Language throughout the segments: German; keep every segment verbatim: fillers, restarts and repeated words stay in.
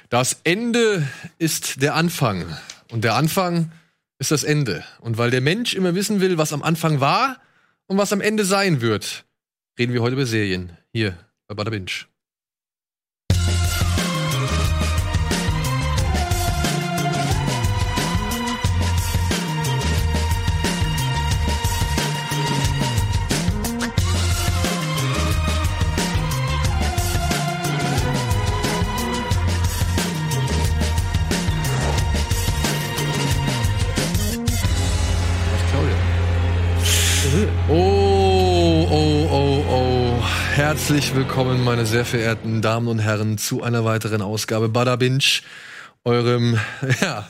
Das Ende ist der Anfang. Und der Anfang ist das Ende. Und weil der Mensch immer wissen will, was am Anfang war und was am Ende sein wird, reden wir heute über Serien. Hier bei Bada Binge. Oh, oh, oh, oh. Herzlich willkommen, meine sehr verehrten Damen und Herren, zu einer weiteren Ausgabe Bada Binge, eurem ja,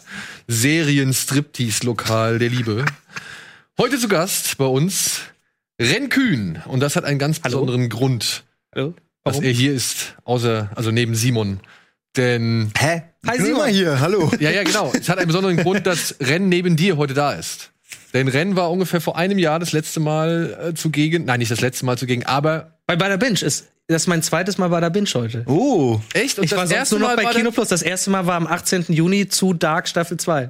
Serien-Striptease-Lokal der Liebe. Heute zu Gast bei uns Ren Kühn. Und das hat einen ganz besonderen Hallo. Grund, Hallo? dass er hier ist, außer, also neben Simon. Denn. Hä? Hi Simon hier, hallo. Ja, ja, genau. Es hat einen besonderen Grund, dass Ren neben dir heute da ist. Denn Ren war ungefähr vor einem Jahr das letzte Mal äh, zugegen. Nein, nicht das letzte Mal zugegen, aber. Bei Bada Binge ist das ist mein zweites Mal Bada Binge heute. Oh. Echt? Und ich das war sonst erste nur noch Mal bei war Kino Plus. Das erste Mal war am achtzehnten Juni zu Dark Staffel zwei.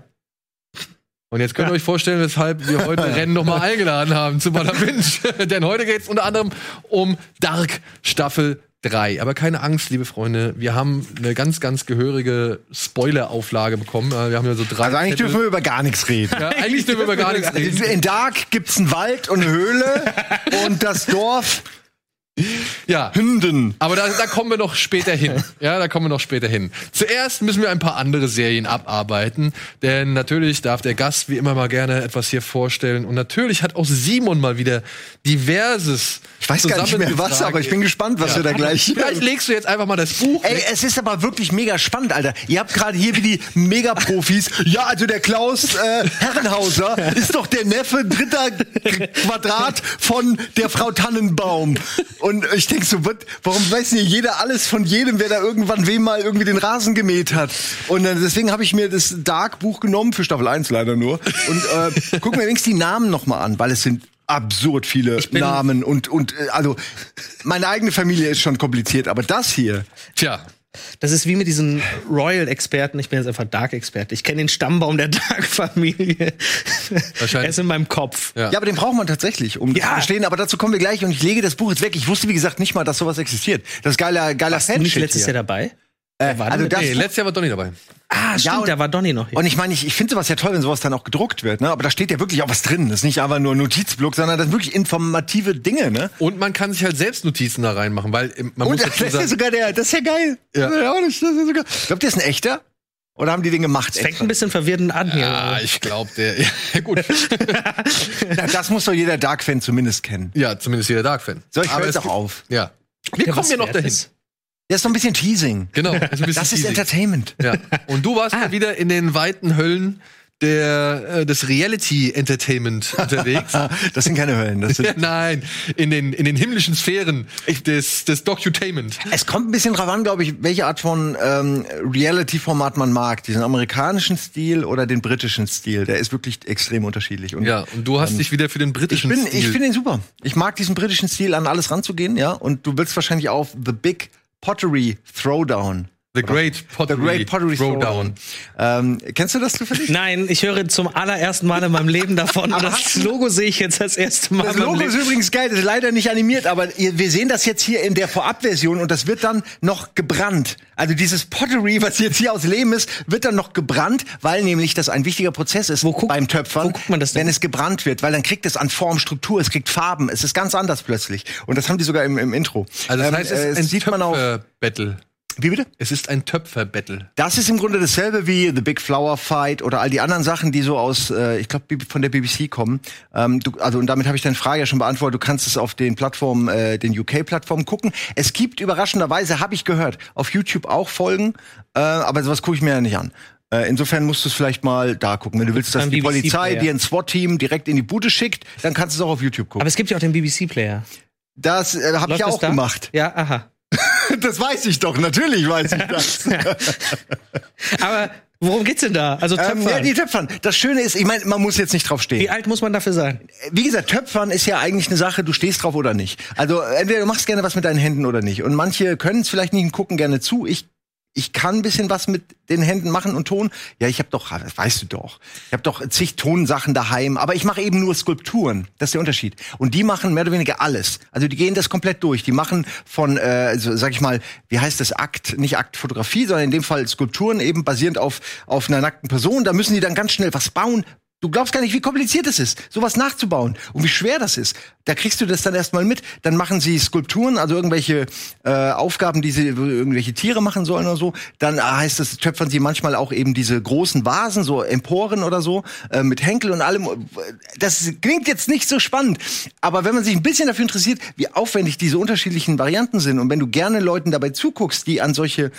Und jetzt könnt ihr Ja. euch vorstellen, weshalb wir heute Ren nochmal eingeladen haben zu Bada Binge. Denn heute geht es unter anderem um Dark Staffel drei. Aber keine Angst, liebe Freunde, wir haben eine ganz, ganz gehörige Spoiler-Auflage bekommen. Wir haben ja so drei. Also eigentlich Zettel. dürfen wir über gar nichts reden. Ja, eigentlich dürfen wir über gar nichts reden. In Dark gibt's einen Wald und eine Höhle und das Dorf Ja. Hünden. Aber da, da kommen wir noch später hin. Ja, da kommen wir noch später hin. Zuerst müssen wir ein paar andere Serien abarbeiten, denn natürlich darf der Gast wie immer mal gerne etwas hier vorstellen. Und natürlich hat auch Simon mal wieder diverses. Ich weiß gar nicht mehr was, aber ich bin gespannt, was Ja. wir da gleich. Vielleicht legst du jetzt einfach mal das Buch. Ey, es ist aber wirklich mega spannend, Alter. Ihr habt gerade hier wie die Megaprofis. Ja, also der Klaus äh, Herrenhauser ist doch der Neffe dritter Quadrat von der Frau Tannenbaum. Und ich denk so, what, warum weiß nicht jeder alles von jedem, wer da irgendwann wem mal irgendwie den Rasen gemäht hat? Und äh, deswegen habe ich mir das Dark-Buch genommen, für Staffel eins leider nur. Und äh, guck mir wenigstens die Namen noch mal an, weil es sind absurd viele Namen. Und, und äh, also, meine eigene Familie ist schon kompliziert, aber das hier. Tja. Das ist wie mit diesen Royal-Experten. Ich bin jetzt einfach Dark-Experte. Ich kenne den Stammbaum der Dark-Familie. Wahrscheinlich. Er ist in meinem Kopf. Ja. Ja, aber den braucht man tatsächlich, um das Ja. zu verstehen. Aber dazu kommen wir gleich und ich lege das Buch jetzt weg. Ich wusste, wie gesagt, nicht mal, dass sowas existiert. Das ist geiler, geiler Warst du nicht Fanshit letztes hier. Jahr dabei? Äh, war also denn das, Nee, letztes Jahr war Donny dabei. Ah, stimmt, und- da war Donny noch hier. und ich meine, ich, ich finde sowas ja toll, wenn sowas dann auch gedruckt wird, ne? Aber da steht ja wirklich auch was drin. Das ist nicht einfach nur ein Notizblock, sondern das sind wirklich informative Dinge, ne? Und man kann sich halt selbst Notizen da reinmachen, weil ähm, man Und muss das dazu ist ja sagen, sogar der, das ist ja geil. Ja. Das ist ja auch nicht- das ist ja sogar, glaubt ihr, das ist ein echter? Oder haben die den gemacht? Es fängt extra? ein bisschen verwirrend an hier. ja, ich glaube, der. Ja, gut. Ja, das muss doch jeder Dark-Fan zumindest kennen. Ja, zumindest jeder Dark-Fan. So, ich Aber höre es jetzt auch auf. Ja. Wir Der kommen was ja noch wert dahin. ist. Das ist doch ein bisschen Teasing. Genau. Das ist, ein bisschen Das ist teasing. Entertainment. Ja. Und du warst ja wieder in den weiten Höllen der, äh, des Reality-Entertainment unterwegs. Das sind keine Höllen. Das sind Ja, nein, in den, in den himmlischen Sphären des, des Docutainment. Es kommt ein bisschen drauf an, glaube ich, welche Art von ähm, Reality-Format man mag. Diesen amerikanischen Stil oder den britischen Stil. Der ist wirklich extrem unterschiedlich. Und Ja, und du hast ähm, dich wieder für den ich britischen bin, Stil. ich finde ihn super. Ich mag diesen britischen Stil, an alles ranzugehen, ja. Und du willst wahrscheinlich auf The Big Pottery Throwdown. The Great Pottery, The Great Pottery Throwdown. Ähm, kennst du das zufällig? Nein, ich höre zum allerersten Mal in meinem Leben davon. Und das Logo sehe ich jetzt das erste Mal. Das in meinem Logo ist Leben. übrigens geil, das ist leider nicht animiert, aber ihr, wir sehen das jetzt hier in der Vorabversion und das wird dann noch gebrannt. Also dieses Pottery, was jetzt hier aus Lehm ist, wird dann noch gebrannt, weil nämlich das ein wichtiger Prozess ist Wo guckt- beim Töpfern, wo guckt man das denn? wenn es gebrannt wird, weil dann kriegt es an Form, Struktur, es kriegt Farben, es ist ganz anders plötzlich. Und das haben die sogar im, im Intro. Also das Ähm, heißt, es äh, ist ein sieht man auch. Töpfer-Battle. Wie bitte? Es ist ein Töpfer-Battle. Das ist im Grunde dasselbe wie The Big Flower Fight oder all die anderen Sachen, die so aus, äh, ich glaube, von der B B C kommen. Ähm, du, also und damit habe ich deine Frage ja schon beantwortet. Du kannst es auf den Plattformen, äh, den U K-Plattformen gucken. Es gibt überraschenderweise, habe ich gehört, auf YouTube auch Folgen, äh, aber sowas gucke ich mir ja nicht an. Äh, insofern musst du es vielleicht mal da gucken. Wenn du willst, dass Beim die B B C Polizei Player. dir ein SWAT-Team direkt in die Bude schickt, dann kannst du es auch auf YouTube gucken. Aber es gibt ja auch den B B C-Player. Das äh, habe ich ja das auch da? gemacht. Ja, aha. Das weiß ich doch, natürlich weiß ich das. Aber worum geht's denn da? Also ähm, Töpfern. ja, die Töpfern. Das Schöne ist, ich meine, man muss jetzt nicht drauf stehen. Wie alt muss man dafür sein? Wie gesagt, Töpfern ist ja eigentlich eine Sache, du stehst drauf oder nicht. Also entweder du machst gerne was mit deinen Händen oder nicht. Und manche können es vielleicht nicht und gucken gerne zu. Ich ich kann ein bisschen was mit den Händen machen und Ton. Ja, ich habe doch, das weißt du doch, ich habe doch zig Tonsachen daheim, aber ich mache eben nur Skulpturen. Das ist der Unterschied. Und die machen mehr oder weniger alles. Also die gehen das komplett durch. Die machen von, äh, so, sag ich mal, wie heißt das, Akt, nicht Aktfotografie, sondern in dem Fall Skulpturen eben basierend auf auf einer nackten Person. Da müssen die dann ganz schnell was bauen. Du glaubst gar nicht, wie kompliziert es ist, sowas nachzubauen und wie schwer das ist. Da kriegst du das dann erstmal mit. Dann machen sie Skulpturen, also irgendwelche äh, Aufgaben, die sie irgendwelche Tiere machen sollen oder so. Dann äh, heißt es, töpfern sie manchmal auch eben diese großen Vasen, so Emporen oder so, äh, mit Henkel und allem. Das klingt jetzt nicht so spannend, aber wenn man sich ein bisschen dafür interessiert, wie aufwendig diese unterschiedlichen Varianten sind und wenn du gerne Leuten dabei zuguckst, die an solche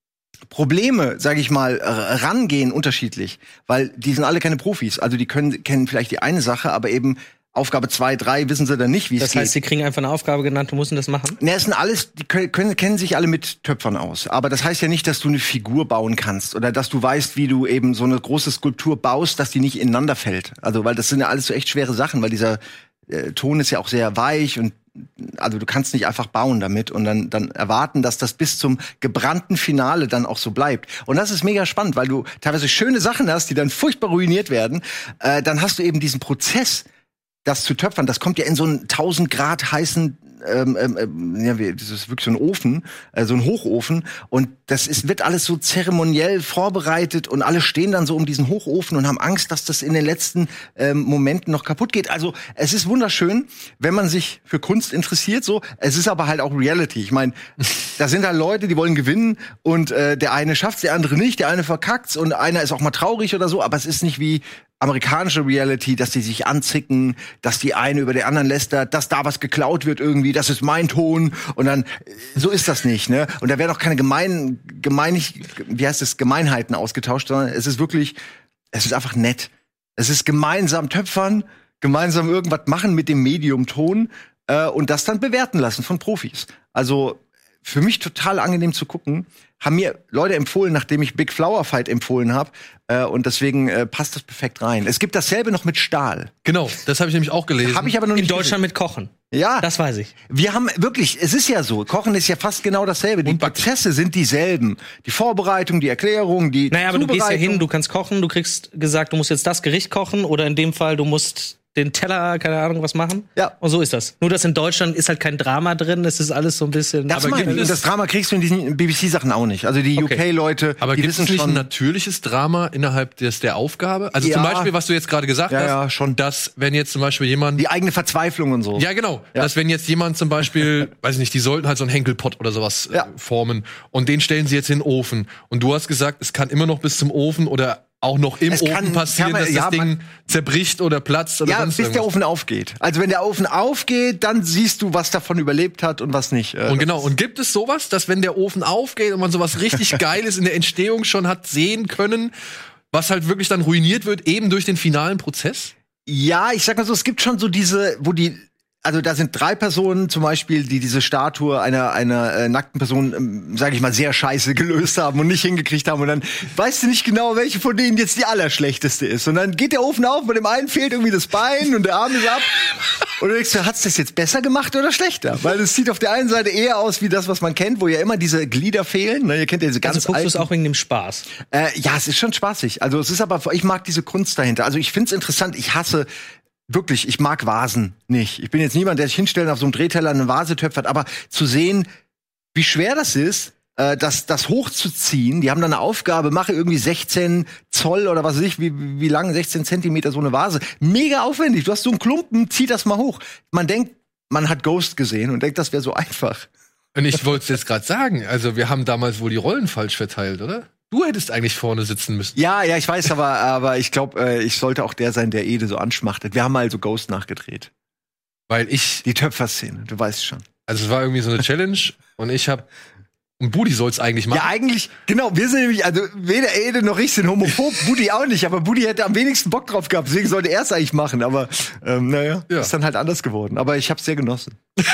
Probleme, sage ich mal, rangehen unterschiedlich, weil die sind alle keine Profis. Also die können kennen vielleicht die eine Sache, aber eben Aufgabe zwei, drei wissen sie dann nicht, wie es geht. Das heißt, sie kriegen einfach eine Aufgabe genannt und müssen das machen? Ne, es sind alles, die können, können, kennen sich alle mit Töpfern aus. Aber das heißt ja nicht, dass du eine Figur bauen kannst oder dass du weißt, wie du eben so eine große Skulptur baust, dass die nicht ineinander fällt. Also, weil das sind ja alles so echt schwere Sachen, weil dieser äh, Ton ist ja auch sehr weich und also du kannst nicht einfach bauen damit und dann, dann erwarten, dass das bis zum gebrannten Finale dann auch so bleibt. Und das ist mega spannend, weil du teilweise schöne Sachen hast, die dann furchtbar ruiniert werden. Äh, dann hast du eben diesen Prozess, das zu töpfern. Das kommt ja in so einen tausend Grad heißen, ähm, ähm, ja, das ist wirklich so ein Ofen, äh, so ein Hochofen. Und das ist, wird alles so zeremoniell vorbereitet und alle stehen dann so um diesen Hochofen und haben Angst, dass das in den letzten ähm, Momenten noch kaputt geht. Also es ist wunderschön, wenn man sich für Kunst interessiert. So, es ist aber halt auch Reality. Ich meine, da sind halt Leute, die wollen gewinnen und äh, der eine schafft's, der andere nicht, der eine verkackt's und einer ist auch mal traurig oder so. Aber es ist nicht wie amerikanische Reality, dass die sich anzicken, dass die eine über den anderen lästert, dass da was geklaut wird irgendwie, das ist mein Ton und dann, so ist das nicht, ne? Und da werden auch keine gemein, gemeinig, wie heißt es, Gemeinheiten ausgetauscht, sondern es ist wirklich, es ist einfach nett. Es ist gemeinsam töpfern, gemeinsam irgendwas machen mit dem Medium Ton äh, und das dann bewerten lassen von Profis. Also für mich total angenehm zu gucken. Haben mir Leute empfohlen, nachdem ich Big Flower Fight empfohlen habe. Äh, und deswegen äh, passt das perfekt rein. Es gibt dasselbe noch mit Stahl. Genau, das habe ich nämlich auch gelesen. Habe ich aber noch nicht In Deutschland gesehen. mit Kochen. Ja. Das weiß ich. Wir haben wirklich, es ist ja so, Kochen ist ja fast genau dasselbe. Die Prozesse sind dieselben. Die Vorbereitung, die Erklärung, die Naja, aber du gehst ja Zubereitung. hin, du kannst kochen, du kriegst gesagt, du musst jetzt das Gericht kochen oder in dem Fall, du musst den Teller, keine Ahnung, was machen. Ja. Und so ist das. Nur, dass in Deutschland ist halt kein Drama drin, es ist alles so ein bisschen... Das, Aber meine gibt ich. es- Und das Drama kriegst du in diesen B B C-Sachen auch nicht. Also die Okay. U K-Leute, Aber die gibt es wissen nicht ein schon. natürliches Drama innerhalb des, der Aufgabe? Also Ja. zum Beispiel, was du jetzt gerade gesagt Ja, hast, ja, schon. dass wenn jetzt zum Beispiel jemand Die eigene Verzweiflung und so. Ja, genau. Ja. Dass wenn jetzt jemand zum Beispiel, weiß ich nicht, die sollten halt so einen Henkelpott oder sowas Ja. äh, formen und den stellen sie jetzt in den Ofen. Und du hast gesagt, es kann immer noch bis zum Ofen oder auch noch im Es Ofen kann- passieren, kann man- dass ja, das Ding man- zerbricht oder platzt oder Ja, sonst bis der irgendwas. Ofen aufgeht. Also wenn der Ofen aufgeht, dann siehst du, was davon überlebt hat und was nicht. Äh, Und genau, und gibt es sowas, dass wenn der Ofen aufgeht und man sowas richtig Geiles in der Entstehung schon hat sehen können, was halt wirklich dann ruiniert wird, eben durch den finalen Prozess? Ja, ich sag mal so, es gibt schon so diese, wo die, also da sind drei Personen zum Beispiel, die diese Statue einer einer äh, nackten Person, ähm, sage ich mal, sehr scheiße gelöst haben und nicht hingekriegt haben und dann weißt du nicht genau, welche von denen jetzt die allerschlechteste ist. Und dann geht der Ofen auf, bei dem einen fehlt irgendwie das Bein und der Arm ist ab. Und du denkst, hat's das jetzt besser gemacht oder schlechter? Weil es sieht auf der einen Seite eher aus wie das, was man kennt, wo ja immer diese Glieder fehlen. Ne? Ihr kennt ja diese ganz Also guckst du es alten- auch wegen dem Spaß. Äh, ja, es ist schon spaßig. Also es ist aber, ich mag diese Kunst dahinter. Also ich find's interessant. Ich hasse wirklich, ich mag Vasen nicht. Ich bin jetzt niemand, der sich hinstellt und auf so einem Drehteller eine Vase töpfert. Aber zu sehen, wie schwer das ist, äh, das, das hochzuziehen. Die haben dann eine Aufgabe, mache irgendwie sechzehn Zoll oder was weiß ich, wie, wie lang, sechzehn Zentimeter so eine Vase. Mega aufwendig. Du hast so einen Klumpen, zieh das mal hoch. Man denkt, man hat Ghost gesehen und denkt, das wäre so einfach. Und ich wollte es jetzt gerade sagen, also wir haben damals wohl die Rollen falsch verteilt, oder? Du hättest eigentlich vorne sitzen müssen. Ja, ja, ich weiß, aber, aber ich glaube, äh, ich sollte auch der sein, der Ede so anschmachtet. Wir haben mal so Ghost nachgedreht. Weil ich, Die Töpferszene, du weißt schon. also es war irgendwie so eine Challenge und ich hab, und Budi soll's eigentlich machen. Ja, eigentlich, genau, wir sind nämlich, also weder Ede noch ich sind homophob, Budi auch nicht, aber Budi hätte am wenigsten Bock drauf gehabt, deswegen sollte er es eigentlich machen, aber ähm, naja, Ja. ist dann halt anders geworden. Aber ich hab's sehr genossen.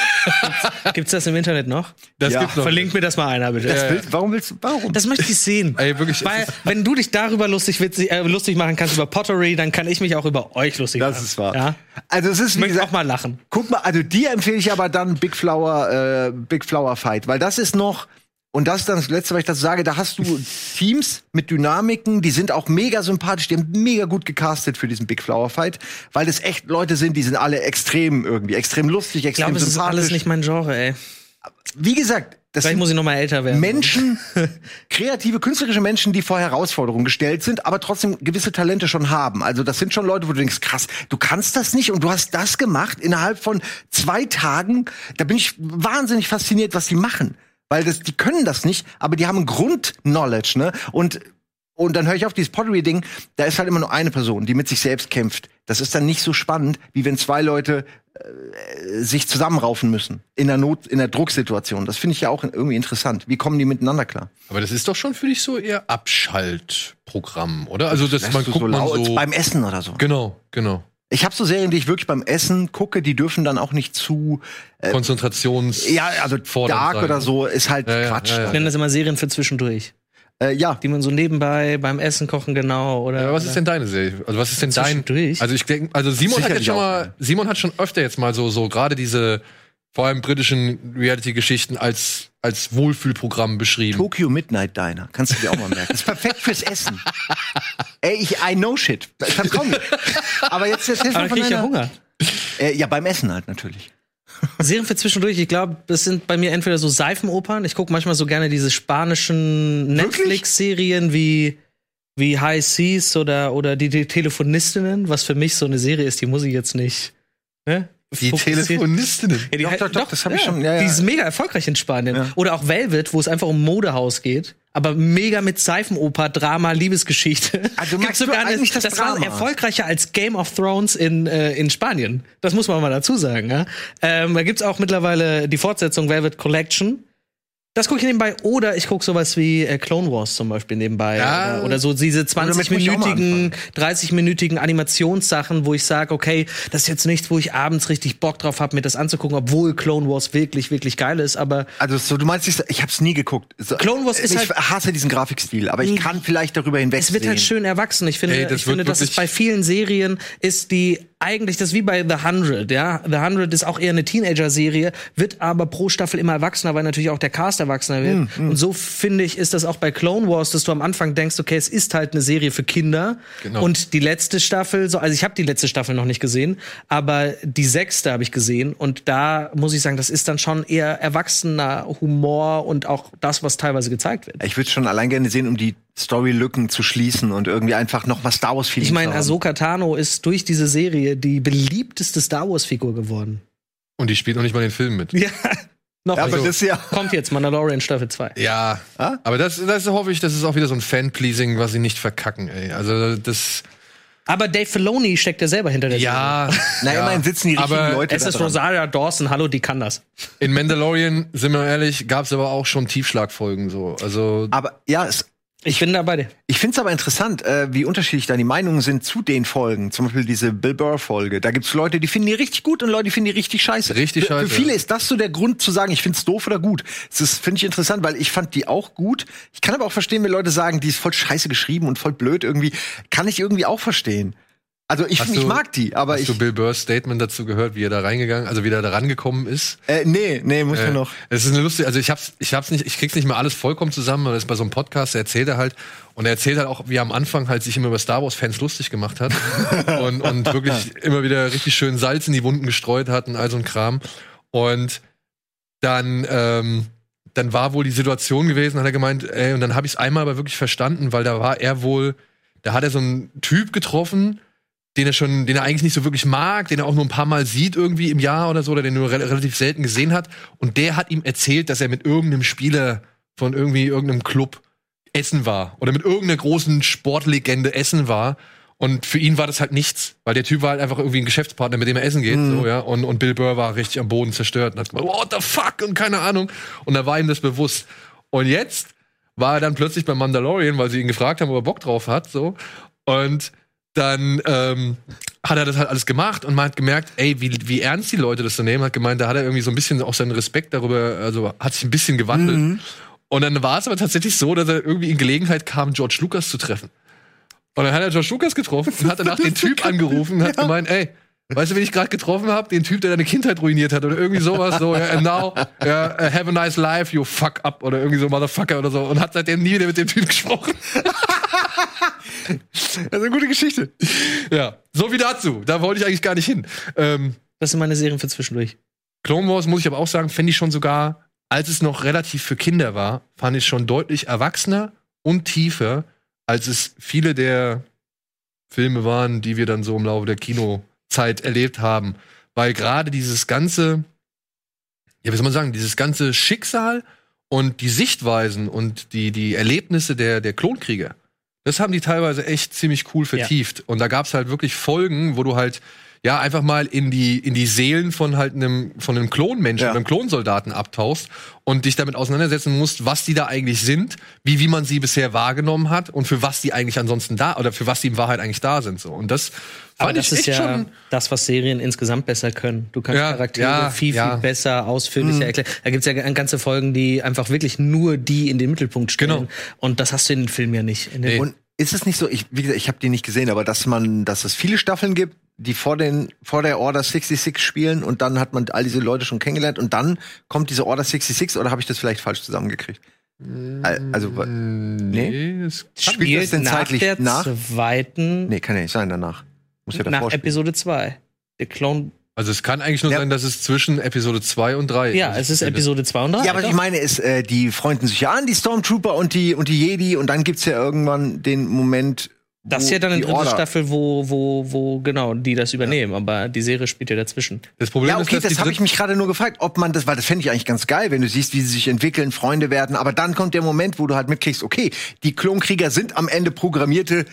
Gibt's das im Internet noch? das Ja. gibt's noch. Verlink mir das mal einer, bitte. Das Ja. Bild, warum willst du, warum? Das möchte ich sehen. Ey, wirklich, es Weil, ist- wenn du dich darüber lustig, witzig, äh, lustig machen kannst über Pottery, dann kann ich mich auch über euch lustig machen. Das ist wahr. Ja? Also es ist, Ich wie möchte gesagt, auch mal lachen. guck mal, also dir empfehle ich aber dann Big Flower, äh, Big Flower Fight, weil das ist noch, Und das ist dann das Letzte, was ich dazu sage. Da hast du Teams mit Dynamiken, die sind auch mega sympathisch, die haben mega gut gecastet für diesen Big Flower Fight, weil das echt Leute sind, die sind alle extrem irgendwie, extrem lustig, extrem Ich glaube, es ist sympathisch. alles nicht mein Genre, ey. Wie gesagt, das Vielleicht sind muss ich noch mal älter werden. Menschen, kreative, künstlerische Menschen, die vor Herausforderungen gestellt sind, aber trotzdem gewisse Talente schon haben. Also das sind schon Leute, wo du denkst, krass, du kannst das nicht und du hast das gemacht innerhalb von zwei Tagen. Da bin ich wahnsinnig fasziniert, was die machen. Weil das, die können das nicht, aber die haben ein Grund-Knowledge, ne? Und Und dann höre ich auf dieses Pottery-Ding, da ist halt immer nur eine Person, die mit sich selbst kämpft. Das ist dann nicht so spannend, wie wenn zwei Leute äh, sich zusammenraufen müssen in der Not, in der Drucksituation. Das finde ich ja auch irgendwie interessant. Wie kommen die miteinander klar? Aber das ist doch schon für dich so eher Abschaltprogramm, oder? Also das man du guckt so man laut so beim Essen oder so. Genau, genau. Ich habe so Serien, die ich wirklich beim Essen gucke, die dürfen dann auch nicht zu äh, Konzentrations ja, also Dark sein. oder so ist halt Ja, ja, Quatsch. ja, ja. Ich nenne das immer Serien für zwischendurch. Äh, ja. Die man so nebenbei beim Essen kochen genau oder. Ja, was oder ist denn deine Serie? Also was ist denn dein? Zwischendurch? Also ich denke, also Simon hat Sicherlich jetzt schon auch, mal, ja. Simon hat schon öfter jetzt mal so so gerade diese vor allem britischen Reality-Geschichten als als Wohlfühlprogramm beschrieben. Tokyo Midnight Diner, kannst du dir auch mal merken. Das ist perfekt fürs Essen. Ey, ich I know shit. Vertrau mir. Aber jetzt jetzt hilf Aber mal da von krieg ich ja deiner- Hunger. Äh, ja, beim Essen halt natürlich. Serien für zwischendurch, ich glaube, das sind bei mir entweder so Seifenopern. Ich gucke manchmal so gerne diese spanischen Netflix-Serien wie, wie High Seas oder, oder die, die Telefonistinnen, was für mich so eine Serie ist, die muss ich jetzt nicht. Ne? Die Fokussiert- Telefonistinnen. Ja, die Doch, halt- doch, doch, das hab ich schon, ja, ja. Die ist mega erfolgreich in Spanien. Ja. Oder auch Velvet, wo es einfach um Modehaus geht. Aber mega mit Seifenoper, Drama, Liebesgeschichte. Also Gibt's magst du sogar eine- eigentlich das das war Drama? erfolgreicher als Game of Thrones in, äh, in Spanien. Das muss man mal dazu sagen. Ja? Ähm, da gibt's auch mittlerweile die Fortsetzung Velvet Collection. Das gucke ich nebenbei. Oder ich gucke sowas wie äh, Clone Wars zum Beispiel nebenbei. Ja. Oder, oder so diese damit muss ich auch mal zwanzig-minütigen, anfangen. dreißig-minütigen Animationssachen, wo ich sage, okay, das ist jetzt nichts, wo ich abends richtig Bock drauf habe, mir das anzugucken, obwohl Clone Wars wirklich, wirklich geil ist. Aber Also so, du meinst, ich, ich hab's nie geguckt. So, Clone Wars ist ich halt- hasse diesen Grafikstil, aber ich kann vielleicht darüber hinweg es wird halt schön erwachsen. Ich finde, Ey, das ich finde, wird dass es wirklich- bei vielen Serien ist, die eigentlich das ist wie bei The hundred, ja. The hundred ist auch eher eine Teenager-Serie, wird aber pro Staffel immer erwachsener, weil natürlich auch der Cast erwachsener wird. Mm, Und so finde ich, ist das auch bei Clone Wars, dass du am Anfang denkst, okay, es ist halt eine Serie für Kinder. Genau. Und die letzte Staffel, so, also ich habe die letzte Staffel noch nicht gesehen, aber die sechste habe ich gesehen. Und da muss ich sagen, das ist dann schon eher erwachsener Humor und auch das, was teilweise gezeigt wird. Ich würde schon allein gerne sehen, um die Storylücken zu schließen und irgendwie einfach noch was Star Wars Feeling Ich meine, zu haben. Ahsoka Tano ist durch diese Serie die beliebteste Star Wars-Figur geworden. Und die spielt noch nicht mal den Film mit. Ja, noch Ja, aber nicht. das ist ja Kommt jetzt Mandalorian Staffel zwei. Ja, Ah? aber das, das hoffe ich, das ist auch wieder so ein Fan-Pleasing, was sie nicht verkacken, ey. Also das, Aber Dave Filoni steckt ja selber hinter der ja. Na, ja. immerhin sitzen die richtigen aber Leute Serie. Es da ist dran. Rosaria Dawson, hallo, die kann das. In Mandalorian, sind wir ehrlich, gab's aber auch schon Tiefschlagfolgen so. Also Aber ja, es, Ich bin da bei dir. ich find's aber interessant, äh, wie unterschiedlich da die Meinungen sind zu den Folgen. Zum Beispiel diese Bill Burr-Folge. Da gibt's Leute, die finden die richtig gut und Leute, die finden die richtig scheiße. Richtig für, scheiße, Für viele ja. ist das so der Grund zu sagen, ich find's doof oder gut. Das ist, finde ich interessant, weil ich fand die auch gut. Ich kann aber auch verstehen, wenn Leute sagen, die ist voll scheiße geschrieben und voll blöd irgendwie. Kann ich irgendwie auch verstehen. Also ich, Hast ich du- mag die, aber hast ich. du Bill Burrs Statement dazu gehört, wie er da reingegangen, also wie er da rangekommen ist? Äh, nee, nee, muss Äh, man noch. Es ist eine lustige, also ich hab's, ich hab's nicht, ich krieg's nicht mal alles vollkommen zusammen, aber das ist bei so einem Podcast, der erzählt er halt, und er erzählt halt auch, wie er am Anfang halt sich immer über Star Wars Fans lustig gemacht hat und, und wirklich immer wieder richtig schön Salz in die Wunden gestreut hat und all so ein Kram. Und dann, ähm, dann war wohl die Situation gewesen, hat er gemeint, ey, und dann habe ich es einmal aber wirklich verstanden, weil da war er wohl, da hat er so einen Typ getroffen, den er schon, den er eigentlich nicht so wirklich mag, den er auch nur ein paar Mal sieht irgendwie im Jahr oder so, oder den er nur re relativ selten gesehen hat. Und der hat ihm erzählt, dass er mit irgendeinem Spieler von irgendwie irgendeinem Club essen war. Oder mit irgendeiner großen Sportlegende essen war. Und für ihn war das halt nichts, weil der Typ war halt einfach irgendwie ein Geschäftspartner, mit dem er essen geht, so, ja. Und, und Bill Burr war richtig am Boden zerstört und hat gesagt, what the fuck? Und keine Ahnung. Und da war ihm das bewusst. Und jetzt war er dann plötzlich beim Mandalorian, weil sie ihn gefragt haben, ob er Bock drauf hat, so. Und dann ähm, hat er das halt alles gemacht und man hat gemerkt, ey, wie, wie ernst die Leute das so nehmen, hat gemeint, da hat er irgendwie so ein bisschen auch seinen Respekt darüber, also hat sich ein bisschen gewandelt. Mhm. Und dann war es aber tatsächlich so, dass er irgendwie in Gelegenheit kam, George Lucas zu treffen. Und dann hat er George Lucas getroffen und hat danach den Typ angerufen und hat gemeint, ey, Weißt du, wen ich gerade getroffen habe? Den Typ, der deine Kindheit ruiniert hat oder irgendwie sowas. So, ja, and now, ja, have a nice life, you fuck up oder irgendwie so, Motherfucker oder so. Und hat seitdem nie wieder mit dem Typ gesprochen. Das ist eine gute Geschichte. Ja, so wie dazu. Da wollte ich eigentlich gar nicht hin. Ähm, Das sind meine Serien für zwischendurch. Clone Wars, muss ich aber auch sagen, fände ich schon sogar, als es noch relativ für Kinder war, fand ich schon deutlich erwachsener und tiefer, als es viele der Filme waren, die wir dann so im Laufe der Kinozeit erlebt haben. Weil gerade dieses ganze, ja, wie soll man sagen, dieses ganze Schicksal und die Sichtweisen und die, die Erlebnisse der, der Klonkrieger, das haben die teilweise echt ziemlich cool vertieft. Ja. Und da gab's halt wirklich Folgen, wo du halt ja einfach mal in die in die Seelen von halt einem von einem Klonmenschen, ja. einem Klonsoldaten abtauchst und dich damit auseinandersetzen musst, was die da eigentlich sind, wie wie man sie bisher wahrgenommen hat und für was die eigentlich ansonsten da oder für was die in Wahrheit eigentlich da sind so. Und das Aber fand das ich ist echt ja schon das, was Serien insgesamt besser können. Du kannst Ja, Charaktere ja, viel, viel ja. besser, ausführlicher mhm. erklären. Da gibt's ja ganze Folgen, die einfach wirklich nur die in den Mittelpunkt stellen. Genau. Und das hast du in den Filmen ja nicht. In den Nee. Und ist es nicht so, ich, wie gesagt, ich habe die nicht gesehen, aber dass man, dass es viele Staffeln gibt, die vor den vor der Order sechsundsechzig spielen und dann hat man all diese Leute schon kennengelernt und dann kommt diese Order sechsundsechzig oder habe ich das vielleicht falsch zusammengekriegt? Also nee, nee, es spielt das denn nach zeitlich der nach? zweiten, Nee, kann ja nicht sein danach. Muss ja nach davor spielen. Episode zwei. Der Clone. Also es kann eigentlich nur Ja. sein, dass es zwischen Episode zwei und drei Ja, also es ist finde. Episode zwei und drei. Ja, aber ich meine, ist, äh, die freunden sich ja an, die Stormtrooper und die und die Jedi und dann gibt's ja irgendwann den Moment, Das ist wo ja dann eine die dritte Order- Staffel, wo, wo, wo, genau, die das übernehmen. Aber die Serie spielt ja dazwischen. Das Problem Ja, okay, ist, dass das die habe ich dritte- mich gerade nur gefragt, ob man das, weil das fände ich eigentlich ganz geil, wenn du siehst, wie sie sich entwickeln, Freunde werden, aber dann kommt der Moment, wo du halt mitkriegst, okay, die Klonkrieger sind am Ende programmierte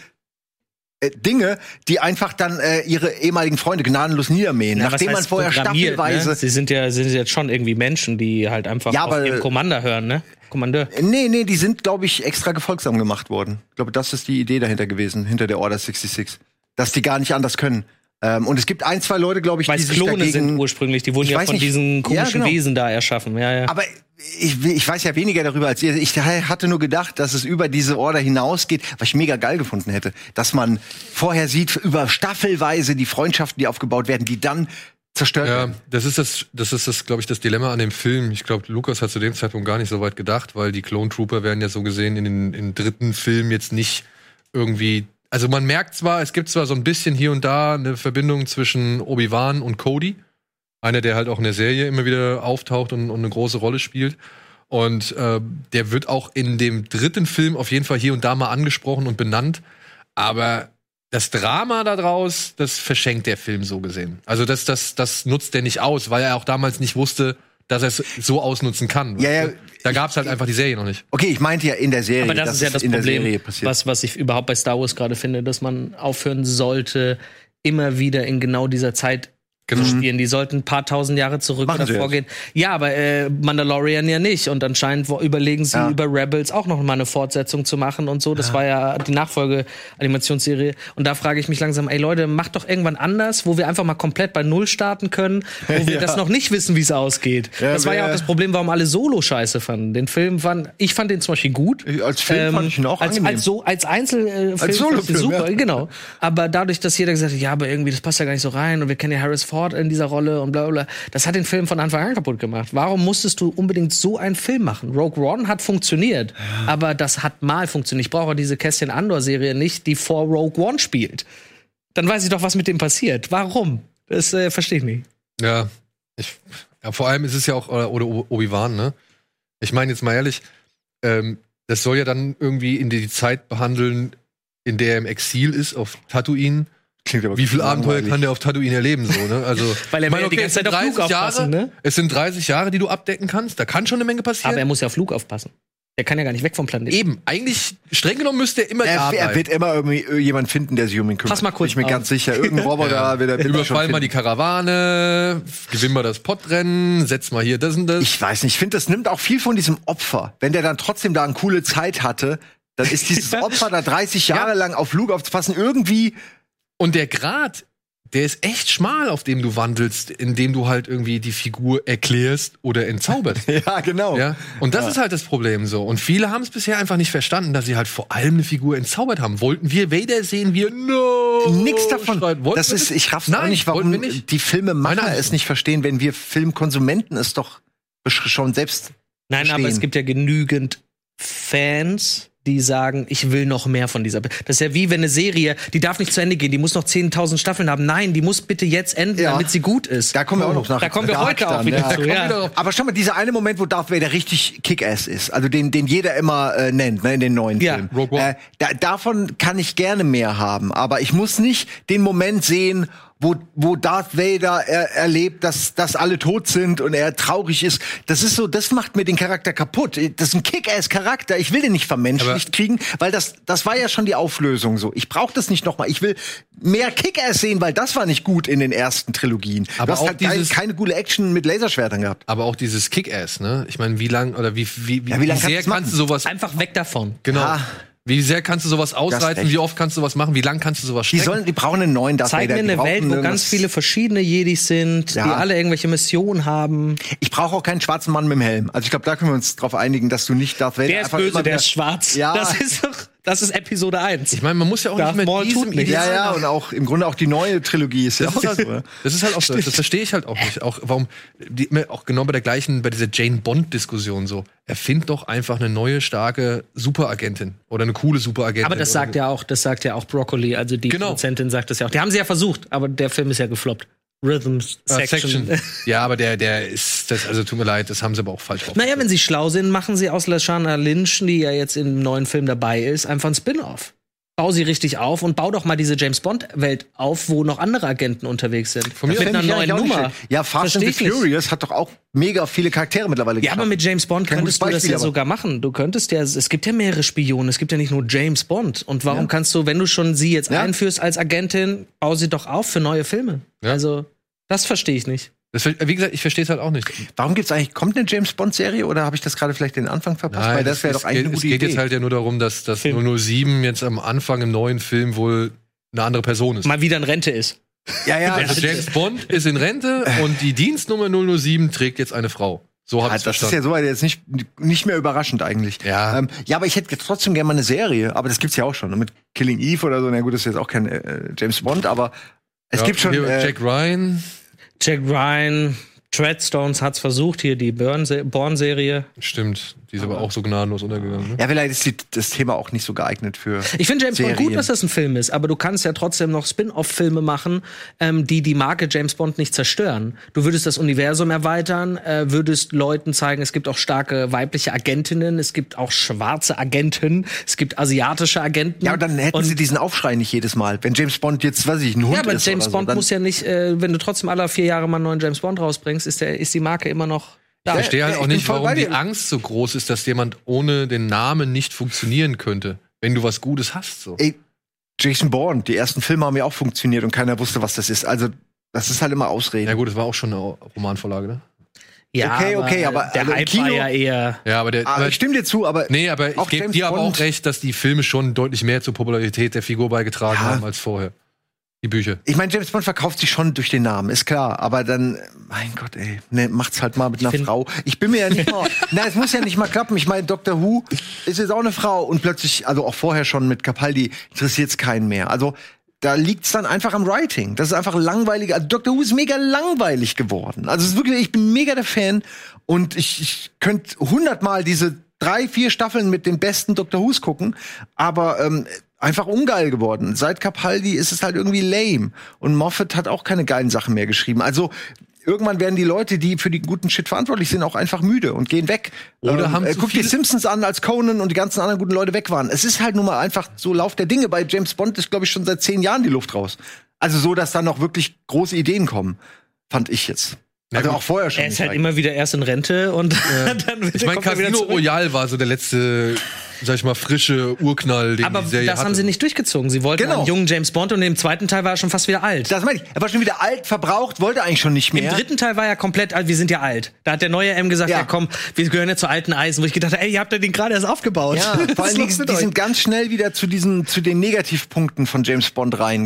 äh, Dinge, die einfach dann äh, ihre ehemaligen Freunde gnadenlos niedermähen, Na, was nachdem man heißt vorher programmiert, staffelweise Ne? Sie sind ja, sind jetzt schon irgendwie Menschen, die halt einfach Ja, auf aber- ihren Commander hören, ne? Kommandeur. Nee, nee, die sind, glaube ich, extra gefolgsam gemacht worden. Ich glaube, das ist die Idee dahinter gewesen, hinter der Order sechsundsechzig. Dass die gar nicht anders können. Ähm, und es gibt ein, zwei Leute, glaube ich, Weil die es sich Klone dagegen... sind ursprünglich. Die wurden Ich ja weiß von nicht. diesen Ja, komischen genau. Wesen da erschaffen. Ja, ja. Aber ich, ich weiß ja weniger darüber als ihr. Ich hatte nur gedacht, dass es über diese Order hinausgeht, was ich mega geil gefunden hätte. Dass man vorher sieht, über staffelweise die Freundschaften, die aufgebaut werden, die dann zerstört Ja, werden. das ist das, das ist das, glaube ich, das Dilemma an dem Film. Ich glaube, Lukas hat zu dem Zeitpunkt gar nicht so weit gedacht, weil die Clone Trooper werden ja so gesehen in den im dritten Film jetzt nicht irgendwie. Also man merkt zwar, es gibt zwar so ein bisschen hier und da eine Verbindung zwischen Obi-Wan und Cody, einer, der halt auch in der Serie immer wieder auftaucht und, und eine große Rolle spielt. Und äh, der wird auch in dem dritten Film auf jeden Fall hier und da mal angesprochen und benannt. Aber das Drama daraus, das verschenkt der Film so gesehen. Also das, das, das nutzt der nicht aus, weil er auch damals nicht wusste, dass er es so ausnutzen kann. Ja, ja, da gab's halt einfach die Serie noch nicht. Okay, ich meinte ja in der Serie. Aber das dass ist ja es das in der Serie Problem, passiert. was, was ich überhaupt bei Star Wars gerade finde, dass man aufhören sollte, immer wieder in genau dieser Zeit Genau. zu spielen. Die sollten ein paar tausend Jahre zurück Machen oder sie vorgehen. Ja, aber äh, Mandalorian ja nicht. Und anscheinend wo- überlegen sie Ja. über Rebels auch noch mal eine Fortsetzung zu machen und so. Das ja. war ja die Nachfolge-Animationsserie. Und da frage ich mich langsam, ey Leute, macht doch irgendwann anders, wo wir einfach mal komplett bei Null starten können, wo wir Ja. das noch nicht wissen, wie es ausgeht. Ja, das war ja wer- auch das Problem, warum alle Solo scheiße fanden. Den Film fand, ich fand den zum Beispiel gut. Als Film fand ich ihn auch als, angenehm. als so als Einzelfilm Als Solofilm, super, ja. genau. Aber dadurch, dass jeder gesagt hat, ja, aber irgendwie das passt ja gar nicht so rein und wir kennen ja Harris Ford in dieser Rolle und bla bla, das hat den Film von Anfang an kaputt gemacht. Warum musstest du unbedingt so einen Film machen? Rogue One hat funktioniert, ja. aber das hat mal funktioniert. Ich brauche diese Kästchen Andor-Serie nicht, die vor Rogue One spielt. Dann weiß ich doch, was mit dem passiert. Warum? Das äh, verstehe ich nicht. Ja, ich, ja, vor allem ist es ja auch, oder, oder Obi-Wan, ne? Ich meine jetzt mal ehrlich, ähm, das soll ja dann irgendwie in die Zeit behandeln, in der er im Exil ist, auf Tatooine. Klingt aber Wie viel Abenteuer langweilig. kann der auf Tatooine erleben, so, ne? Also, Weil er ich meine, will ja die okay, ganze es sind Zeit auf Flug dreißig aufpassen, Jahre, ne? Es sind dreißig Jahre, die du abdecken kannst. Da kann schon eine Menge passieren. Aber er muss ja auf Flug aufpassen. Der kann ja gar nicht weg vom Planeten. Eben, eigentlich, streng genommen müsste er immer da Er, bleiben. er wird immer irgendwie jemand finden, der sich um ihn kümmert. Pass mal kurz Ich bin mir auf. ganz sicher. Irgendein Roboter Ja. wird er wird er schon Überfall mal die finden. Karawane, gewinn mal das Podrennen, setz mal hier das und das. Ich weiß nicht, ich finde, das nimmt auch viel von diesem Opfer. Wenn der dann trotzdem da eine coole Zeit hatte, dann ist dieses Opfer da dreißig Jahre Ja. lang auf Luke aufzupassen irgendwie. Und der Grad der ist echt schmal, auf dem du wandelst, indem du halt irgendwie die Figur erklärst oder entzauberst. Ja, genau. Ja? Und das Ja. ist halt das Problem so. Und viele haben es bisher einfach nicht verstanden, dass sie halt vor allem eine Figur entzaubert haben. Wollten wir Vader sehen, wir no! Nix davon. schreien. Wollten Das wir ist, das? ich raff's Nein, auch nicht, wollten warum wir nicht. die Filmemacher Nein, nein. es nicht verstehen, wenn wir Filmkonsumenten es doch besch- schon selbst Nein, aber verstehen. es gibt ja genügend Fans, die sagen, ich will noch mehr von dieser. Das ist ja wie wenn eine Serie, die darf nicht zu Ende gehen, die muss noch zehntausend Staffeln haben. Nein, die muss bitte jetzt enden, Ja. damit sie gut ist. Da kommen wir auch noch nach. Da kommen wir Dark heute auch dann, wieder ja. zu. Ja. Aber schau mal, dieser eine Moment, wo Darth Vader richtig Kick-Ass ist, also den, den jeder immer äh, nennt, ne, in den neuen Ja. Filmen. Rogue One. Äh, da, davon kann ich gerne mehr haben, aber ich muss nicht den Moment sehen, wo, wo Darth Vader er, erlebt, dass, dass alle tot sind und er traurig ist. Das ist so, das macht mir den Charakter kaputt. Das ist ein Kick-Ass-Charakter. Ich will den nicht vermenschlicht Aber kriegen, weil das, das war ja schon die Auflösung so. Ich brauche das nicht nochmal. Ich will mehr Kick-Ass sehen, weil das war nicht gut in den ersten Trilogien. Aber du hast auch halt keine, dieses- keine gute Action mit Laserschwertern gehabt. Aber auch dieses Kick-Ass, ne? Ich meine, wie lang oder wie, wie, wie, Ja, wie lang wie sehr kannst du's machen? kannst du sowas. Einfach weg davon. Genau. Ah. Wie sehr kannst du sowas ausreizen? echt. Wie oft kannst du sowas machen? Wie lang kannst du sowas Die strecken? sollen, die brauchen einen neuen Darth Zeig Vader. mir Die eine Welt, brauchen wo irgendwas- ganz viele verschiedene Jedis sind, Ja. die alle irgendwelche Missionen haben. Ich brauche auch keinen schwarzen Mann mit dem Helm. Also ich glaube, da können wir uns drauf einigen, dass du nicht Darth Vader Der ist einfach böse, immer der wieder- ist schwarz. Ja. Das ist doch, das ist Episode eins. Ich meine, man muss ja auch Darth nicht Maul mit diesem tut nichts. Ja, Ideal ja, nach- und auch im Grunde auch die neue Trilogie ist ja auch Das ist, so. halt, das ist halt auch so, das verstehe ich halt auch nicht. Auch warum, die, auch genau bei der gleichen, bei dieser Jane Bond-Diskussion so. Erfind doch einfach eine neue, starke Superagentin. Oder eine coole Superagentin. Aber das oder sagt so. ja auch, das sagt ja auch Broccoli, also die Genau. Produzentin sagt das ja auch. Die haben sie ja versucht, aber der Film ist ja gefloppt. Rhythm Äh, Section. Ja, aber der, der ist, das, also tut mir leid, das haben sie aber auch falsch aufgeführt. Naja, wenn sie schlau sind, machen sie aus Lashana Lynch, die ja jetzt im neuen Film dabei ist, einfach ein Spin-off. Bau sie richtig auf und bau doch mal diese James-Bond-Welt auf, wo noch andere Agenten unterwegs sind. Von mir Mit aus einer Fänd ich neuen eigentlich auch nicht Nummer. schlecht. Ja, Fast and Versteh the ich nicht. Furious hat doch auch mega viele Charaktere mittlerweile Ja, aber mit James Bond Kein könntest du gutes das Beispiel, ja aber- sogar machen. Du könntest ja, es gibt ja mehrere Spione, es gibt ja nicht nur James Bond. Und warum Ja. kannst du, wenn du schon sie jetzt Ja. einführst als Agentin, bau sie doch auf für neue Filme. Ja. Also, das verstehe ich nicht. Das, wie gesagt, ich verstehe es halt auch nicht. Warum gibt's eigentlich, kommt eine James Bond-Serie oder habe ich das gerade vielleicht den Anfang verpasst? Weil das wäre es doch eigentlich geht, eine gute Es geht Idee. jetzt halt ja nur darum, dass, dass Film. null null sieben jetzt am Anfang im neuen Film wohl eine andere Person ist. Mal wieder in Rente ist. ja, ja, Also James Bond ist in Rente und die Dienstnummer null null sieben trägt jetzt eine Frau. So habe Ja, ich das ist verstanden. ja soweit jetzt nicht, nicht mehr überraschend eigentlich. Ja. Ähm, ja, aber ich hätte trotzdem gerne mal eine Serie, aber das gibt's ja auch schon. ne, Mit Killing Eve oder so, na gut, das ist jetzt auch kein äh, James Bond, aber es Ja, gibt schon. hier Äh, Jack Ryan. Jack Ryan, Treadstones hat's versucht, hier die Burn- Bourne-Serie. Stimmt, die ist aber auch so gnadenlos untergegangen. Ne? ja, vielleicht ist die, das Thema auch nicht so geeignet für. Ich finde James Bond Serien. gut, dass das ein Film ist, aber du kannst ja trotzdem noch Spin-off-Filme machen, ähm, die die Marke James Bond nicht zerstören. Du würdest das Universum erweitern, äh, würdest Leuten zeigen, es gibt auch starke weibliche Agentinnen, es gibt auch schwarze Agenten, es gibt asiatische Agenten. Ja, und dann hätten Und- sie diesen Aufschrei nicht jedes Mal. Wenn James Bond jetzt, weiß ich, ein Hund Ja, aber ist James oder so, Bond dann, muss ja nicht, äh, wenn du trotzdem alle vier Jahre mal einen neuen James Bond rausbringst, ist, der, ist die Marke immer noch da. Ich verstehe halt ja, auch ich bin nicht, voll warum bei die dir. Angst so groß ist, dass jemand ohne den Namen nicht funktionieren könnte, wenn du was Gutes hast. So. Ey, Jason Bourne, die ersten Filme haben ja auch funktioniert und keiner wusste, was das ist. Also, das ist halt immer Ausreden. Ja gut, das war auch schon eine Romanvorlage, ne? Ja, okay, okay, aber, der also im Hype Kino- war ja eher. Ja, aber der. Ah, aber, ich stimme dir zu, aber nee, aber ich auch gebe James dir aber Bond- auch recht, dass die Filme schon deutlich mehr zur Popularität der Figur beigetragen Ja. haben als vorher. Die Bücher. ich meine, James Bond verkauft sich schon durch den Namen, ist klar. Aber dann, mein Gott, ey, ne, macht's halt mal mit einer find- Frau. Ich bin mir ja nicht mal, na, es muss ja nicht mal klappen. Ich meine, Doctor Who ist jetzt auch eine Frau und plötzlich, also auch vorher schon mit Capaldi, interessiert's keinen mehr. Also, da liegt's dann einfach am Writing. Das ist einfach langweilig. Also Doctor Who ist mega langweilig geworden. Also es ist wirklich, ich bin mega der Fan und ich, ich könnte hundertmal diese drei, vier Staffeln mit den besten Doctor Who's gucken, aber ähm, einfach ungeil geworden. Seit Capaldi ist es halt irgendwie lame. Und Moffat hat auch keine geilen Sachen mehr geschrieben. Also irgendwann werden die Leute, die für den guten Shit verantwortlich sind, auch einfach müde und gehen weg. Oder ähm, haben äh, zu guck dir viele- Simpsons an, als Conan und die ganzen anderen guten Leute weg waren. Es ist halt nun mal einfach so Lauf der Dinge. Bei James Bond ist, glaube ich, schon seit zehn Jahren die Luft raus. Also so, dass da noch wirklich große Ideen kommen, fand ich jetzt. Also gut. auch vorher schon. Er ist nicht halt eigentlich. immer wieder erst in Rente und dann Ich meine, kommt er wieder Casino zurück. Royale war so der letzte, sag ich mal, frische Urknall, den Aber die Serie das hatte. haben sie nicht durchgezogen. Sie wollten Genau. einen jungen James Bond und im zweiten Teil war er schon fast wieder alt. Das meine ich. Er war schon wieder alt, verbraucht, wollte eigentlich schon nicht Im mehr. dritten Teil war er komplett alt, wir sind ja alt. Da hat der neue M gesagt, ja, Ja. komm, wir gehören ja zu alten Eisen, wo ich gedacht habe, ey, ihr habt ja den gerade erst aufgebaut. Ja, vor Was allem, ist los die, mit die euch? sind ganz schnell wieder zu diesen, zu den Negativpunkten von James Bond reingekommen.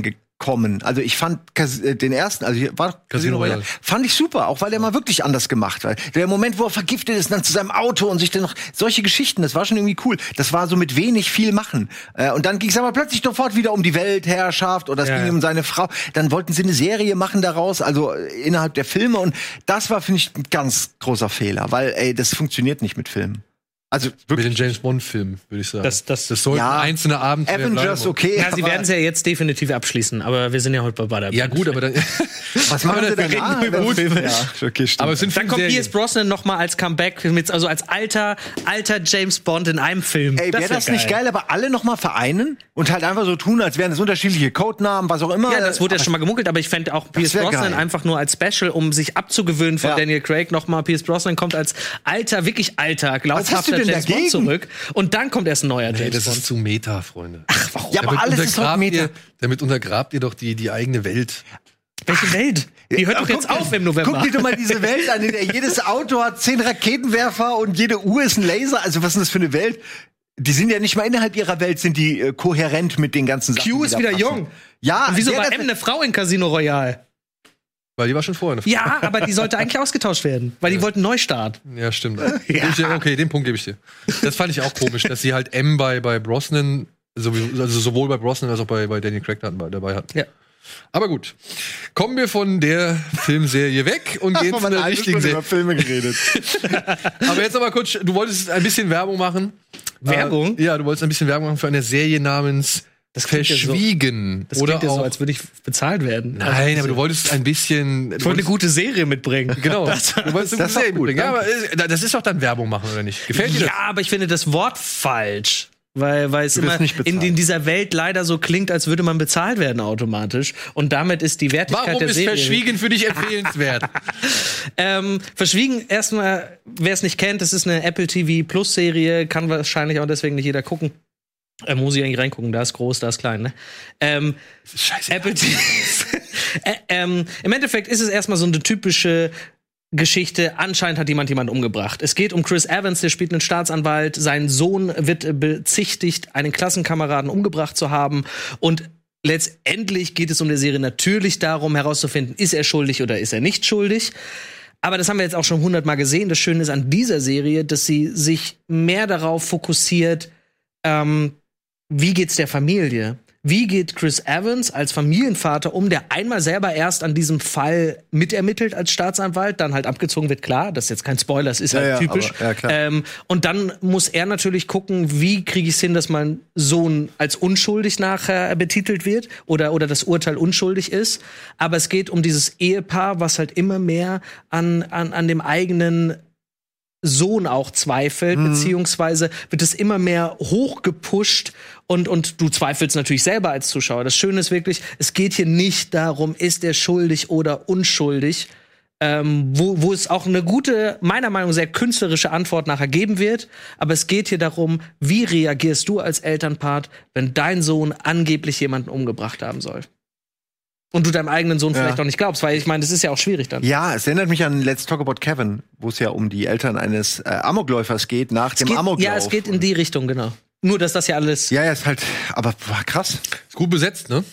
kommen. Also ich fand Cas- äh, den ersten, also hier war Casino Royale, fand ich super, auch weil der mal wirklich anders gemacht war. Der Moment, wo er vergiftet ist, dann zu seinem Auto und sich dann noch solche Geschichten, das war schon irgendwie cool. Das war so mit wenig viel machen. Äh, und dann ging es aber plötzlich sofort wieder um die Weltherrschaft oder es Ja, ging ja. um seine Frau. Dann wollten sie eine Serie machen daraus, also äh, innerhalb der Filme und das war, finde ich, ein ganz großer Fehler, weil ey, das funktioniert nicht mit Filmen. Also Mit wirklich. den James Bond-Filmen, würde ich sagen. Das- das- sollten Ja, einzelne Abenteuer Avengers bleiben. okay. Ja, sie aber werden es ja jetzt definitiv abschließen, aber wir sind ja heute bei Butter. Ja, gut, aber dann. was machen sie wir denn? reden Ah, über gut. Filme. Ja, okay, stimmt. aber es sind Dann fünf kommt Serien. Pierce Brosnan noch mal als Comeback, mit, also als alter, alter James Bond in einem Film. Ey, wäre wär das nicht geil, aber alle noch mal vereinen und halt einfach so tun, als wären es unterschiedliche Codenamen, was auch immer. Ja, das wurde ja Aber schon mal gemunkelt, aber ich fände auch Pierce wär Brosnan geil. einfach nur als Special, um sich abzugewöhnen von Ja. Daniel Craig, nochmal Pierce Brosnan kommt als alter, wirklich alter, hast du glaubhafter denn James Bond dagegen? zurück. Und dann kommt erst ein neuer Nee, James das Bond. ist zu Meta, Freunde. Ach, warum? Ja, aber alles ist halt Meta. Ihr, damit untergrabt ihr doch die, die eigene Welt. Welche Welt? Die hört Ja, doch jetzt guck auf dir- im November. Guck dir doch mal diese Welt an, in der jedes Auto hat zehn Raketenwerfer und jede Uhr ist ein Laser. Also was ist das für eine Welt? Die sind ja nicht mal innerhalb ihrer Welt, sind die äh, kohärent mit den ganzen Sachen. Q die ist da wieder passen. jung. Ja, Und wieso der war das- M eine Frau in Casino Royale? Weil die war schon vorher eine Frau. Ja, aber die sollte eigentlich ausgetauscht werden, weil die wollten Neustart. Ja, stimmt. Geb ich dir, okay, den Punkt gebe ich dir. Das fand ich auch komisch, dass sie halt M bei, bei Brosnan, sowieso- also sowohl bei Brosnan als auch bei, bei Daniel Craig hatten- dabei hatten. Ja. Aber gut. Kommen wir von der Filmserie weg und gehen Haben zu wir einer eine richtigen Stunde über Serie. Filme geredet. Aber jetzt aber kurz, du wolltest ein bisschen Werbung machen. Werbung? Äh, ja, du wolltest ein bisschen Werbung machen für eine Serie namens Das klingt ja so- Verschwiegen. Das Oder klingt ja auch, so, als würde ich bezahlt werden. Nein, also, aber du wolltest ein bisschen. ich wollte eine gute Serie mitbringen. Genau. Das, du wolltest eine das gute ist Serie auch gut, mitbringen. Ja, aber äh, das ist doch dann Werbung machen, oder nicht? Gefällt dir das? ja, aber ich finde das Wort falsch. Weil, weil es Du wirst immer nicht bezahlt. in, in dieser Welt leider so klingt, als würde man bezahlt werden automatisch. Und damit ist die Wertigkeit Warum der ist Serie. Verschwiegen für dich empfehlenswert? Ähm, Verschwiegen, erstmal, wer es nicht kennt, das ist eine Apple T V Plus Serie, kann wahrscheinlich auch deswegen nicht jeder gucken. Äh, muss ich eigentlich reingucken, da ist groß, da ist klein, ne? Ähm, Scheiße. Apple T V. äh, ähm, Im Endeffekt ist es erstmal so eine typische Geschichte. Anscheinend hat jemand jemanden umgebracht. Es geht um Chris Evans, der spielt einen Staatsanwalt. Sein Sohn wird äh, bezichtigt, einen Klassenkameraden umgebracht zu haben. Und letztendlich geht es um der Serie natürlich darum, herauszufinden, ist er schuldig oder ist er nicht schuldig. Aber das haben wir jetzt auch schon hundertmal gesehen. Das Schöne ist an dieser Serie, dass sie sich mehr darauf fokussiert, ähm, wie geht's der Familie? Wie geht Chris Evans als Familienvater um, der einmal selber erst an diesem Fall mitermittelt als Staatsanwalt, dann halt abgezogen wird, klar, das ist jetzt kein Spoiler, das ist Ja, halt ja, typisch. aber- ja, klar. Ähm, und dann muss er natürlich gucken, wie kriege ich es hin, dass mein Sohn als unschuldig nachher betitelt wird oder, oder das Urteil unschuldig ist. Aber es geht um dieses Ehepaar, was halt immer mehr an, an, an dem eigenen Sohn auch zweifelt, Mhm. beziehungsweise wird es immer mehr hochgepusht und, und du zweifelst natürlich selber als Zuschauer. Das Schöne ist wirklich, es geht hier nicht darum, ist er schuldig oder unschuldig, ähm, wo, wo es auch eine gute, meiner Meinung nach sehr künstlerische Antwort nachher geben wird. Aber es geht hier darum, wie reagierst du als Elternpart, wenn dein Sohn angeblich jemanden umgebracht haben soll? Und du deinem eigenen Sohn Ja. vielleicht auch nicht glaubst, weil ich meine, das ist ja auch schwierig dann. Ja, es erinnert mich an Let's Talk About Kevin, wo es ja um die Eltern eines äh, Amokläufers geht, nach Es dem geht, Amoklauf. ja, es geht in die Richtung, genau. Nur, dass das ja alles. Ja, ja, ist halt, aber boah, krass. Ist gut besetzt, ne?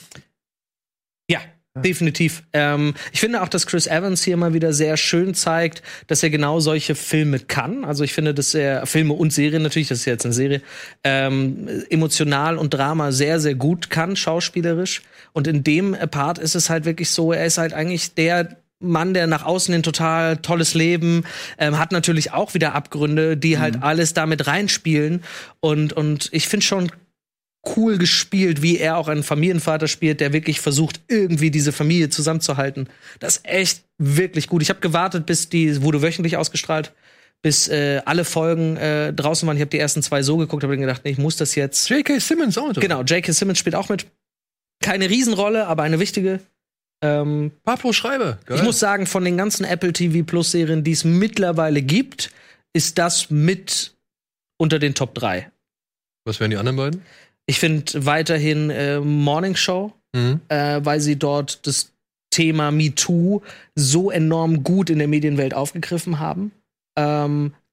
Ja, definitiv. Ähm, ich finde auch, dass Chris Evans hier mal wieder sehr schön zeigt, dass er genau solche Filme kann. Also ich finde, dass er Filme und Serien natürlich, das ist jetzt eine Serie, ähm, emotional und Drama sehr, sehr gut kann, schauspielerisch. Und in dem Part ist es halt wirklich so, er ist halt eigentlich der Mann, der nach außen ein total tolles Leben, ähm, hat natürlich auch wieder Abgründe, die halt alles damit reinspielen. Und, und ich finde schon cool gespielt, wie er auch einen Familienvater spielt, der wirklich versucht, irgendwie diese Familie zusammenzuhalten. Das ist echt wirklich gut. Ich habe gewartet, bis die wurde wöchentlich ausgestrahlt, bis äh, alle Folgen äh, draußen waren. Ich habe die ersten zwei so geguckt, habe mir gedacht, nee, ich muss das jetzt. J K. Simmons auch mit. Genau, J K. Simmons spielt auch mit. Keine Riesenrolle, aber eine wichtige. Ähm, Pablo Schreiber. Geil. ich muss sagen, von den ganzen Apple T V Plus Serien, die es mittlerweile gibt, ist das mit unter den Top drei. Was wären die anderen beiden? Ich finde weiterhin äh, Morning Show, Mhm. äh, weil sie dort das Thema MeToo so enorm gut in der Medienwelt aufgegriffen haben. Ähm,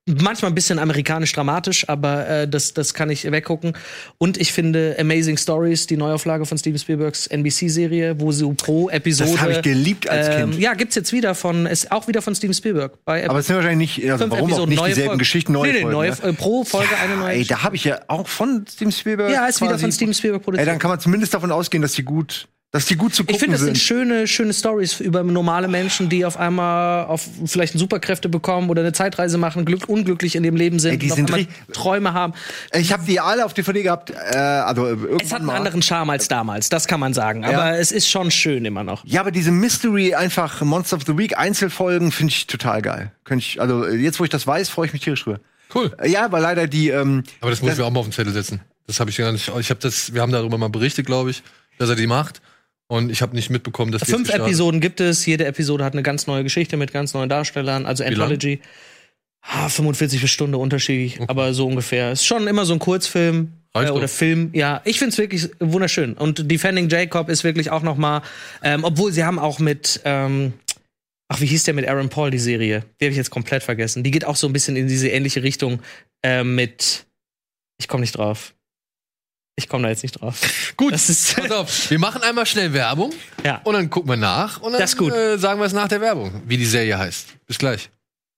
manchmal ein bisschen amerikanisch-dramatisch, aber äh, das, das kann ich weggucken. Und ich finde Amazing Stories, die Neuauflage von Steven Spielbergs N B C-Serie, wo so pro Episode... Das habe ich geliebt als ähm, Kind. Ja, gibt's jetzt wieder von, ist auch wieder von Steven Spielberg. Bei aber es sind wahrscheinlich nicht, also warum Episoden, auch nicht neue dieselben Folgen. Geschichten, neue nee, nee, Folgen. neue, Ne? äh, pro Folge ja, eine neue ey, da habe ich ja auch von Steven Spielberg Ja, ist wieder quasi, von Steven Spielberg produziert. Ey, dann kann man zumindest davon ausgehen, dass die gut... Dass die gut zu gucken Ich finde, das sind sind. schöne, schöne Stories über normale Menschen, die auf einmal auf vielleicht Superkräfte bekommen oder eine Zeitreise machen, glück, unglücklich in dem Leben sind, Ey, die und auf sind einmal Träume haben. Ich habe die alle auf D V D gehabt. Äh, also irgendwann Es hat einen mal. anderen Charme als damals, das kann man sagen. Aber Ja. es ist schon schön immer noch. Ja, aber diese Mystery, einfach Monster of the Week Einzelfolgen, finde ich total geil. Könnte ich, also jetzt, wo ich das weiß, freue ich mich tierisch drüber. Cool. Ja, aber leider die. Ähm, Aber das muss ich mir auch mal auf den Zettel setzen. Das habe ich gar nicht. Ich habe das. Wir haben darüber mal berichtet, glaube ich, dass er die macht. Und ich habe nicht mitbekommen, dass die Fünf jetzt gestartet- Episoden gibt es. Jede Episode hat eine ganz neue Geschichte mit ganz neuen Darstellern. Also Wie lang? Anthology. Ah, fünfundvierzig Stunden unterschiedlich, Okay. aber so ungefähr. Ist schon immer so ein Kurzfilm Reicht äh, oder doch. Film. Ja, ich find's wirklich wunderschön. Und Defending Jacob ist wirklich auch noch mal, ähm, obwohl sie haben auch mit, ähm, ach, wie hieß der mit Aaron Paul, die Serie? Die habe ich jetzt komplett vergessen. Die geht auch so ein bisschen in diese ähnliche Richtung äh, mit, ich komme nicht drauf. Ich komme da jetzt nicht drauf. Gut, Das ist- pass auf. Wir machen einmal schnell Werbung Ja. und dann gucken wir nach und dann Das ist gut. Äh, sagen wir es nach der Werbung, wie die Serie heißt. Bis gleich.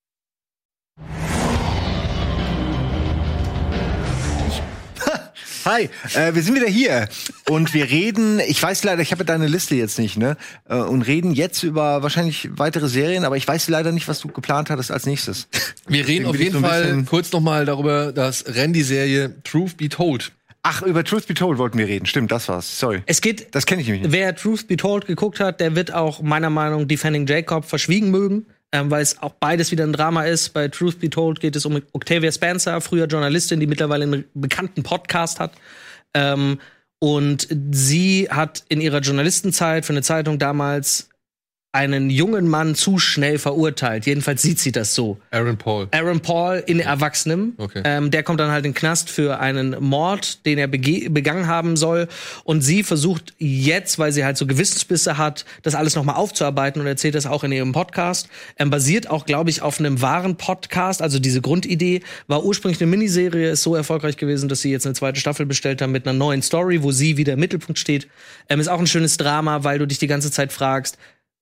Hi, äh, wir sind wieder hier und wir reden, ich weiß leider, ich habe deine Liste jetzt nicht, ne? Äh, und reden jetzt über wahrscheinlich weitere Serien, aber ich weiß leider nicht, was du geplant hattest als nächstes. Wir reden Deswegen auf bin ich jeden so ein Fall bisschen- kurz noch mal darüber, dass Randy-Serie Truth Be Told. Ach, über Truth Be Told wollten wir reden. Stimmt, das war's. Sorry. Es geht, Das kenne ich nämlich nicht. wer Truth Be Told geguckt hat, der wird auch meiner Meinung nach Defending Jacob verschwiegen mögen, ähm, weil es auch beides wieder ein Drama ist. Bei Truth Be Told geht es um Octavia Spencer, früher Journalistin, die mittlerweile einen bekannten Podcast hat. Ähm, und sie hat in ihrer Journalistenzeit für eine Zeitung damals einen jungen Mann zu schnell verurteilt. Jedenfalls sieht sie das so. Aaron Paul. Aaron Paul in Erwachsenem. Okay. Ähm, der kommt dann halt in den Knast für einen Mord, den er bege- begangen haben soll. Und sie versucht jetzt, weil sie halt so Gewissensbisse hat, das alles nochmal aufzuarbeiten und erzählt das auch in ihrem Podcast. Ähm, basiert auch, glaube ich, auf einem wahren Podcast. Also diese Grundidee war ursprünglich eine Miniserie, ist so erfolgreich gewesen, dass sie jetzt eine zweite Staffel bestellt haben mit einer neuen Story, wo sie wieder im Mittelpunkt steht. Ähm, ist auch ein schönes Drama, weil du dich die ganze Zeit fragst,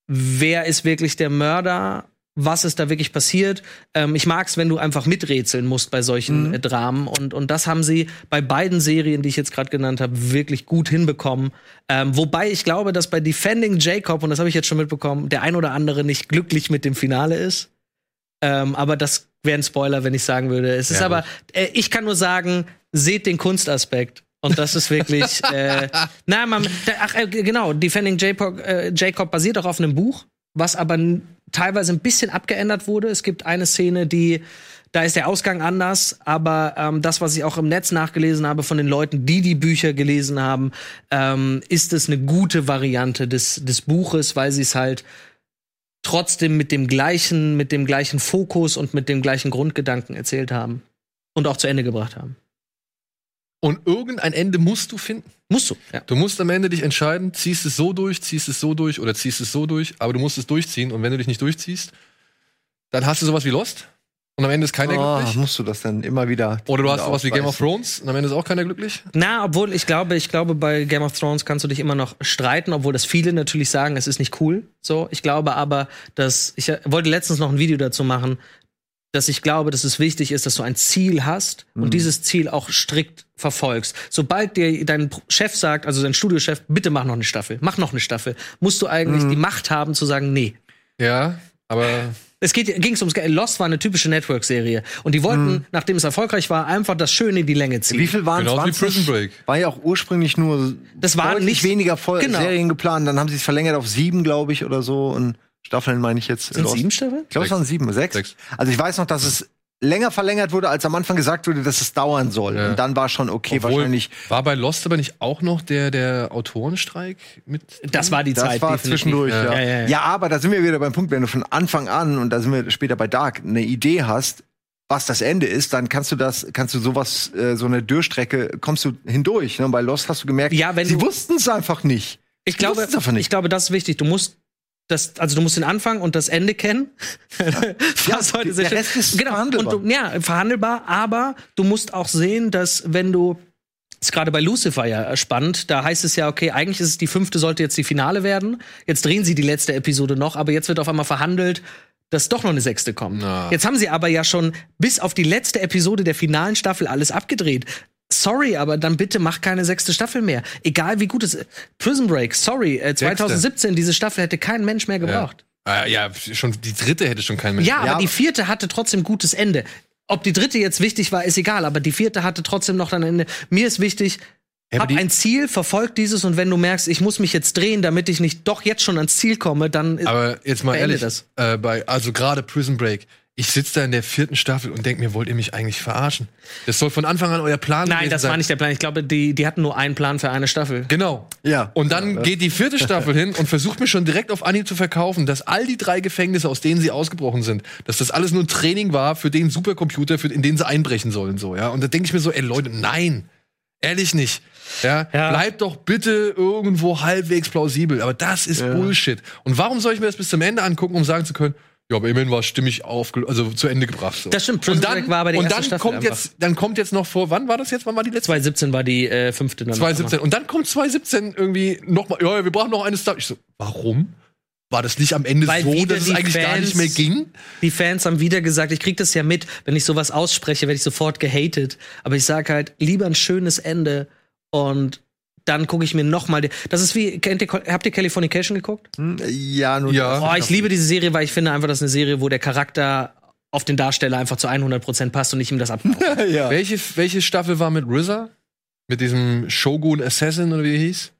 wer ist wirklich der Mörder? Was ist da wirklich passiert? Ähm, ich mag's, wenn du einfach miträtseln musst bei solchen Mhm. äh, Dramen. Und, und das haben sie bei beiden Serien, die ich jetzt gerade genannt habe, wirklich gut hinbekommen. Ähm, wobei ich glaube, dass bei Defending Jacob, und das habe ich jetzt schon mitbekommen, der ein oder andere nicht glücklich mit dem Finale ist. Ähm, aber das wäre ein Spoiler, wenn ich sagen würde. Es ist Ja, aber, äh, ich kann nur sagen, seht den Kunstaspekt. Und das ist wirklich, äh, na, man, da, ach, äh, genau, Defending Jacob, äh, Jacob basiert auch auf einem Buch, was aber n- teilweise ein bisschen abgeändert wurde. Es gibt eine Szene, die, da ist der Ausgang anders, aber ähm, das, was ich auch im Netz nachgelesen habe von den Leuten, die die Bücher gelesen haben, ähm, ist es eine gute Variante des, des Buches, weil sie es halt trotzdem mit dem gleichen, mit dem gleichen Fokus und mit dem gleichen Grundgedanken erzählt haben und auch zu Ende gebracht haben. Und irgendein Ende musst du finden. Musst du, ja. Du musst am Ende dich entscheiden, ziehst es so durch, ziehst es so durch oder ziehst es so durch, aber du musst es durchziehen. Und wenn du dich nicht durchziehst, dann hast du sowas wie Lost. Und am Ende ist keiner Oh, glücklich. musst du das dann immer wieder. Oder du hast sowas wie Game of aufreißen? Thrones und am Ende ist auch keiner glücklich. Na, obwohl ich glaube, ich glaube, bei Game of Thrones kannst du dich immer noch streiten, obwohl das viele natürlich sagen, es ist nicht cool. So, ich glaube aber, dass ich äh, wollte letztens noch ein Video dazu machen, dass ich glaube, dass es wichtig ist, dass du ein Ziel hast und Mhm. dieses Ziel auch strikt verfolgst. Sobald dir dein Chef sagt, also dein Studiochef, bitte mach noch eine Staffel, mach noch eine Staffel, musst du eigentlich Mhm. die Macht haben zu sagen, nee. Ja, aber Es geht, ging's ums Ge- Lost war eine typische Network-Serie und die wollten, nachdem es erfolgreich war, einfach das Schöne in die Länge ziehen. Wie viel waren Genauso wie es? Prison Break. War ja auch ursprünglich nur Das waren deutlich nicht- weniger Voll genau. Serien geplant. Dann haben sie es verlängert auf sieben, glaube ich, oder so. Und Staffeln meine ich jetzt. Sind Lost. sieben Staffeln? Ich glaube, es Sechs. waren sieben, sechs. Sechs. Also ich weiß noch, dass es länger verlängert wurde, als am Anfang gesagt wurde, dass es dauern soll. Ja. Und dann war schon okay, Obwohl, wahrscheinlich. war bei Lost aber nicht auch noch der, der Autorenstreik mit? Das war die Das Zeit. war definitiv. zwischendurch, ja. Ja, Ja, ja, ja. Ja, aber da sind wir wieder beim Punkt, wenn du von Anfang an, und da sind wir später bei Dark, eine Idee hast, was das Ende ist, dann kannst du das, kannst du sowas, äh, so eine Dürrstrecke, kommst du hindurch. Ne? Und bei Lost hast du gemerkt, Ja, wenn sie du- wussten es einfach nicht. Ich Die glaube, wussten's einfach nicht. ich glaube, das ist wichtig. Du musst Das, also du musst den Anfang und das Ende kennen. Ja, heute sehr der Rest ist genau. verhandelbar. Und du, ja, verhandelbar, aber du musst auch sehen, dass wenn du ist gerade bei Lucifer ja spannend. Da heißt es ja, okay, eigentlich ist es die fünfte, sollte jetzt die Finale werden. Jetzt drehen sie die letzte Episode noch, aber jetzt wird auf einmal verhandelt, dass doch noch eine sechste kommt. Na. Jetzt haben sie aber ja schon bis auf die letzte Episode der finalen Staffel alles abgedreht. Sorry, aber dann bitte mach keine sechste Staffel mehr. Egal wie gut es ist. Prison Break, sorry, äh, zwanzig siebzehn, diese Staffel hätte kein Mensch mehr gebraucht. Ja. Äh, ja, schon die dritte hätte schon kein Mensch. Ja, aber Ja, die aber- vierte hatte trotzdem gutes Ende. Ob die dritte jetzt wichtig war, ist egal, aber die vierte hatte trotzdem noch ein Ende. Mir ist wichtig, aber hab die- ein Ziel, verfolg dieses und wenn du merkst, ich muss mich jetzt drehen, damit ich nicht doch jetzt schon ans Ziel komme, dann Aber jetzt mal beende ehrlich, das. Äh, bei, also gerade Prison Break, ich sitze da in der vierten Staffel und denke mir, wollt ihr mich eigentlich verarschen? Das soll von Anfang an euer Plan Nein, gewesen das sein. war nicht der Plan. Ich glaube, die, die hatten nur einen Plan für eine Staffel. Genau. Ja. Und dann geht die vierte Staffel hin und versucht mir schon direkt auf Anhieb zu verkaufen, dass all die drei Gefängnisse, aus denen sie ausgebrochen sind, dass das alles nur ein Training war für den Supercomputer, für, in den sie einbrechen sollen, so, ja. Und da denke ich mir so, ey Leute, nein. Ehrlich nicht. Ja, Ja. bleibt doch bitte irgendwo halbwegs plausibel. Aber das ist Bullshit. Und warum soll ich mir das bis zum Ende angucken, um sagen zu können, ja, aber immerhin war es stimmig aufge also zu Ende gebracht. So. Das stimmt, Prison und dann, Break war aber die und erste dann Staffel kommt einfach. jetzt, dann kommt jetzt noch vor, wann war das jetzt? Wann war die letzte? zwanzig siebzehn war die äh, fünfte. Dann zwanzig siebzehn. Und dann kommt zwanzig siebzehn irgendwie nochmal, ja, ja, wir brauchen noch eine Star. Ich so, warum? War das nicht am Ende Weil so, wieder dass es die eigentlich gar nicht mehr Fans- ging? Die Fans haben wieder gesagt, ich krieg das ja mit, wenn ich sowas ausspreche, werde ich sofort gehatet. Aber ich sag halt, lieber ein schönes Ende und dann gucke ich mir noch mal. Das ist wie, kennt ihr, habt ihr Californication geguckt? Ja, nur Ja. Oh, ich liebe diese Serie, weil ich finde einfach, das ist eine Serie, wo der Charakter auf den Darsteller einfach zu hundert Prozent passt und ich ihm das abkaufe. ja. Welche, welche Staffel war mit R Z A? Mit diesem Shogun Assassin oder wie er hieß?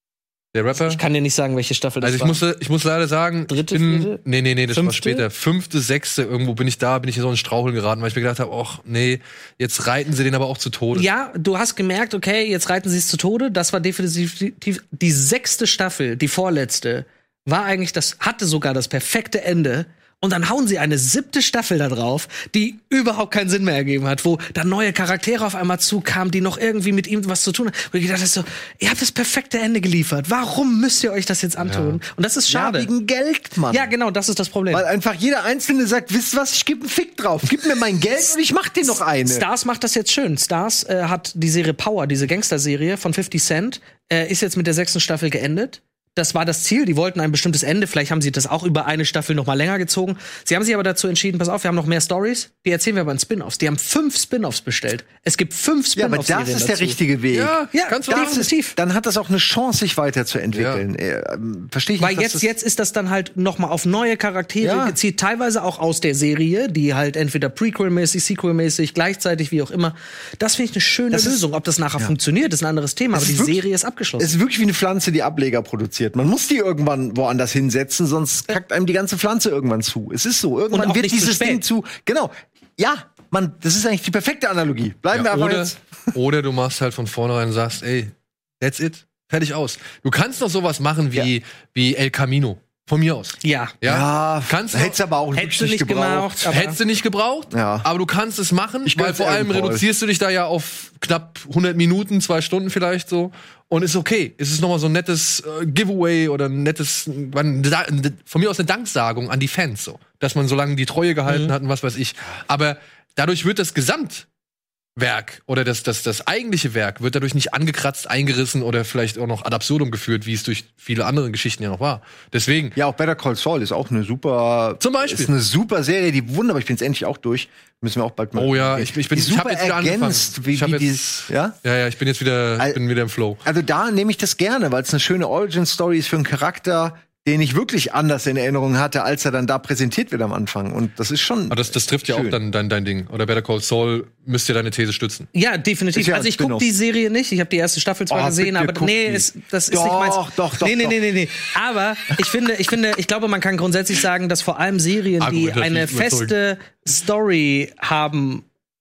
Der Rapper? Ich kann dir nicht sagen, welche Staffel das Also ich war. musste, ich muss leider sagen, Dritte, ich bin, vierte? nee, nee, nee, das war Fünfte? später. Fünfte, sechste, irgendwo bin ich da, bin ich in so einen Straucheln geraten, weil ich mir gedacht habe, ach, nee, jetzt reiten sie den aber auch zu Tode. Ja, du hast gemerkt, okay, jetzt reiten sie es zu Tode. Das war definitiv die sechste Staffel, die vorletzte, war eigentlich das, hatte sogar das perfekte Ende. Und dann hauen sie eine siebte Staffel da drauf, die überhaupt keinen Sinn mehr ergeben hat, wo dann neue Charaktere auf einmal zukamen, die noch irgendwie mit ihm was zu tun haben. Und ich gedacht hast so, ihr habt das perfekte Ende geliefert. Warum müsst ihr euch das jetzt antun? Und das ist schade. Ja, wegen Geld, Mann. Ja, genau, das ist das Problem. Weil einfach jeder Einzelne sagt, wisst ihr was, ich gebe einen Fick drauf. Gib mir mein Geld und ich mach dir noch eine. Stars macht das jetzt schön. Stars äh, hat die Serie Power, diese Gangster-Serie von fifty Cent, äh, ist jetzt mit der sechsten Staffel geendet. Das war das Ziel. Die wollten ein bestimmtes Ende. Vielleicht haben sie das auch über eine Staffel noch mal länger gezogen. Sie haben sich aber dazu entschieden, pass auf, wir haben noch mehr Stories. Die erzählen wir aber in Spin-Offs. Die haben fünf Spin-Offs bestellt. Es gibt fünf Ja, aber Spin-Offs. das ist der richtige Weg. Ja, Ja, ganz das genau. definitiv. Dann hat das auch eine Chance, sich weiterzuentwickeln. Äh, ähm, Verstehe ich Weil nicht, dass jetzt, das- jetzt ist das dann halt noch mal auf neue Charaktere Ja. gezielt, teilweise auch aus der Serie, die halt entweder Prequel-mäßig, Sequel-mäßig, gleichzeitig, wie auch immer. Das finde ich eine schöne Das ist- Lösung. Ob das nachher funktioniert, ist ein anderes Thema, aber ist die wirklich- Serie ist abgeschlossen. Es ist wirklich wie eine Pflanze, die Ableger produziert. Man muss die irgendwann woanders hinsetzen, sonst kackt einem die ganze Pflanze irgendwann zu. Es ist so. Irgendwann Und auch wird nicht zu dieses spät. Ding zu. Genau. Ja, man, das ist eigentlich die perfekte Analogie. Bleiben wir Ja, einfach oder, jetzt. oder du machst halt von vornherein und sagst, ey, that's it. Fertig aus. Du kannst noch sowas machen wie, wie El Camino. Von mir aus. Ja. Ja, Ja, kannst du hättest aber auch Hättest wirklich du nicht gemacht, aber Hättest du nicht gebraucht, Ja. aber du kannst es machen, Ich weil gönn's vor allem Aaron Paul. reduzierst du dich da ja auf knapp hundert Minuten, zwei Stunden vielleicht so. Und ist okay. Es ist nochmal so ein nettes äh, Giveaway oder ein nettes, man, da, von mir aus eine Danksagung an die Fans so. Dass man so lange die Treue gehalten Mhm. hat und was weiß ich. Aber dadurch wird das Gesamtwerk oder das, das, das eigentliche Werk wird dadurch nicht angekratzt, eingerissen oder vielleicht auch noch ad absurdum geführt, wie es durch viele andere Geschichten ja noch war. Deswegen, Ja, auch Better Call Saul ist auch eine super. Zum Beispiel. Ist eine super Serie, die wunderbar. Ich bin jetzt endlich auch durch. Müssen wir auch bald mal. oh ja, ich, ich bin, die ich super habe jetzt wieder angefangen. ergänzt, wie, ich hab wie jetzt, dieses, ja? ja, ja, ich bin jetzt wieder, ich bin wieder im Flow. Also da nehme ich das gerne, weil es eine schöne Origin-Story ist für einen Charakter, den ich wirklich anders in Erinnerung hatte, als er dann da präsentiert wird am Anfang. Und das ist schon. Aber das, das trifft ja schön. auch dann dein, dein Ding. Oder Better Call Saul müsst ihr deine These stützen. Ja, definitiv. Ist ja also ein ich gucke Spin-off. die Serie nicht. Ich habe die erste Staffel zwar Oh, gesehen, bitte aber guck nee, die. ist, das ist Doch, nicht meins. doch, doch, Nee, nee, doch. nee, nee, nee. Aber ich finde, ich finde, ich glaube, man kann grundsätzlich sagen, dass vor allem Serien, die Argumentativ eine überzeugend. feste Story haben,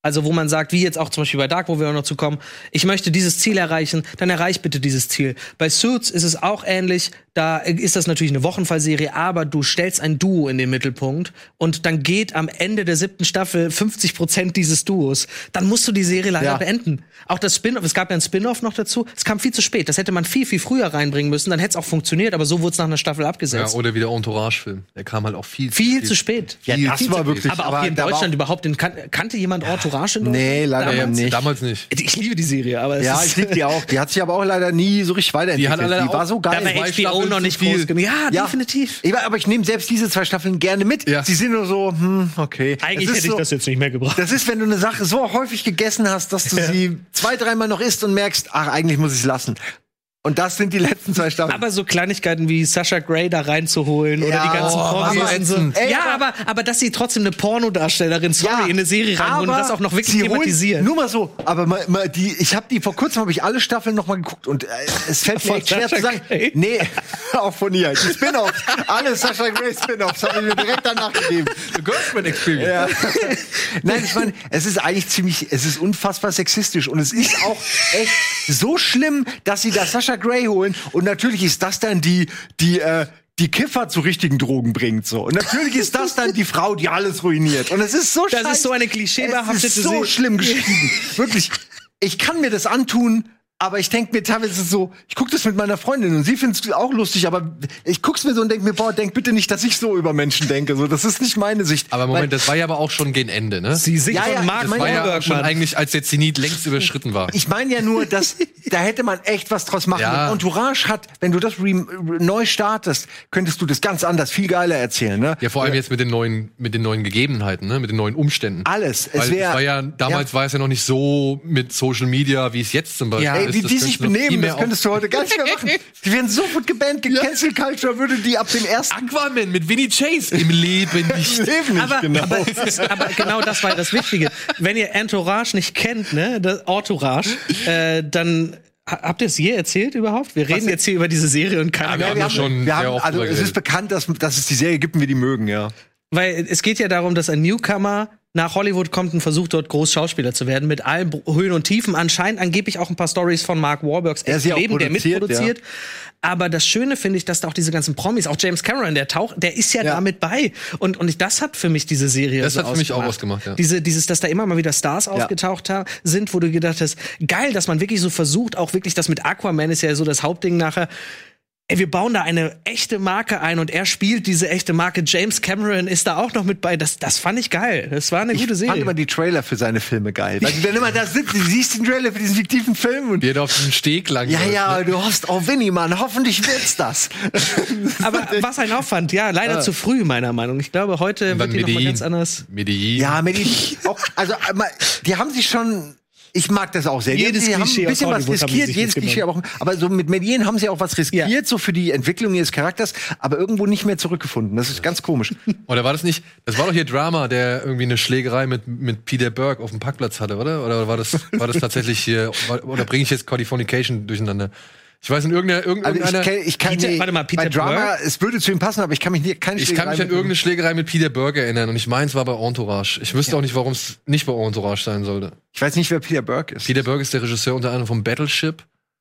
Also wo man sagt, wie jetzt auch zum Beispiel bei Dark, wo wir auch noch zu kommen, ich möchte dieses Ziel erreichen, dann erreich bitte dieses Ziel. Bei Suits ist es auch ähnlich, da ist das natürlich eine Wochenfallserie, aber du stellst ein Duo in den Mittelpunkt und dann geht am Ende der siebten Staffel fünfzig Prozent dieses Duos. Dann musst du die Serie leider Ja. beenden. Auch das Spin-off, es gab ja ein Spin-off noch dazu, es kam viel zu spät. Das hätte man viel, viel früher reinbringen müssen, dann hätte es auch funktioniert, aber so wurde es nach einer Staffel Ja, abgesetzt. oder wie der Entourage-Film. Der kam halt auch viel, viel zu spät. Ja, das Viel war zu wirklich- spät. Aber auch hier in aber da war Deutschland auch- überhaupt, den, kan kannte jemand Entourage in Deutschland? Nee, leider Damals? nicht. Damals nicht. Ich liebe die Serie, aber es Ja, ist ich liebe die auch. Die hat sich aber auch leider nie so richtig weiterentwickelt. Die hat leider die war auch- so da geil. war zwei H B O Staffeln noch zu nicht viel. groß genug. Ja, Ja. definitiv. Ich, aber ich nehme selbst diese zwei Staffeln gerne mit. Ja. Sie sind nur so, hm, okay. Eigentlich Es ist hätte ich so, das jetzt nicht mehr gebracht. Das ist, wenn du eine Sache so häufig gegessen hast, dass du sie zwei, dreimal noch isst und merkst, ach, eigentlich muss ich es lassen. Und das sind die letzten zwei Staffeln. Aber so Kleinigkeiten wie Sasha Grey da reinzuholen oder Ja, die ganzen oh, Promis aber und so. ätzend. Ey, Ja, aber, aber dass sie trotzdem eine Pornodarstellerin, sorry, in eine Serie reinholen und aber das auch noch wirklich sie holen- thematisieren. Nur mal so, aber mal, mal die, ich habe die vor kurzem habe ich alle Staffeln noch mal geguckt und äh, es fällt mir Von echt schwer Sasha zu sagen. Grey? Nee, auch von ihr. Die Spin-offs, alle Sasha Grey Spin-offs habe ich mir direkt danach gegeben. The Girlfriend Experience. Ja. Nein, ich meine, es ist eigentlich ziemlich, es ist unfassbar sexistisch und es ist auch echt so schlimm, dass sie da Sasha Grey holen und natürlich ist das dann die, die, äh, die Kiffer zu richtigen Drogen bringt, so. Und natürlich ist das dann die Frau, die alles ruiniert. Und es ist so Das ist scheiße. so eine klischeebehaftete Es ist so Serie. schlimm geschrieben. Wirklich. Ich kann mir das antun, aber ich denke mir teilweise so, ich gucke das mit meiner Freundin und sie findet es auch lustig, aber ich guck's mir so und denke mir, boah, denk bitte nicht, dass ich so über Menschen denke. So, das ist nicht meine Sicht. Aber Moment, Weil, das war ja aber auch schon gegen Ende, ne? Sie singt Ja, von ja, Mark das Das war ja Wahlberg, auch schon Mann. eigentlich, als der Zenit längst überschritten war. ich meine ja nur, dass da hätte man echt was draus machen Ja. können. Entourage hat, wenn du das re neu startest, könntest du das ganz anders, viel geiler erzählen, ne? Ja, vor allem jetzt mit den neuen, mit den neuen Gegebenheiten, ne? Mit den neuen Umständen. Alles. Weil Es es wär, war ja, damals war es ja noch nicht so mit Social Media, wie es jetzt zum Beispiel Ja. ist. Ey, wie Das die könnte sich noch viel benehmen, mehr das könntest du heute gar nicht mehr machen. Die werden sofort gebannt, Cancel Culture würde die ab dem ersten Aquaman mit Winnie Chase im Leben nicht. Leben nicht, Aber, genau. aber, aber genau das war das Wichtige. Wenn ihr Entourage nicht kennt, ne, das Entourage, äh, dann ha- habt ihr es je erzählt überhaupt? Wir reden jetzt hier über diese Serie und keiner Ja, wir mehr. haben ja schon wir sehr haben, oft also drüber es ist geredet. bekannt, dass, dass es die Serie gibt und wir die mögen, ja. Weil es geht ja darum, dass ein Newcomer nach Hollywood kommt und versucht, dort Großschauspieler zu werden, mit allen Br- Höhen und Tiefen. Anscheinend angeblich auch ein paar Stories von Mark Wahlbergs Er ist ja auch Leben, der produziert, mitproduziert. Aber das Schöne finde ich, dass da auch diese ganzen Promis, auch James Cameron, der taucht, der ist ja, Ja. da mit bei. Und, und ich, das hat für mich diese Serie Das so hat für mich auch ausgemacht, ja. Diese, dieses, dass da immer mal wieder Stars aufgetaucht ha- sind, wo du gedacht hast, geil, dass man wirklich so versucht, auch wirklich das mit Aquaman ist ja so das Hauptding nachher. Ey, wir bauen da eine echte Marke ein und er spielt diese echte Marke. James Cameron ist da auch noch mit bei. Das, das fand ich geil. Das war eine Ich gute fand Serie. immer die Trailer für seine Filme geil. Weil wenn immer da sitzt, du siehst den Trailer für diesen fiktiven Film und Wie er da auf den Steg lang ja, läuft, ja, ne? du hoffst, oh Winnie, Mann, hoffentlich wird's das. Aber was ein Aufwand, ja, leider zu früh, meiner Meinung nach. Ich glaube, heute Und wird dann die noch mal Medellin. ganz anders. Medellin. Ja, mit die, auch, also, einmal, die haben sich schon. Ich mag das auch sehr. Die Jedes haben, die haben Klischee ein bisschen aus was Hollywood haben sie riskiert, sich jedes mitgenommen. Klischee, aber, auch, aber so mit Medellin haben sie auch was riskiert, Ja. so für die Entwicklung ihres Charakters, aber irgendwo nicht mehr zurückgefunden. Das ist ganz komisch. Oder war das nicht, das war doch hier Drama, der irgendwie eine Schlägerei mit, mit Peter Berg auf dem Parkplatz hatte, oder? Oder war das, war das tatsächlich hier, war, oder bringe ich jetzt Californication durcheinander? Ich weiß, in irgendeiner, Also irgendeiner, ich, kenn, ich kann Peter- nee, warte mal, Peter bei Drama, Berg? es würde zu ihm passen, aber ich kann mich nie, keine ich kann mich an mit- irgendeine Schlägerei mit Peter Berg erinnern und ich meine, es war bei Entourage. Ich wüsste auch nicht, warum es nicht bei Entourage sein sollte. Ich weiß nicht, wer Peter Berg ist. Peter Berg ist der Regisseur unter anderem von Battleship,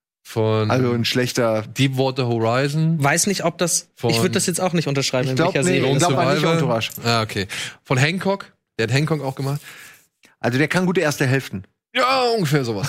von Also ein schlechter. Deepwater Horizon, Weiß nicht, ob das. Von- ich würde das jetzt auch nicht unterschreiben, Ich in glaub, welcher nee, Serie. ich das glaub, war. nicht Entourage. Ah, okay. Von Hancock, der hat Hancock auch gemacht. Also der kann gute erste Hälften. Ja, ungefähr sowas.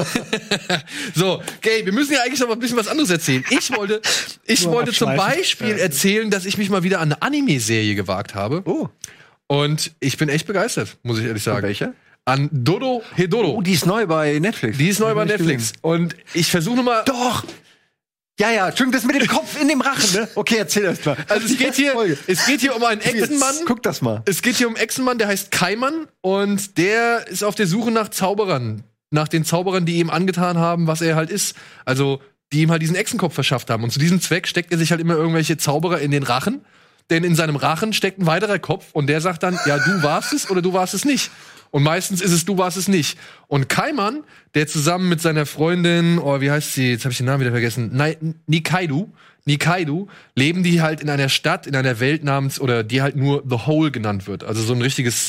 So, okay, wir müssen ja eigentlich noch mal ein bisschen was anderes erzählen. Ich wollte, ich Nur wollte zum abschweifen. Beispiel erzählen, dass ich mich mal wieder an eine Anime-Serie gewagt habe. Oh. Und ich bin echt begeistert, muss ich ehrlich sagen. Welche? An Dodo Hedoro. Oh, die ist neu bei Netflix. Die ist neu bei Hab ich nicht Netflix. gesehen. Und ich versuche nur mal. Doch! Ja, ja, Entschuldigung, das mit dem Kopf in dem Rachen, ne? Okay, erzähl das mal. Also es geht hier, Folge. es geht hier um einen Echsenmann. Guck das mal. Es geht hier um einen Echsenmann, der heißt Kaiman und der ist auf der Suche nach Zauberern. Nach den Zauberern, die ihm angetan haben, was er halt ist. Also, die ihm halt diesen Echsenkopf verschafft haben. Und zu diesem Zweck steckt er sich halt immer irgendwelche Zauberer in den Rachen. Denn in seinem Rachen steckt ein weiterer Kopf und der sagt dann, ja, du warst es oder du warst es nicht. Und meistens ist es, du warst es nicht. Und Kaiman, der zusammen mit seiner Freundin, oh, wie heißt sie? Jetzt habe ich den Namen wieder vergessen. Nai- Nikaidu. Nikaidu leben die halt in einer Stadt, in einer Welt namens, oder die halt nur The Hole genannt wird. Also so ein richtiges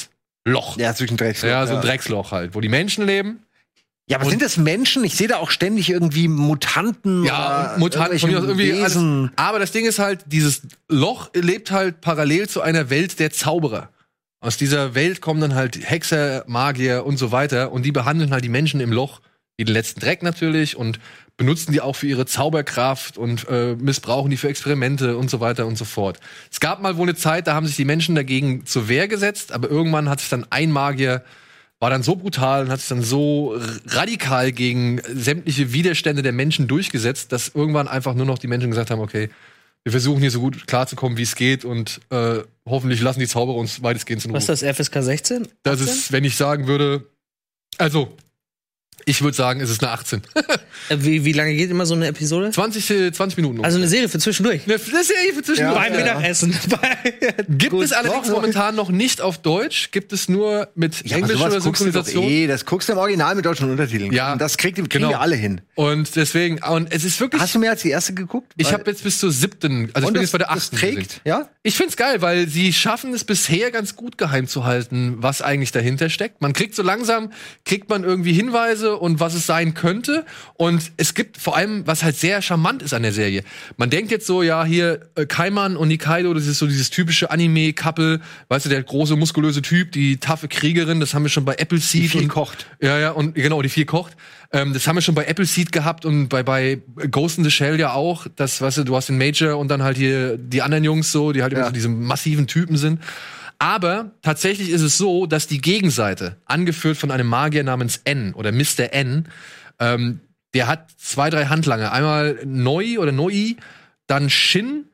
Loch. Ja, zwischen Drecksloch. Ja, so ein Drecksloch halt, wo die Menschen leben. Ja, aber und sind das Menschen? Ich sehe da auch ständig irgendwie Mutanten. Ja, und Mutanten von mir aus irgendwie alles. Aber das Ding ist halt, dieses Loch lebt halt parallel zu einer Welt der Zauberer. Aus dieser Welt kommen dann halt Hexer, Magier und so weiter. Und die behandeln halt die Menschen im Loch wie den letzten Dreck natürlich und benutzen die auch für ihre Zauberkraft und äh, missbrauchen die für Experimente und so weiter und so fort. Es gab mal wohl eine Zeit, da haben sich die Menschen dagegen zur Wehr gesetzt, aber irgendwann hat sich dann ein Magier, war dann so brutal und hat sich dann so radikal gegen sämtliche Widerstände der Menschen durchgesetzt, dass irgendwann einfach nur noch die Menschen gesagt haben, okay, wir versuchen hier so gut klarzukommen, wie es geht und äh, hoffentlich lassen die Zauberer uns weitestgehend in Ruhe. Was ist das, F S K sechzehn? Das ist, wenn ich sagen würde, also ich würde sagen, es ist eine achtzehn. wie, wie lange geht immer so eine Episode? zwanzig, zwanzig Minuten. Also eine Serie für zwischendurch. Eine, eine Serie für zwischendurch. Ja, beim Mittagessen. Gibt Gut. es allerdings Doch, momentan noch nicht auf Deutsch. Gibt es nur mit Ja, englischer sowas guckst du doch Synchronisation. eh, das guckst du im Original mit deutschen Untertiteln. Ja, und das kriegt, kriegen genau. wir alle hin. Und deswegen, und es ist wirklich. Hast du mehr als die erste geguckt? Ich Weil- habe jetzt bis zur siebten, also ich und bin das, jetzt bei der das achten. trägt, ja? Ich find's geil, weil sie schaffen es bisher ganz gut geheim zu halten, was eigentlich dahinter steckt. Man kriegt so langsam, kriegt man irgendwie Hinweise und was es sein könnte. Und es gibt vor allem, was halt sehr charmant ist an der Serie. Man denkt jetzt so, ja, hier äh, Kaiman und Nikaido, das ist so dieses typische Anime-Couple, weißt du, der große, muskulöse Typ, die taffe Kriegerin, das haben wir schon bei Appleseed. Die viel und, kocht. Ja, ja, und genau, die viel kocht. Ähm, das haben wir schon bei Appleseed gehabt und bei, bei Ghost in the Shell ja auch. Das, weißt du, du hast den Major und dann halt hier die anderen Jungs so, die halt Ja. immer so diese massiven Typen sind. Aber tatsächlich ist es so, dass die Gegenseite, angeführt von einem Magier namens N oder Mister N, ähm, der hat zwei, drei Handlanger. Einmal Noi oder Noi, dann Shin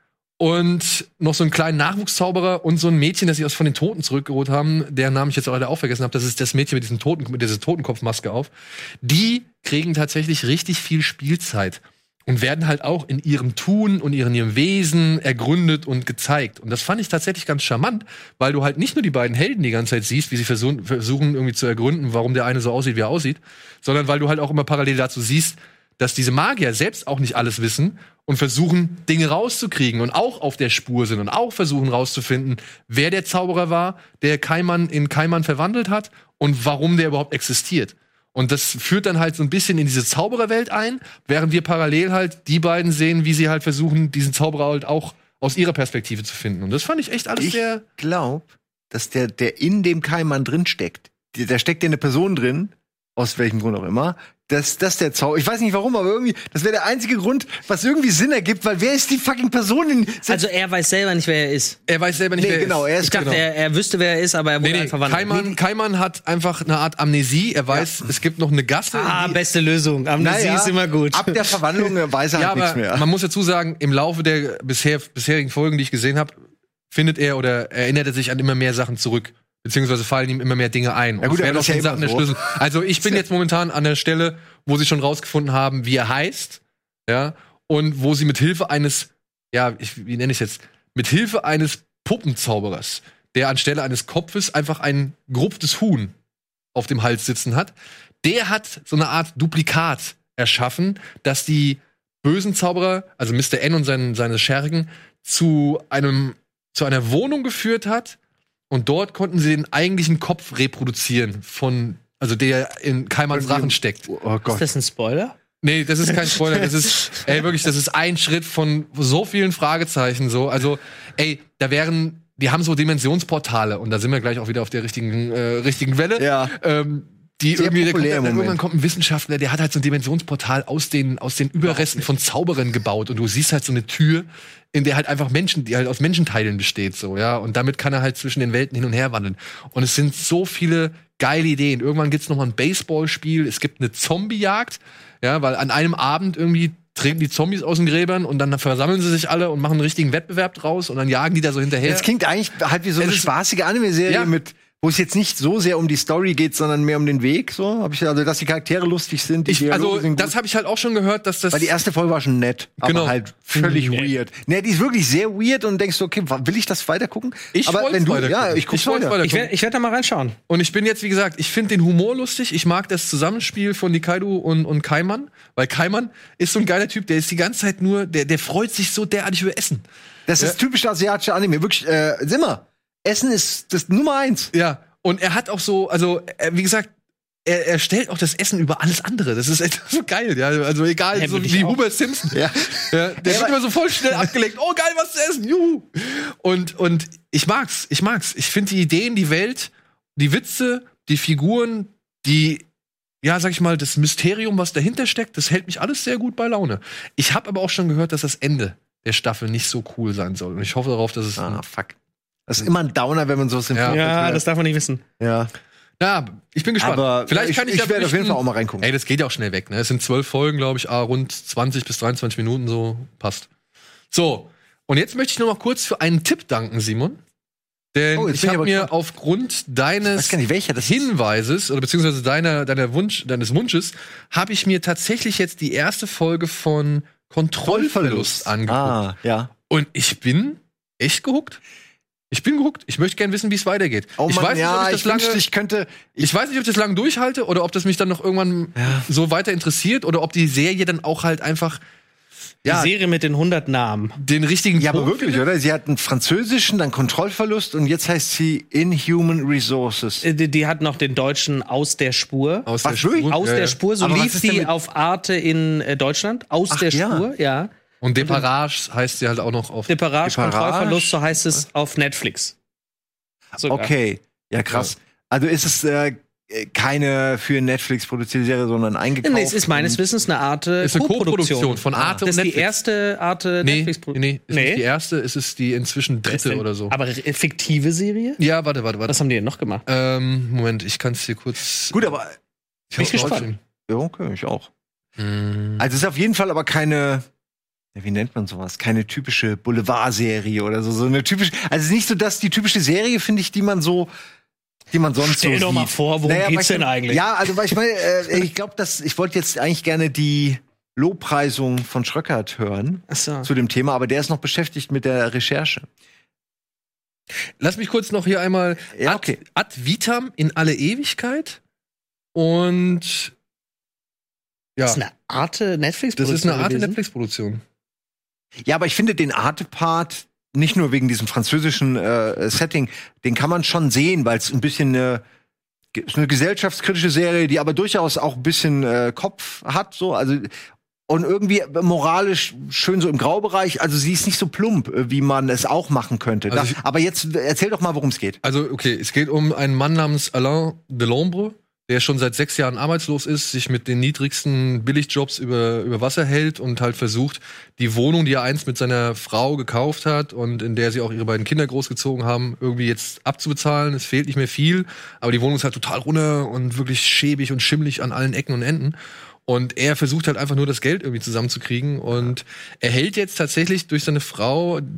und noch so einen kleinen Nachwuchszauberer und so ein Mädchen, das sie aus von den Toten zurückgeholt haben, deren Namen ich jetzt auch leider auch vergessen habe. Das ist das Mädchen mit diesem Toten, mit dieser Totenkopfmaske auf. Die kriegen tatsächlich richtig viel Spielzeit und werden halt auch in ihrem Tun und in ihrem Wesen ergründet und gezeigt. Und das fand ich tatsächlich ganz charmant, weil du halt nicht nur die beiden Helden die ganze Zeit siehst, wie sie versuchen, versuchen irgendwie zu ergründen, warum der eine so aussieht, wie er aussieht, sondern weil du halt auch immer parallel dazu siehst, dass diese Magier selbst auch nicht alles wissen und versuchen, Dinge rauszukriegen und auch auf der Spur sind und auch versuchen rauszufinden, wer der Zauberer war, der Kaiman in Kaiman verwandelt hat und warum der überhaupt existiert. Und das führt dann halt so ein bisschen in diese Zaubererwelt ein, während wir parallel halt die beiden sehen, wie sie halt versuchen, diesen Zauberer halt auch aus ihrer Perspektive zu finden. Und das fand ich echt alles Ich sehr. glaube, dass der, der in dem Kaiman drin steckt, die- da steckt ja eine Person drin, aus welchem Grund auch immer, dass das der Zauber. Ich weiß nicht warum, aber irgendwie, das wäre der einzige Grund, was irgendwie Sinn ergibt, weil wer ist die fucking Person in. Also er weiß selber nicht, wer er ist. Er weiß selber nicht, Nee, wer genau, er er ist. ist Ich dachte, genau. er, er wüsste, wer er ist, aber er wurde Nee, nee, halt verwandelt. Kaiman, Kaiman hat einfach eine Art Amnesie. Er weiß, es gibt noch eine Gasse. Ah, die- beste Lösung. Amnesie Naja, ist immer gut. Ab der Verwandlung weiß er ja, halt nichts aber mehr. man muss dazu sagen, im Laufe der bisher, bisherigen Folgen, die ich gesehen habe, findet er oder erinnert er sich an immer mehr Sachen zurück. Beziehungsweise fallen ihm immer mehr Dinge ein. Und Ja gut, es werden aber auch das ist schon ja Sachen der immer so. Schlüssel. Also ich bin jetzt momentan an der Stelle, wo sie schon rausgefunden haben, wie er heißt. Ja. Und wo sie mit Hilfe eines, ja, ich, wie nenne ich es jetzt? Mit Hilfe eines Puppenzauberers, der anstelle eines Kopfes einfach ein gerupftes Huhn auf dem Hals sitzen hat, der hat so eine Art Duplikat erschaffen, dass die bösen Zauberer, also Mister N und sein, seine Schergen, zu einem, zu einer Wohnung geführt hat. Und dort konnten sie den eigentlichen Kopf reproduzieren von, also der in Kaimans Rachen steckt. Oh Ist Gott. das ein Spoiler? Nee, das ist kein Spoiler. Das ist, ey, wirklich, das ist ein Schritt von so vielen Fragezeichen, so. Also, ey, da wären, die haben so Dimensionsportale und da sind wir gleich auch wieder auf der richtigen, äh, richtigen Welle. Ja. Ähm, die Sehr irgendwie, der kommt, populär dann, im Moment. irgendwann kommt ein Wissenschaftler, der hat halt so ein Dimensionsportal aus den, aus den Überresten von Zauberern gebaut und du siehst halt so eine Tür, in der halt einfach Menschen, die halt aus Menschenteilen besteht, so, ja. Und damit kann er halt zwischen den Welten hin und her wandeln. Und es sind so viele geile Ideen. Irgendwann gibt's noch mal ein Baseballspiel, es gibt eine Zombiejagd, ja, weil an einem Abend irgendwie treten die Zombies aus den Gräbern und dann versammeln sie sich alle und machen einen richtigen Wettbewerb draus und dann jagen die da so hinterher. Das klingt eigentlich halt wie so eine Es ist- spaßige Anime-Serie Ja. mit, wo es jetzt nicht so sehr um die Story geht, sondern mehr um den Weg. So habe ich also, dass die Charaktere lustig sind. Die ich, Dialoge also, sind gut. das habe ich halt auch schon gehört, dass das. Weil die erste Folge war schon nett, aber Genau. halt völlig Nee. weird. Nee, die ist wirklich sehr weird und denkst du, okay, wa- will ich das weiter gucken? Ich aber wollt's wenn du, weiter ja, gucken. ich guck's Ich wollt's weiter. weiter Ich werde ich werd da mal reinschauen. Und ich bin jetzt, wie gesagt, ich finde den Humor lustig. Ich mag das Zusammenspiel von Nikaido und, und Kaiman. Weil Kaiman ist so ein geiler Typ, der ist die ganze Zeit nur, der, der freut sich so derartig über Essen. Das ist typisch asiatische Anime. Wirklich, äh, Simmer. Essen ist das Nummer eins. Ja. Und er hat auch so, also, äh, wie gesagt, Er, er stellt auch das Essen über alles andere. Das ist echt so geil, ja. Also egal, Ja, so will wie ich auch. Homer Simpson. Ja. Ja, der Ja, wird immer so voll schnell abgelenkt. Oh, geil, was zu essen. Juhu. Und, und ich mag's, ich mag's. Ich finde die Ideen, die Welt, die Witze, die Figuren, die, ja, sag ich mal, das Mysterium, was dahinter steckt, das hält mich alles sehr gut bei Laune. Ich habe aber auch schon gehört, dass das Ende der Staffel nicht so cool sein soll. Und ich hoffe darauf, dass es. Ah, fuck. Das ist immer ein Downer, wenn man sowas im Ja. Vorfeld Ja, hört. das darf man nicht wissen. Ja. Ja, ich bin gespannt. Aber Vielleicht ich, kann ich, ich ja werde auf jeden berichten- Fall auch mal reingucken. Ey, das geht ja auch schnell weg, ne? Es sind zwölf Folgen, glaube ich, ah, rund zwanzig bis dreiundzwanzig Minuten, so passt. So, und jetzt möchte ich nur noch kurz für einen Tipp danken, Simon. Denn Oh, jetzt ich bin ich habe aber mir gespannt. aufgrund Ich deines weiß gar nicht, welcher das ist. Hinweises oder beziehungsweise deiner, deiner Wunsch, deines Wunsches, habe ich mir tatsächlich jetzt die erste Folge von Kontrollverlust angeguckt. Ah, ja. Und ich bin echt gehuckt. Ich bin gehuckt. Ich möchte gerne wissen, wie es weitergeht. Oh ich Mann, weiß nicht, ja, ob ich ich, das lange wünschte, ich könnte. ich weiß nicht, ob ich das lange durchhalte oder ob das mich dann noch irgendwann Ja. so weiter interessiert oder ob die Serie dann auch halt einfach ja, Die Serie mit den hundert Namen. den richtigen Ja, aber Ton wirklich, findet. oder? Sie hat einen französischen, dann Kontrollverlust und jetzt heißt sie Inhuman Resources. Äh, Die, die hat noch den deutschen Aus der Spur. Aus Was, der wirklich? Spur. Aus Ja, der ja. Spur, so Aber was lief ist denn die mit- auf Arte in äh, Deutschland. Aus Ach, der ja. Spur, ja. Und Deparage heißt sie halt auch noch auf. Deparage, Deparage? Kontrollverlust, so heißt es auf Netflix. Sogar. Okay, ja krass. Also ist es äh, keine für Netflix produzierte Serie, sondern eingekauft. Nee, es ist meines und- Wissens eine Arte ist eine Co-Produktion. Co-Produktion von Arte Das und ist die Netflix. erste Arte nee, Netflix-Produktion. nee, ist nicht die erste, es ist die inzwischen dritte oder so. Aber äh, fiktive Serie? Ja, warte, warte, warte. Was haben die denn noch gemacht? Ähm, Moment, ich kann es hier kurz. Gut, aber ich bin hab's gespannt. aufgeschrieben. ja, okay, ich auch. Mm. Also es ist auf jeden Fall aber keine, ja, wie nennt man sowas? Keine typische Boulevardserie oder so. So eine typische, also es ist nicht so, dass die typische Serie, finde ich, die man so, die man sonst Stell so doch mal sieht. vor, worum Naja, geht's weil ich- denn eigentlich? Ja, also weil ich meine, äh, ich glaube, dass ich wollte jetzt eigentlich gerne die Lobpreisung von Schröckert hören Ach so. zu dem Thema, aber der ist noch beschäftigt mit der Recherche. Lass mich kurz noch hier einmal Ja, ad, okay. ad vitam in alle Ewigkeit. Und ja, Das ist eine Arte Netflix das ist eine Art gewesen? Netflix-Produktion. Ja, aber ich finde den Arte-Part nicht nur wegen diesem französischen äh, Setting, den kann man schon sehen, weil es ein bisschen äh, ge- ist eine gesellschaftskritische Serie, die aber durchaus auch ein bisschen äh, Kopf hat, so, also und irgendwie moralisch schön so im Graubereich. Also sie ist nicht so plump, äh, wie man es auch machen könnte. Also Da, ich- aber jetzt erzähl doch mal, worum es geht. Also, okay, es geht um einen Mann namens Alain Delombre, der schon seit sechs Jahren arbeitslos ist, sich mit den niedrigsten Billigjobs über, über Wasser hält und halt versucht, die Wohnung, die er einst mit seiner Frau gekauft hat und in der sie auch ihre beiden Kinder großgezogen haben, irgendwie jetzt abzubezahlen. Es fehlt nicht mehr viel, aber die Wohnung ist halt total runter und wirklich schäbig und schimmelig an allen Ecken und Enden. Und er versucht halt einfach nur das Geld irgendwie zusammenzukriegen und erhält jetzt tatsächlich durch seine Frau äh,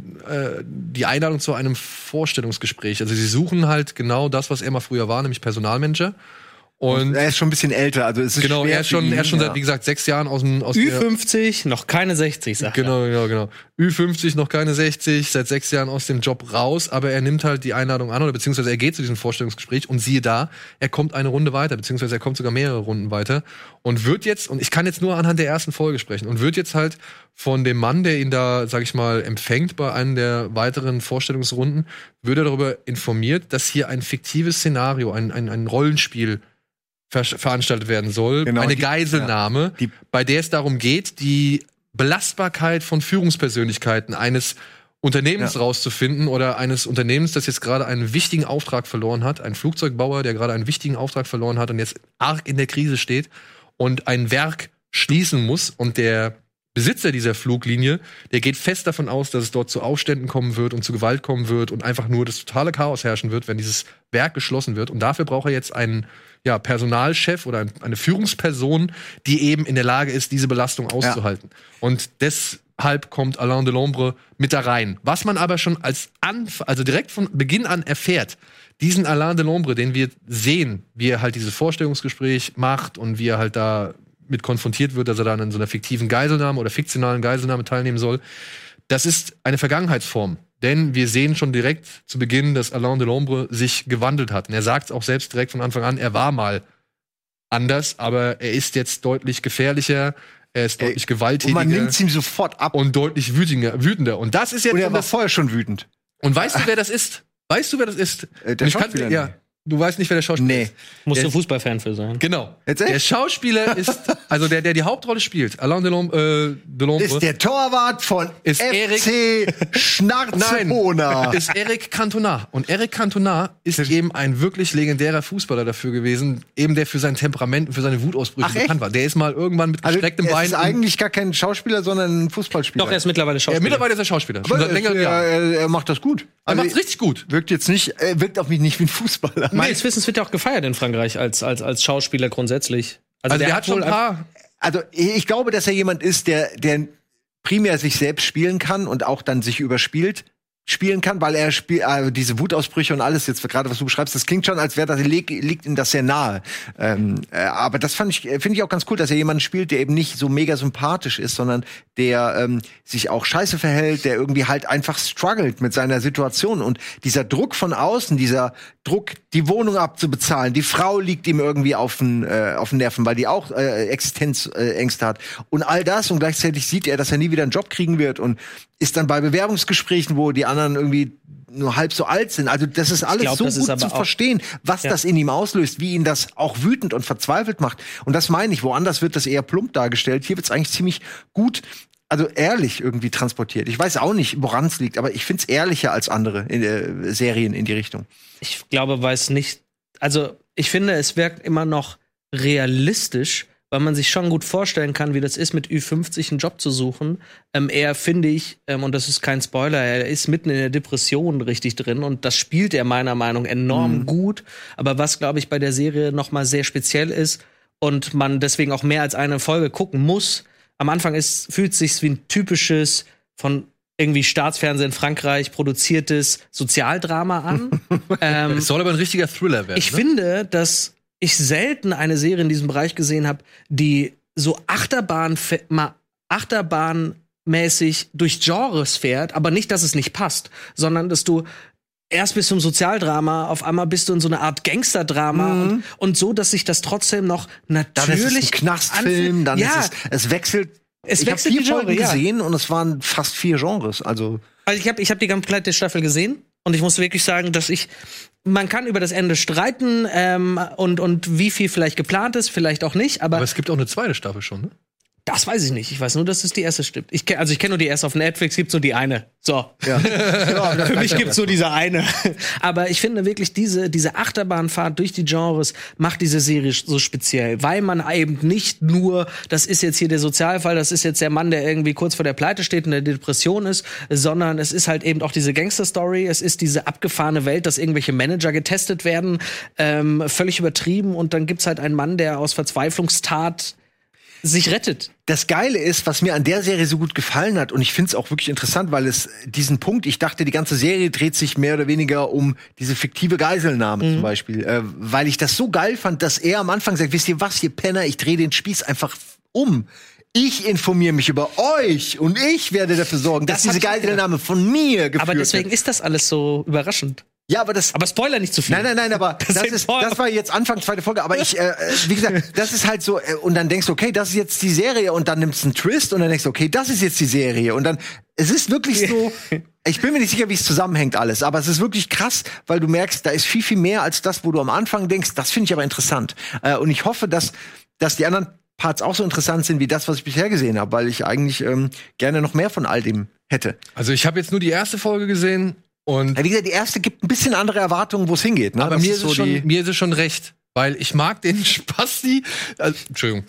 die Einladung zu einem Vorstellungsgespräch. Also sie suchen halt genau das, was er mal früher war, nämlich Personalmanager. Und er ist schon ein bisschen älter, also es ist genau, schwer er ist für schon, ihn, er ist schon ja. seit, wie gesagt, sechs Jahren aus dem aus Ü der, fünfzig, noch keine sechzig, sagt er. Genau, genau, genau. Ü fünfzig, noch keine sechzig, seit sechs Jahren aus dem Job raus, aber er nimmt halt die Einladung an oder beziehungsweise er geht zu diesem Vorstellungsgespräch und siehe da, er kommt eine Runde weiter, beziehungsweise er kommt sogar mehrere Runden weiter und wird jetzt, und ich kann jetzt nur anhand der ersten Folge sprechen, und wird jetzt halt von dem Mann, der ihn da, sag ich mal, empfängt bei einem der weiteren Vorstellungsrunden, wird er darüber informiert, dass hier ein fiktives Szenario, ein, ein, ein Rollenspiel ver veranstaltet werden soll, Genau, eine die- Geiselnahme, Die- bei der es darum geht, die Belastbarkeit von Führungspersönlichkeiten eines Unternehmens Ja. rauszufinden oder eines Unternehmens, das jetzt gerade einen wichtigen Auftrag verloren hat, ein Flugzeugbauer, der gerade einen wichtigen Auftrag verloren hat und jetzt arg in der Krise steht und ein Werk schließen muss und der Besitzer dieser Fluglinie, der geht fest davon aus, dass es dort zu Aufständen kommen wird und zu Gewalt kommen wird und einfach nur das totale Chaos herrschen wird, wenn dieses Werk geschlossen wird. Und dafür braucht er jetzt einen ja, Personalchef oder ein, eine Führungsperson, die eben in der Lage ist, diese Belastung auszuhalten. Und deshalb kommt Alain Delombre mit da rein. Was man aber schon als Anf also direkt von Beginn an erfährt, diesen Alain Delombre, den wir sehen, wie er halt dieses Vorstellungsgespräch macht und wie er halt da mit konfrontiert wird, dass er dann in so einer fiktiven Geiselnahme oder fiktionalen Geiselnahme teilnehmen soll. Das ist eine Vergangenheitsform. Denn wir sehen schon direkt zu Beginn, dass Alain Delombre sich gewandelt hat. Und er sagt es auch selbst direkt von Anfang an, er war mal anders, aber er ist jetzt deutlich gefährlicher, er ist deutlich Und gewalttätiger man nimmt es ihm sofort ab. Und, und deutlich wütiger, wütender. Und das ist jetzt er und war das, vorher schon wütend. und weißt du, wer das ist? Weißt du, wer das ist? Äh, der Und ich kann, Schauspieler, ja, nee. Du weißt nicht, wer der Schauspieler Nee. ist. Musst Der- du Fußballfan für sein. Genau. Jetzt echt? Der Schauspieler ist, also der, der die Hauptrolle spielt, Alain Delon, äh, Delon Ist der Torwart von Ist F C Schnarzepona. Nein, ist Eric Cantona. Und Eric Cantona ist eben ein wirklich legendärer Fußballer dafür gewesen, eben der für sein Temperament und für seine Wutausbrüche Ach, echt? bekannt war. Der ist mal irgendwann mit Also, gestrecktem er Bein. ist eigentlich gar kein Schauspieler, sondern ein Fußballspieler. Doch, er ist mittlerweile ja, Schauspieler. mittlerweile ist er Schauspieler. Schon Aber seit er, längerem er, Jahr. er, er macht das gut. Er Also, macht's richtig gut. wirkt jetzt nicht, er wirkt auf mich nicht wie ein Fußballer. Meines Wissens wird er auch gefeiert in Frankreich als, als, als Schauspieler grundsätzlich. Also der, hat schon wohl ein paar. Also ich glaube, dass er jemand ist, der, der primär sich selbst spielen kann und auch dann sich überspielt spielen kann, weil er spielt äh, diese Wutausbrüche und alles jetzt gerade was du beschreibst, das klingt schon, als wäre das liegt, liegt ihm das sehr nahe. Ähm, äh, aber das fand ich finde ich auch ganz cool, dass er jemanden spielt, der eben nicht so mega sympathisch ist, sondern der ähm, sich auch scheiße verhält, der irgendwie halt einfach struggelt mit seiner Situation und dieser Druck von außen, dieser Druck, die Wohnung abzubezahlen, die Frau liegt ihm irgendwie auf den äh, auf den Nerven, weil die auch äh, Existenzängste hat und all das und gleichzeitig sieht er, dass er nie wieder einen Job kriegen wird und ist dann bei Bewerbungsgesprächen, wo die anderen irgendwie nur halb so alt sind. Also das ist alles glaub, so das ist gut aber zu auch- verstehen, was Ja. das in ihm auslöst, wie ihn das auch wütend und verzweifelt macht. Und das meine ich, woanders wird das eher plump dargestellt. Hier wird es eigentlich ziemlich gut, also ehrlich irgendwie transportiert. Ich weiß auch nicht, woran es liegt, aber ich finde es ehrlicher als andere in, äh, Serien in die Richtung. Ich glaube, weil es nicht. Also, ich finde, es wirkt immer noch realistisch, weil man sich schon gut vorstellen kann, wie das ist, mit Ü fünfzig einen Job zu suchen. Ähm, er, finde ich, ähm, und das ist kein Spoiler, er ist mitten in der Depression richtig drin und das spielt er meiner Meinung nach enorm Mhm. gut. Aber was, glaube ich, bei der Serie noch mal sehr speziell ist und man deswegen auch mehr als eine Folge gucken muss, am Anfang ist, fühlt es sich wie ein typisches von irgendwie Staatsfernsehen in Frankreich produziertes Sozialdrama an. ähm, Es soll aber ein richtiger Thriller werden. ich ne? finde, dass ich selten eine Serie in diesem Bereich gesehen habe, die so Achterbahn ma- Achterbahnmäßig durch Genres fährt, aber nicht, dass es nicht passt, sondern dass du erst bist du im Sozialdrama, auf einmal bist du in so eine Art Gangsterdrama und, und so, dass sich das trotzdem noch Dann natürlich ist es ein Knastfilm, anfühlt. dann ja, ist es, es wechselt. Es ich habe wechselt vier die Genre, Folgen ja. gesehen und es waren fast vier Genres. Also Also ich habe ich hab die komplette Staffel gesehen und ich muss wirklich sagen, dass ich man kann über das Ende streiten ähm, und und wie viel vielleicht geplant ist, vielleicht auch nicht, aber, Aber es gibt auch eine zweite Staffel schon, ne? das weiß ich nicht. Ich weiß nur, dass es die erste stimmt. Ich kenn, also ich kenne nur die erste auf Netflix, gibt's nur die eine. So. ja. ja Für mich gibt's nur diese eine. Aber ich finde wirklich, diese, diese Achterbahnfahrt durch die Genres macht diese Serie so speziell, weil man eben nicht nur, das ist jetzt hier der Sozialfall, das ist jetzt der Mann, der irgendwie kurz vor der Pleite steht und in der Depression ist, sondern es ist halt eben auch diese Gangster-Story, es ist diese abgefahrene Welt, dass irgendwelche Manager getestet werden, ähm, völlig übertrieben und dann gibt's halt einen Mann, der aus Verzweiflungstat sich rettet. Das Geile ist, was mir an der Serie so gut gefallen hat, und ich finde es auch wirklich interessant, weil es diesen Punkt, ich dachte, die ganze Serie dreht sich mehr oder weniger um diese fiktive Geiselnahme Mhm. zum Beispiel, äh, weil ich das so geil fand, dass er am Anfang sagt, wisst ihr was, ihr Penner, ich drehe den Spieß einfach um. Ich informiere mich über euch und ich werde dafür sorgen, dass Das hab diese ich auch Geiselnahme von mir geführt Aber deswegen wird. ist das alles so überraschend. Ja, aber das Aber Spoiler nicht zu viel. Nein, nein, nein, aber das, ist ist, Spoiler. das war jetzt Anfang zweite Folge, aber ich, äh, wie gesagt, das ist halt so, äh, und dann denkst du, okay, das ist jetzt die Serie, und dann nimmst du einen Twist, und dann denkst du, okay, das ist jetzt die Serie, und dann, es ist wirklich so, ich bin mir nicht sicher, wie es zusammenhängt alles, aber es ist wirklich krass, weil du merkst, da ist viel, viel mehr als das, wo du am Anfang denkst, das finde ich aber interessant. Äh, und ich hoffe, dass, dass die anderen Parts auch so interessant sind, wie das, was ich bisher gesehen habe, weil ich eigentlich ähm, gerne noch mehr von all dem hätte. Also ich habe jetzt nur die erste Folge gesehen und Ja, wie gesagt, die erste gibt ein bisschen andere Erwartungen, wo es hingeht. Ne? aber Das mir ist, es so schon, die- mir ist es schon recht, weil ich mag den Spasti. Also, Entschuldigung.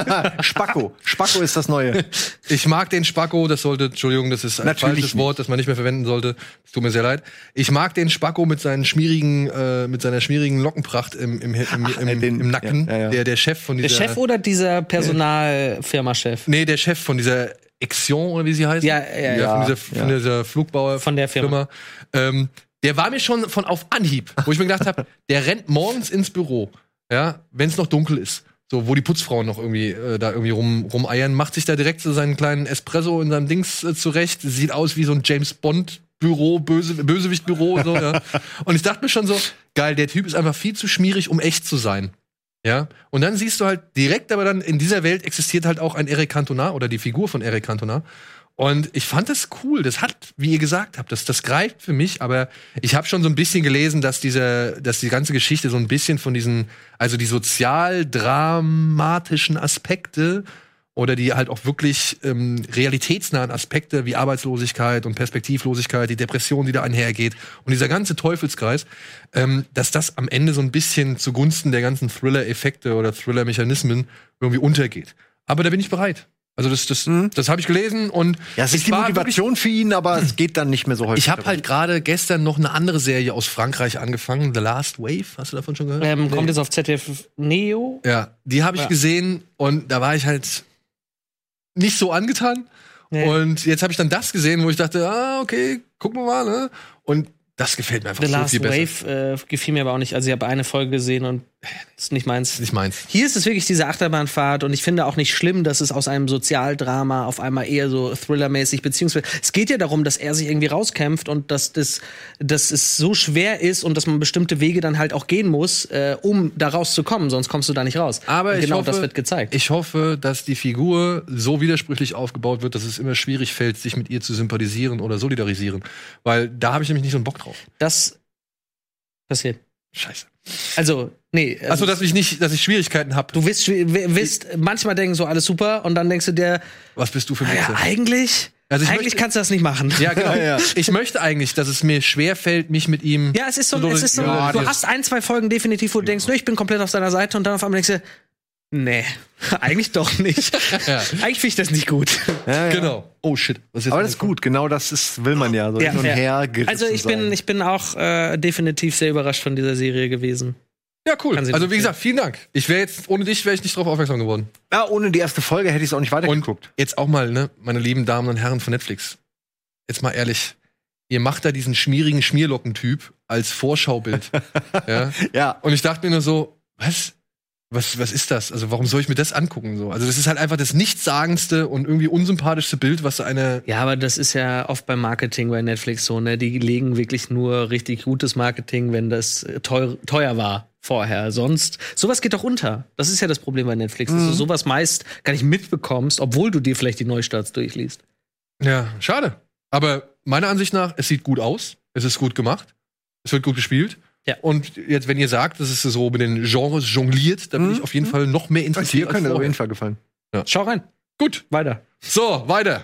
Spacko. Spacko ist das Neue. Ich mag den Spacko, das sollte, Entschuldigung, das ist ein Natürlich falsches nicht. Wort, das man nicht mehr verwenden sollte. Es tut mir sehr leid. Ich mag den Spacko mit seinen schmierigen, äh, mit seiner schmierigen Lockenpracht im, im, im, im, äh, den- im Nacken. ja, ja, ja. Der, der Chef von Der dieser. Chef oder dieser Personalfirma-Chef? Nee, der Chef von dieser Exion, oder wie sie heißt. Ja, ja, ja. Von dieser, von Ja. dieser Flugbauer. Von der Firma. Ähm, der war mir schon von auf Anhieb, wo ich mir gedacht habe, der rennt morgens ins Büro, ja, wenn es noch dunkel ist. So, wo die Putzfrauen noch irgendwie äh, da irgendwie rum, rumeiern, macht sich da direkt so seinen kleinen Espresso in seinem Dings äh, zurecht. Sieht aus wie so ein James Bond Büro, Böse, Bösewicht-Büro. So, ja. Und ich dachte mir schon so, geil, der Typ ist einfach viel zu schmierig, um echt zu sein. Ja. Und dann siehst du halt direkt, aber dann in dieser Welt existiert halt auch ein Eric Cantona oder die Figur von Eric Cantona. Und ich fand das cool. Das hat, wie ihr gesagt habt, das, das greift für mich. Aber ich habe schon so ein bisschen gelesen, dass diese, dass die ganze Geschichte so ein bisschen von diesen, also die sozialdramatischen Aspekte oder die halt auch wirklich ähm, realitätsnahen Aspekte wie Arbeitslosigkeit und Perspektivlosigkeit, die Depression, die da einhergeht und dieser ganze Teufelskreis, ähm, dass das am Ende so ein bisschen zugunsten der ganzen Thriller-Effekte oder Thriller-Mechanismen irgendwie untergeht. Aber da bin ich bereit. Also das, das, mhm. das habe ich gelesen und ja, es ist die Motivation wirklich, für ihn, aber es geht dann nicht mehr so häufig. Ich habe halt gerade gestern noch eine andere Serie aus Frankreich angefangen, The Last Wave. Hast du davon schon gehört? Ähm, kommt nee. jetzt auf Z D F Neo. Ja, die habe ich ja. gesehen und da war ich halt nicht so angetan. Nee. Und jetzt habe ich dann das gesehen, wo ich dachte, ah, okay, gucken wir mal, ne? Und das gefällt mir einfach The so Last viel besser. Wave äh, gefiel mir aber auch nicht. Also ich habe eine Folge gesehen und das ist nicht meins. Nicht meins. Hier ist es wirklich diese Achterbahnfahrt und ich finde auch nicht schlimm, dass es aus einem Sozialdrama auf einmal eher so thrillermäßig, beziehungsweise es geht ja darum, dass er sich irgendwie rauskämpft und dass das, dass es so schwer ist und dass man bestimmte Wege dann halt auch gehen muss, äh, um da rauszukommen, sonst kommst du da nicht raus. Aber und ich genau hoffe, das wird gezeigt. Ich hoffe, dass die Figur so widersprüchlich aufgebaut wird, dass es immer schwierig fällt, sich mit ihr zu sympathisieren oder solidarisieren. Weil da habe ich nämlich nicht so einen Bock drauf. Das passiert. Scheiße. Also, nee. Also, Achso, dass ich nicht, dass ich Schwierigkeiten habe. Du wirst, wirst manchmal denken so alles super und dann denkst du dir, was bist du für ein ja, eigentlich, also ich eigentlich möchte, kannst du das nicht machen. Ja, genau. ja. Ich möchte eigentlich, dass es mir schwerfällt, mich mit ihm. Ja, es ist so, es ist so ja, du hast ein, zwei Folgen definitiv, wo du denkst, ne, ich bin komplett auf seiner Seite und dann auf einmal denkst du, nee, eigentlich doch nicht. Ja. Eigentlich finde ich das nicht gut. Ja, ja. Genau. Oh shit. Was ist Aber das ist gut, genau das ist, will man ja. So ja, hin und ja. her Also ich bin, ich bin auch äh, definitiv sehr überrascht von dieser Serie gewesen. Ja, cool. Also wie gesagt, vielen Dank. Ich wäre jetzt, ohne dich wäre ich nicht drauf aufmerksam geworden. Ja, ohne die erste Folge hätte ich es auch nicht weitergeguckt. Und jetzt auch mal, ne, meine lieben Damen und Herren von Netflix. Jetzt mal ehrlich. Ihr macht da diesen schmierigen Schmierlockentyp als Vorschaubild. ja? ja. Und ich dachte mir nur so, was? Was, was ist das? Also, warum soll ich mir das angucken? So? Also, das ist halt einfach das nichtssagendste und irgendwie unsympathischste Bild, was eine. Ja, aber das ist ja oft beim Marketing bei Netflix so, ne? Die legen wirklich nur richtig gutes Marketing, wenn das teuer, teuer war vorher. Sonst, sowas geht doch unter. Das ist ja das Problem bei Netflix, mhm. dass du sowas meist gar nicht mitbekommst, obwohl du dir vielleicht die Neustarts durchliest. Ja, schade. Aber meiner Ansicht nach, es sieht gut aus. Es ist gut gemacht. Es wird gut gespielt. Ja. Und jetzt, wenn ihr sagt, dass es so mit den Genres jongliert, dann bin mhm. ich auf jeden Fall noch mehr interessiert. Dir könnte auf jeden Fall gefallen. Ja. Schau rein. Gut. Weiter. So, weiter.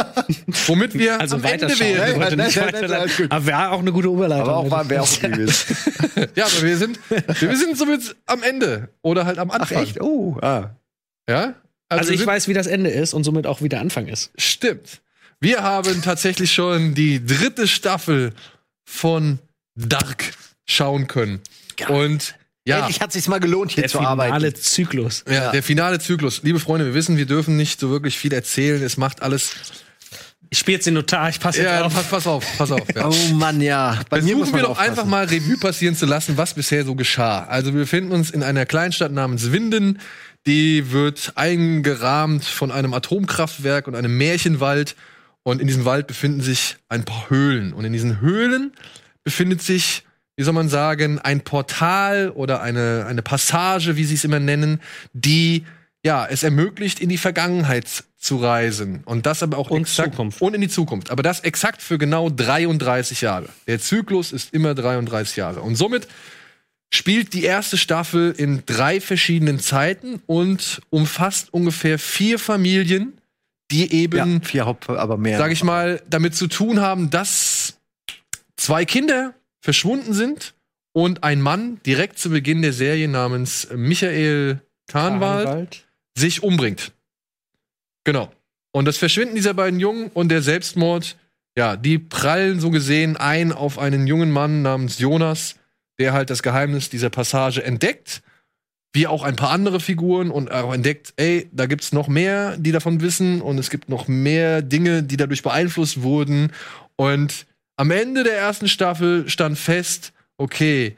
Womit wir also am weiter Ende schauen. wären. Ja, nicht weiter nein, aber wäre auch eine gute Überleitung. Aber auch war wäre auch gewesen. Ja, aber wir sind, wir sind somit am Ende. Oder halt am Anfang. Ach echt? Oh, ah. Ja? Also, also ich weiß, wie das Ende ist und somit auch wie der Anfang ist. Stimmt. Wir haben tatsächlich schon die dritte Staffel von Dark schauen können. Ja. Und ja, endlich hat es sich mal gelohnt, hier der zu arbeiten. Der finale Zyklus. Ja, ja, der finale Zyklus. Liebe Freunde, wir wissen, wir dürfen nicht so wirklich viel erzählen. Es macht alles. Ich spiele jetzt den Notar, ich passe jetzt ja, auf. Pass, pass auf, pass auf. Ja. Oh Mann, ja. Bei Versuchen mir muss man wir doch aufpassen. Einfach mal Revue passieren zu lassen, was bisher so geschah. Also wir befinden uns in einer Kleinstadt namens Winden. Die wird eingerahmt von einem Atomkraftwerk und einem Märchenwald. Und in diesem Wald befinden sich ein paar Höhlen. Und in diesen Höhlen befindet sich, wie soll man sagen, ein Portal oder eine, eine Passage, wie sie es immer nennen, die ja es ermöglicht, in die Vergangenheit zu reisen. Und das aber auch und exakt Zukunft. Und in die Zukunft. Aber das exakt für genau dreiunddreißig Jahre. Der Zyklus ist immer dreiunddreißig Jahre. Und somit spielt die erste Staffel in drei verschiedenen Zeiten und umfasst ungefähr vier Familien, die eben, ja, vier Haupt, aber mehr, sag ich mal, damit zu tun haben, dass zwei Kinder verschwunden sind und ein Mann direkt zu Beginn der Serie namens Michael Kahnwald, Kahnwald. sich umbringt. Genau. Und das Verschwinden dieser beiden Jungen und der Selbstmord, ja, die prallen so gesehen ein auf einen jungen Mann namens Jonas, der halt das Geheimnis dieser Passage entdeckt, wie auch ein paar andere Figuren und auch entdeckt, ey, da gibt's noch mehr, die davon wissen und es gibt noch mehr Dinge, die dadurch beeinflusst wurden. Und am Ende der ersten Staffel stand fest, okay,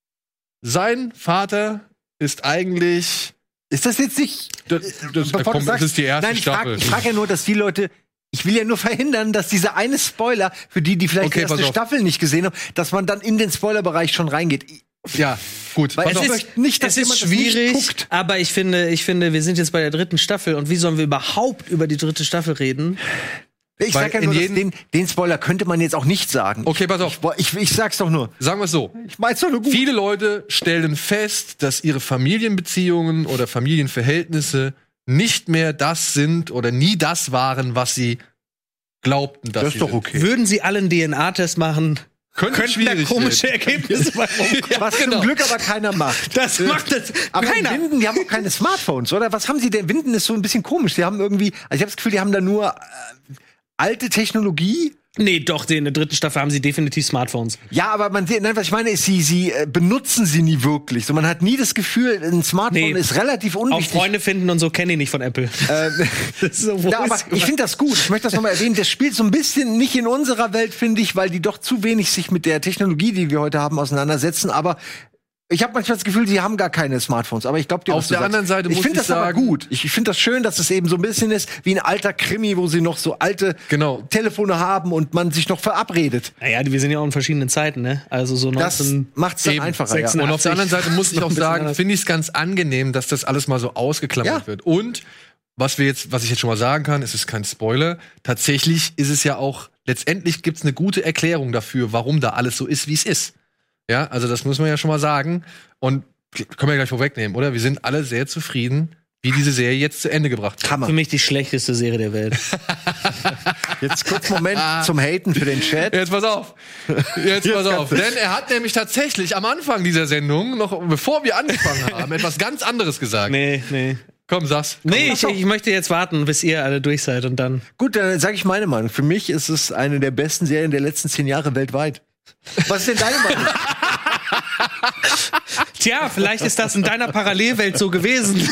sein Vater ist eigentlich. Ist das jetzt nicht. Das, das, äh, komm, das ist die erste nein, ich Staffel. Ich frage ja nur, dass die Leute. Ich will ja nur verhindern, dass dieser eine Spoiler, für die, die vielleicht okay, die erste Staffel nicht gesehen haben, dass man dann in den Spoilerbereich schon reingeht. Ja, gut. Weil es ist, nicht, dass es ist schwierig, das guckt. Aber ich finde, ich finde, wir sind jetzt bei der dritten Staffel und wie sollen wir überhaupt über die dritte Staffel reden? Ich Weil sag ja in nur, dass jedem- den, den Spoiler könnte man jetzt auch nicht sagen. Okay, pass auf. Ich, ich, ich sag's doch nur. Sagen wir es so. Ich mein's doch nur gut. Viele Leute stellen fest, dass ihre Familienbeziehungen oder Familienverhältnisse nicht mehr das sind oder nie das waren, was sie glaubten, dass Das sie ist doch sind. okay. Würden sie alle einen D N A-Test machen, Könnte könnten da schwierig komische werden. Ergebnisse bei rumkommen. Was genau. zum Glück aber keiner macht. Das macht das Aber keiner. die Winden, die haben auch keine Smartphones, oder? Was haben sie denn? Winden ist so ein bisschen komisch. Die haben irgendwie, also ich habe das Gefühl, die haben da nur äh, alte Technologie. Nee, doch, in der dritten Staffel haben sie definitiv Smartphones. Ja, aber man sieht, nein, was ich meine, ist, sie, sie äh, benutzen sie nie wirklich. So, man hat nie das Gefühl, ein Smartphone Nee. ist relativ Auch unwichtig. Freunde finden und so kenne ich nicht von Apple. Äh, Das ist so, wo Ja, aber ist- ich finde das gut. Ich möchte das nochmal erwähnen. Das spielt so ein bisschen nicht in unserer Welt, finde ich, weil die doch zu wenig sich mit der Technologie, die wir heute haben, auseinandersetzen. Aber ich habe manchmal das Gefühl, sie haben gar keine Smartphones. Aber ich glaube dir, Auf was du der sagst. anderen Seite ich muss finde ich das aber sagen- gut. Ich, ich finde das schön, dass es eben so ein bisschen ist wie ein alter Krimi, wo sie noch so alte Genau. Telefone haben und man sich noch verabredet. Naja, wir sind ja auch in verschiedenen Zeiten, ne? Also so Das neunzehn macht es dann Eben. einfacher. Ja. Und auf der anderen Seite muss ich Noch auch ein bisschen sagen, anders. finde ich es ganz angenehm, dass das alles mal so ausgeklammert Ja. wird. Und was wir jetzt, was ich jetzt schon mal sagen kann, es ist kein Spoiler. Tatsächlich ist es ja auch, letztendlich gibt es eine gute Erklärung dafür, warum da alles so ist, wie es ist. Ja, also das muss man ja schon mal sagen. Und können wir gleich vorwegnehmen, oder? Wir sind alle sehr zufrieden, wie diese Serie jetzt zu Ende gebracht wird. Hammer. Für mich die schlechteste Serie der Welt. Jetzt kurz Moment zum Haten für den Chat. Jetzt pass auf. Jetzt pass auf. Denn er hat nämlich tatsächlich am Anfang dieser Sendung, noch bevor wir angefangen haben, etwas ganz anderes gesagt. Nee, nee. Komm, sag's. Nee, ich, ich möchte jetzt warten, bis ihr alle durch seid und dann. Gut, dann sage ich meine Meinung. Für mich ist es eine der besten Serien der letzten zehn Jahre weltweit. Was ist denn deine Meinung? Tja, vielleicht ist das in deiner Parallelwelt so gewesen.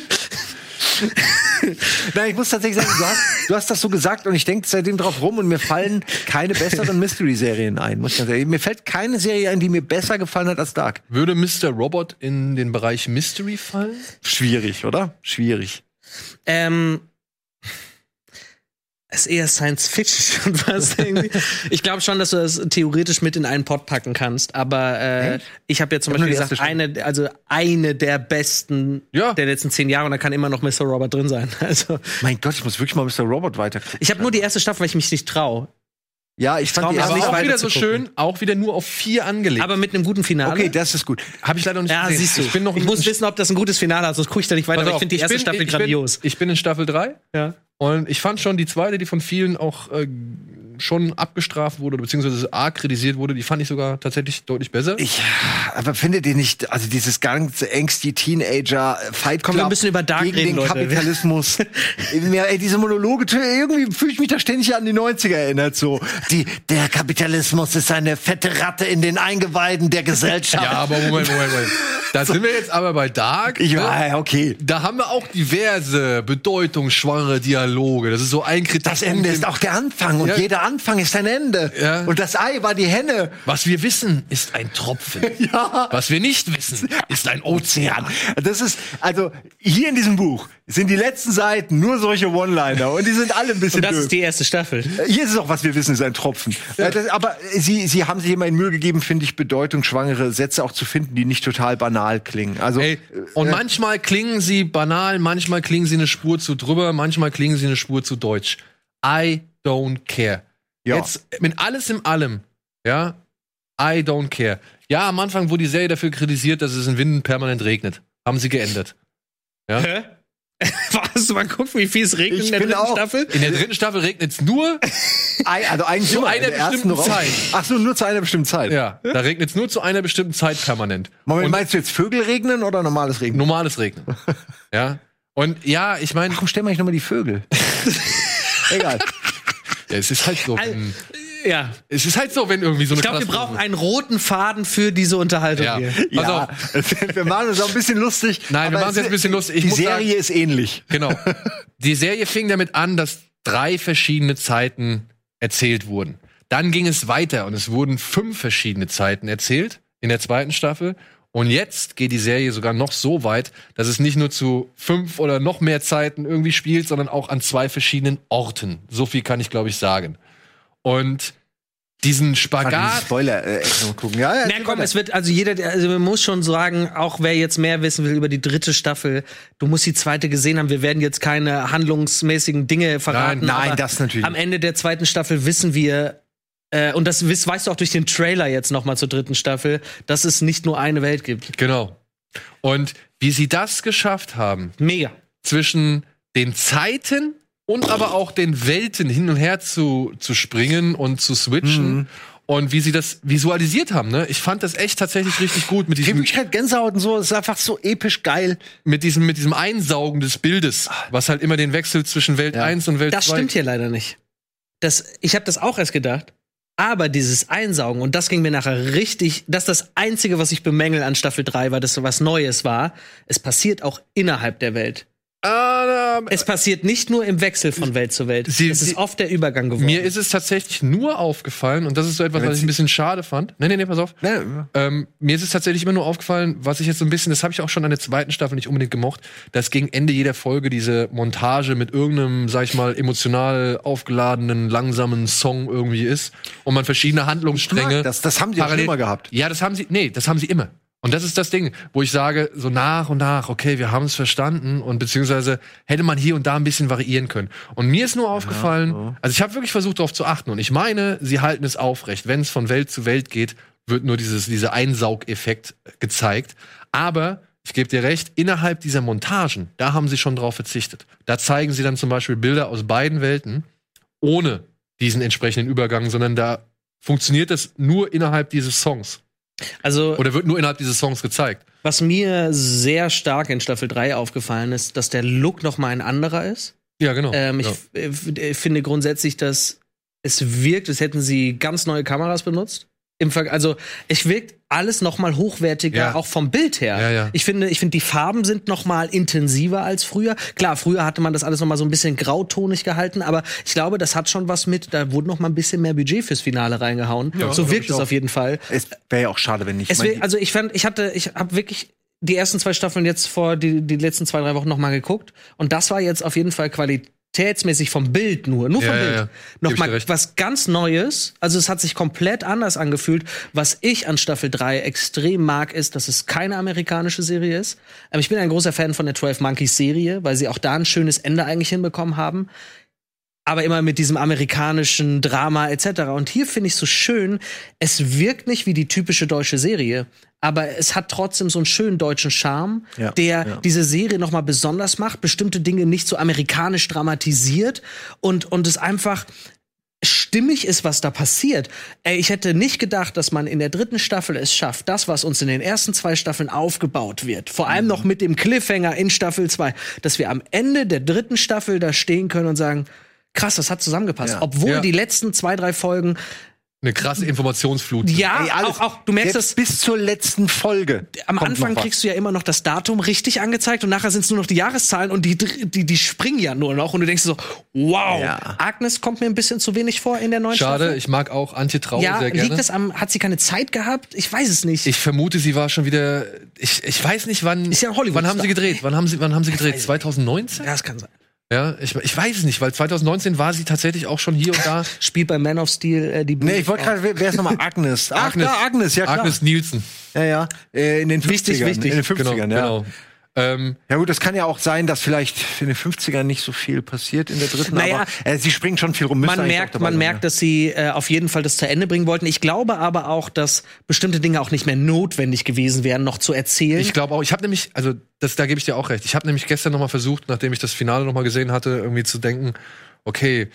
Nein, ich muss tatsächlich sagen, du hast, du hast das so gesagt und ich denke seitdem drauf rum und mir fallen keine besseren Mystery-Serien ein. Muss ich ganz ehrlich. Mir fällt keine Serie ein, die mir besser gefallen hat als Dark. Würde Mister Robot in den Bereich Mystery fallen? Schwierig, oder? Schwierig. Ähm. Es ist eher Science Fiction schon was irgendwie. Ich glaube schon, dass du das theoretisch mit in einen Pot packen kannst, aber äh, ich habe ja zum Ich hab Beispiel nur die gesagt, erste eine, also eine der besten Ja. der letzten zehn Jahre und da kann immer noch Mister Robot drin sein. Also Mein Gott, ich muss wirklich mal Mister Robot weitergucken. ich habe nur die erste Staffel, weil ich mich nicht traue. Ja, ich fand trau die mich Aber erste nicht auch weiter wieder zu so gucken. schön, auch wieder nur auf vier angelegt. Aber mit einem guten Finale. Okay, das ist gut. Habe ich leider noch nicht ja, gesehen. siehst du. Ich, bin noch ich in- muss wissen, ob das ein gutes Finale hat, sonst gucke ich da nicht weiter. Pass Aber auf, ich finde die erste bin- Staffel ich grandios. Bin, ich bin in Staffel drei Ja. und ich fand schon die zweite, die von vielen auch äh, schon abgestraft wurde, oder beziehungsweise arg kritisiert wurde, die fand ich sogar tatsächlich deutlich besser. Ich, aber findet ihr nicht, also dieses ganze ängste Teenager Fight Club Komm, wir müssen über Dark gegen reden, den Leute. Kapitalismus. Mir, ey, diese Monologe, irgendwie fühle ich mich da ständig an die neunziger erinnert, so. Die, der Kapitalismus ist eine fette Ratte in den Eingeweiden der Gesellschaft. Ja, aber Moment, Moment, Moment. Da sind wir jetzt aber bei Dark. Ich ne? war, ja, okay. Da haben wir auch diverse bedeutungsschwangere Dialoge. Das ist so ein Kritikpunkt. Das Ende ist auch der Anfang und Ja. jeder Anfang ist ein Ende. Ja. Und das Ei war die Henne. Was wir wissen, ist ein Tropfen. Ja. Was wir nicht wissen, ist ein Ozean. Das ist, also, hier in diesem Buch sind die letzten Seiten nur solche One-Liner und die sind alle ein bisschen Und das doof. ist die erste Staffel. Hier ist es auch, was wir wissen, ist ein Tropfen. Ja. Das, aber sie, sie haben sich immer in Mühe gegeben, finde ich, bedeutungsschwangere Sätze auch zu finden, die nicht total banal klingen. Also, Ey, und äh, manchmal klingen sie banal, manchmal klingen sie eine Spur zu drüber, manchmal klingen sie eine Spur zu deutsch. I don't care. Ja. Jetzt mit alles in allem, ja, I don't care. Ja, am Anfang wurde die Serie dafür kritisiert, dass es in Winden permanent regnet. Haben sie geändert. Ja? Hä? Hast du mal geguckt, wie viel es regnet Ich in der bin dritten auch- Staffel? In der dritten Staffel regnet es nur, Ei- also eigentlich zu nur einer in der ersten bestimmten Raum- Zeit. Ach so, nur zu einer bestimmten Zeit. ja, da regnet es nur zu einer bestimmten Zeit permanent. Moment, Und meinst du jetzt Vögel regnen oder normales Regnen? normales Regnen. Ja. Und ja, ich meine, Warum stellen wir nicht nochmal die Vögel? Egal. ja, es ist halt so. Wenn, Ja. es ist halt so, wenn irgendwie so eine Ich glaube, wir Katastrophe- brauchen einen roten Faden für diese Unterhaltung Ja. hier. Pass Ja, auf. wir machen uns auch ein bisschen lustig. Nein, wir aber machen es jetzt ein bisschen lustig. Ich die muss Serie sagen- ist ähnlich. Genau. Die Serie fing damit an, dass drei verschiedene Zeiten erzählt wurden. Dann ging es weiter und es wurden fünf verschiedene Zeiten erzählt in der zweiten Staffel. Und jetzt geht die Serie sogar noch so weit, dass es nicht nur zu fünf oder noch mehr Zeiten irgendwie spielt, sondern auch an zwei verschiedenen Orten. So viel kann ich, glaube ich, sagen. Und diesen Spagat. Spoiler äh, mal gucken. Ja, ja, Na komm, es wird, also jeder, also man muss schon sagen, auch wer jetzt mehr wissen will über die dritte Staffel, du musst die zweite gesehen haben. Wir werden jetzt keine handlungsmäßigen Dinge verraten. Nein, nein, aber das natürlich. Am Ende der zweiten Staffel wissen wir, äh, und das weißt, weißt du auch durch den Trailer jetzt noch mal zur dritten Staffel, dass es nicht nur eine Welt gibt. Genau. Und wie sie das geschafft haben, Mega. zwischen den Zeiten und aber auch den Welten hin und her zu, zu springen und zu switchen. Mhm. Und wie sie das visualisiert haben, ne? Ich fand das echt tatsächlich richtig gut mit diesem Typisch halt Gänsehaut und so, ist einfach so episch geil. Mit diesem, mit diesem Einsaugen des Bildes, was halt immer den Wechsel zwischen Welt Ja. eins und Welt zwei. Das stimmt hier leider nicht. Das, ich habe das auch erst gedacht. Aber dieses Einsaugen, und das ging mir nachher richtig, das ist das Einzige, was ich bemängel an Staffel drei, weil das so was Neues war. Es passiert auch innerhalb der Welt. Ah, Es passiert nicht nur im Wechsel von Welt zu Welt. Sie- es ist sie- oft der Übergang geworden. mir ist es tatsächlich nur aufgefallen, und das ist so etwas, was ich ein bisschen schade fand. Nee, nee, nee, pass auf. Ne? Ähm, mir ist es tatsächlich immer nur aufgefallen, was ich jetzt so ein bisschen, das habe ich auch schon an der zweiten Staffel nicht unbedingt gemocht, dass gegen Ende jeder Folge diese Montage mit irgendeinem, sag ich mal, emotional aufgeladenen, langsamen Song irgendwie ist und man verschiedene Handlungsstränge. Das, das haben die auch schon immer gehabt. Ja, das haben sie, nee, das haben sie immer. Und das ist das Ding, wo ich sage, so nach und nach, okay, wir haben es verstanden und beziehungsweise hätte man hier und da ein bisschen variieren können. Und mir ist nur aufgefallen, so. also ich habe wirklich versucht, darauf zu achten und ich meine, sie halten es aufrecht. Wenn es von Welt zu Welt geht, wird nur dieses, dieser Einsaugeffekt gezeigt. Aber ich gebe dir recht, innerhalb dieser Montagen, da haben sie schon drauf verzichtet. Da zeigen sie dann zum Beispiel Bilder aus beiden Welten ohne diesen entsprechenden Übergang, sondern da funktioniert das nur innerhalb dieses Songs. Also, Oder wird nur innerhalb dieses Songs gezeigt. was mir sehr stark in Staffel drei aufgefallen ist, dass der Look noch mal ein anderer ist. Ja, genau. Ähm, ich ja. f- f- äh, finde grundsätzlich, dass es wirkt, als hätten sie ganz neue Kameras benutzt. Im Ver also, es wirkt alles noch mal hochwertiger, Ja. auch vom Bild her. Ja, ja. Ich finde, ich finde, die Farben sind noch mal intensiver als früher. Klar, früher hatte man das alles noch mal so ein bisschen grautonig gehalten, aber ich glaube, das hat schon was mit, da wurde noch mal ein bisschen mehr Budget fürs Finale reingehauen. Ja, so glaub wirkt ich es auch. auf jeden Fall. Es wäre ja auch schade, wenn nicht. Es wär, also ich fand, ich hatte, ich habe wirklich die ersten zwei Staffeln jetzt vor die, die letzten zwei, drei Wochen noch mal geguckt und das war jetzt auf jeden Fall qualitätsmäßig vom Bild nur, nur vom Ja, ja, Bild. ja. Noch Geb ich mal dir recht. was ganz Neues. Also es hat sich komplett anders angefühlt. Was ich an Staffel drei extrem mag, ist, dass es keine amerikanische Serie ist. Ähm, ich bin ein großer Fan von der zwölf Monkeys Serie, weil sie auch da ein schönes Ende eigentlich hinbekommen haben. Aber immer mit diesem amerikanischen Drama et cetera. Und hier finde ich so schön, es wirkt nicht wie die typische deutsche Serie, aber es hat trotzdem so einen schönen deutschen Charme, Ja, der ja. diese Serie noch mal besonders macht, bestimmte Dinge nicht so amerikanisch dramatisiert und, und es einfach stimmig ist, was da passiert. Ey, ich hätte nicht gedacht, dass man in der dritten Staffel es schafft, das, was uns in den ersten zwei Staffeln aufgebaut wird, vor allem noch mit dem Cliffhanger in Staffel zwei, dass wir am Ende der dritten Staffel da stehen können und sagen, krass, das hat zusammengepasst. Ja. Obwohl Ja. die letzten zwei, drei Folgen, Eine krasse Informationsflut. ja, Ey, alles- auch, auch, du merkst Jetzt das, bis zur letzten Folge. am kommt Anfang noch was. kriegst du ja immer noch das Datum richtig angezeigt und nachher sind es nur noch die Jahreszahlen und die, die, die springen ja nur noch und du denkst so, wow, Ja. Agnes kommt mir ein bisschen zu wenig vor in der neuen Schade, Staffel. ich mag auch Antje Traue Ja, sehr gerne. liegt das am, hat sie keine Zeit gehabt? Ich weiß es nicht. Ich vermute, sie war schon wieder. Ich, ich weiß nicht, wann. Ist ja ein Hollywood-Star. Wann haben sie gedreht? Wann haben sie, wann haben sie gedreht? weiß ich zwanzig neunzehn? ja, das kann sein. Ja, ich, ich weiß es nicht, weil zwanzig neunzehn war sie tatsächlich auch schon hier und da. Spielt bei Man of Steel äh, die Nee, ich wollte gerade, wer wer ist nochmal Agnes? Ach, Agnes, da, Agnes, ja klar. Agnes Nielsen. Ja, ja. Äh, in den Wichtig, fünfzigern. wichtig. In den fünfzigern, Genau, ja. genau. Ähm, Ja gut, das kann ja auch sein, dass vielleicht in den fünfzigern nicht so viel passiert in der dritten, Naja, aber äh, sie springen schon viel rum. Müsste Man eigentlich merkt, auch dabei man sein, merkt, dass sie äh, auf jeden Fall das zu Ende bringen wollten. Ich glaube aber auch, dass bestimmte Dinge auch nicht mehr notwendig gewesen wären, noch zu erzählen. ich glaube auch, ich habe nämlich, also das, da gebe ich dir auch recht. Ich habe nämlich gestern noch mal versucht, nachdem ich das Finale noch mal gesehen hatte, irgendwie zu denken, okay,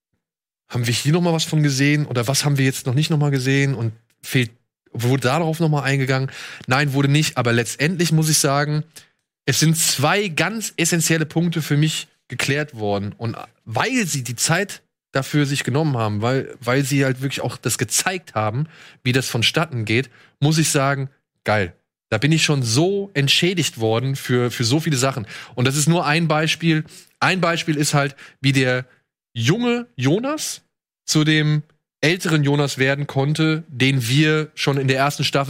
haben wir hier noch mal was von gesehen oder was haben wir jetzt noch nicht noch mal gesehen und fehlt, wurde darauf noch mal eingegangen? Nein, wurde nicht. Aber letztendlich muss ich sagen, es sind zwei ganz essentielle Punkte für mich geklärt worden und weil sie die Zeit dafür sich genommen haben, weil, weil sie halt wirklich auch das gezeigt haben, wie das vonstatten geht, muss ich sagen, geil. Da bin ich schon so entschädigt worden für, für so viele Sachen. Und das ist nur ein Beispiel. Ein Beispiel ist halt, wie der junge Jonas zu dem älteren Jonas werden konnte, den wir schon in der ersten Staffel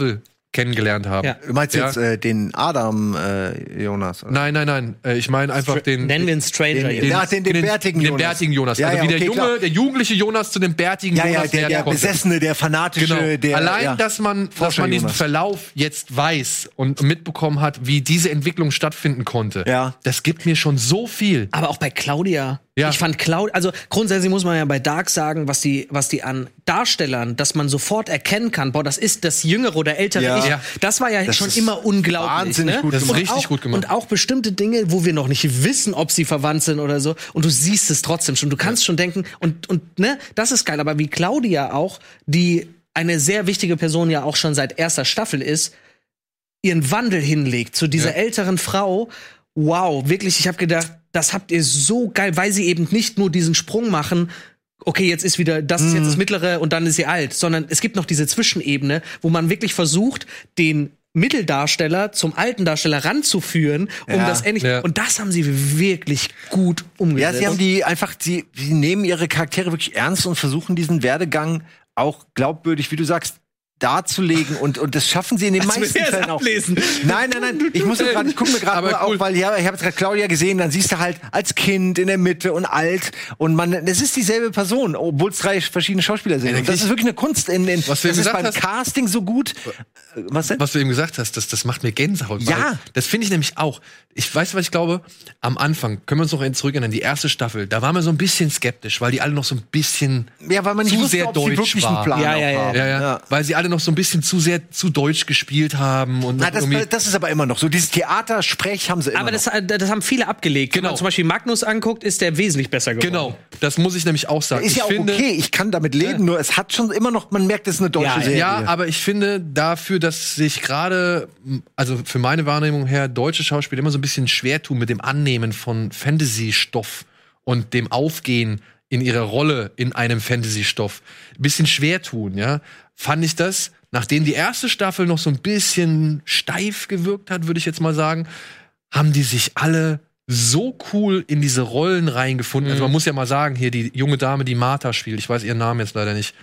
kennengelernt haben. Ja. Du meinst Ja. jetzt äh, den Adam äh, Jonas? Oder? Nein, nein, nein. Äh, Ich meine einfach den. Nennen wir ihn Stranger Den- jetzt. Ja, den- den bärtigen den Jonas. bärtigen Jonas. Ja, also ja, wie der okay, junge, klar. der jugendliche Jonas zu dem bärtigen Ja, ja, Jonas der, der konnte. Besessene, der Fanatische, Genau. der. Allein, ja. dass man, dass Forscher man diesen Jonas. Verlauf jetzt weiß und mitbekommen hat, wie diese Entwicklung stattfinden konnte, Ja. das gibt mir schon so viel. Aber auch bei Claudia. Ja. Ich fand Claudia, also grundsätzlich muss man ja bei Dark sagen, was die, was die an Darstellern, dass man sofort erkennen kann, boah, das ist das jüngere oder ältere Ja. Ich. Ja. Das war ja Das schon ist immer unglaublich. wahnsinnig ne? gut Das ist Und richtig auch, gut gemacht. Und auch bestimmte Dinge, wo wir noch nicht wissen, ob sie verwandt sind oder so. Und du siehst es trotzdem schon. Du kannst schon denken, und, und ne, das ist geil. Aber wie Claudia auch, die eine sehr wichtige Person ja auch schon seit erster Staffel ist, ihren Wandel hinlegt zu dieser Ja. älteren Frau. Wow, wirklich, ich habe gedacht, das habt ihr so geil, weil sie eben nicht nur diesen Sprung machen, okay, jetzt ist wieder, das ist jetzt das mittlere und dann ist sie alt, sondern es gibt noch diese Zwischenebene, wo man wirklich versucht, den Mitteldarsteller zum alten Darsteller ranzuführen, um Ja. das endlich, Ja. und das haben sie wirklich gut Ja, umgesetzt. sie haben die einfach, sie, sie nehmen ihre Charaktere wirklich ernst und versuchen diesen Werdegang auch glaubwürdig, wie du sagst, darzulegen und und das schaffen sie in den Lass mir meisten das Fällen auch. ablesen. Nein, nein, nein. Ich muss mir gerade, ich gucke mir gerade Aber nur cool. auch, weil ja, ich habe jetzt gerade Claudia gesehen. Dann siehst du halt als Kind in der Mitte und alt und man, das ist dieselbe Person, obwohl es drei verschiedene Schauspieler sind. Und das ist wirklich eine Kunst. In, in, Was du das eben ist gesagt beim hast. Casting so gut. Äh, Was denn? Was du eben gesagt hast, das, das macht mir Gänsehaut. Ja. Weil Das finde ich nämlich auch. Ich weiß, was ich glaube. Am Anfang, können wir uns noch zurückerinnern, die erste Staffel, da waren wir so ein bisschen skeptisch, weil die alle noch so ein bisschen Ja, weil man nicht zu wusste, sehr ob sie deutsch wirklich einen war. Plan Ja, auch ja, ja. haben. Ja, ja, Ja. weil sie alle noch so ein bisschen zu sehr zu deutsch gespielt haben und Na, das, irgendwie das ist aber immer noch so. Dieses Theatersprech haben sie immer Aber noch. das, das haben viele abgelegt. Wenn Genau. man zum Beispiel Magnus anguckt, ist der wesentlich besser geworden. genau. Das muss ich nämlich auch sagen. Ist ich ja auch finde, okay, ich kann damit leben, nur es hat schon immer noch, man merkt, es ist eine deutsche Ja, Serie. Ja, aber ich finde dafür, dass sich gerade, also für meine Wahrnehmung her, deutsche Schauspieler immer so ein bisschen schwer tun mit dem Annehmen von Fantasy-Stoff und dem Aufgehen in ihre Rolle in einem Fantasy-Stoff. Ein bisschen schwer tun, ja. Fand ich das, nachdem die erste Staffel noch so ein bisschen steif gewirkt hat, würde ich jetzt mal sagen, haben die sich alle so cool in diese Rollen reingefunden. Also man muss ja mal sagen, hier die junge Dame, die Martha spielt, ich weiß ihren Namen jetzt leider nicht.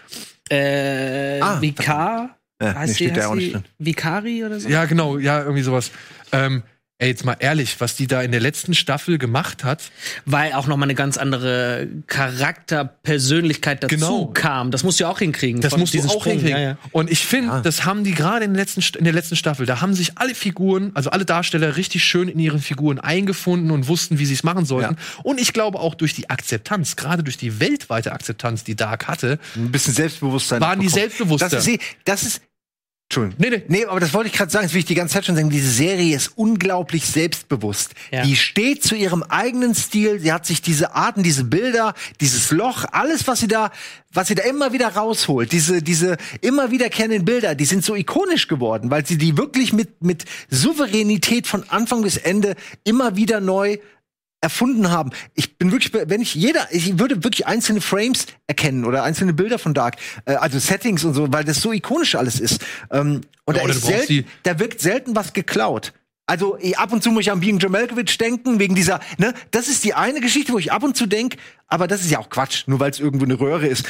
Äh, Ah, Vikar? Ja, nee, heißt steht die, da heißt auch nicht die drin. Vikari oder so? Ja, genau, ja, irgendwie sowas. Ähm, ey, jetzt mal ehrlich, was die da in der letzten Staffel gemacht hat. Weil auch noch mal eine ganz andere Charakterpersönlichkeit dazu Genau. kam. Das musst du ja auch hinkriegen. Das von musst du diesem auch Sprung. hinkriegen. Ja, ja. Und ich finde, das haben die gerade in, den letzten St- in der letzten Staffel, da haben sich alle Figuren, also alle Darsteller richtig schön in ihren Figuren eingefunden und wussten, wie sie es machen sollten. Ja. Und ich glaube auch durch die Akzeptanz, gerade durch die weltweite Akzeptanz, die Dark hatte, ein bisschen Selbstbewusstsein. waren die bekommen. selbstbewusster. Das ist, das ist Entschuldigung. Nee, nee. Nee, aber das wollte ich gerade sagen, das will ich die ganze Zeit schon sagen. Diese Serie ist unglaublich selbstbewusst. Ja. Die steht zu ihrem eigenen Stil. Sie hat sich diese Arten, diese Bilder, dieses Loch, alles, was sie da, was sie da immer wieder rausholt, diese, diese immer wiederkehrenden Bilder, die sind so ikonisch geworden, weil sie die wirklich mit, mit Souveränität von Anfang bis Ende immer wieder neu erfunden haben. Ich bin wirklich, wenn ich jeder, ich würde wirklich einzelne Frames erkennen oder einzelne Bilder von Dark, äh, also Settings und so, weil das so ikonisch alles ist. Ähm, und Ja, da, oder ist du brauchst selten, die- da wirkt selten was geklaut. Also ich, ab und zu muss ich an Being John Malkovich denken, wegen dieser, ne, das ist die eine Geschichte, wo ich ab und zu denke, aber das ist ja auch Quatsch, nur weil es irgendwo eine Röhre ist.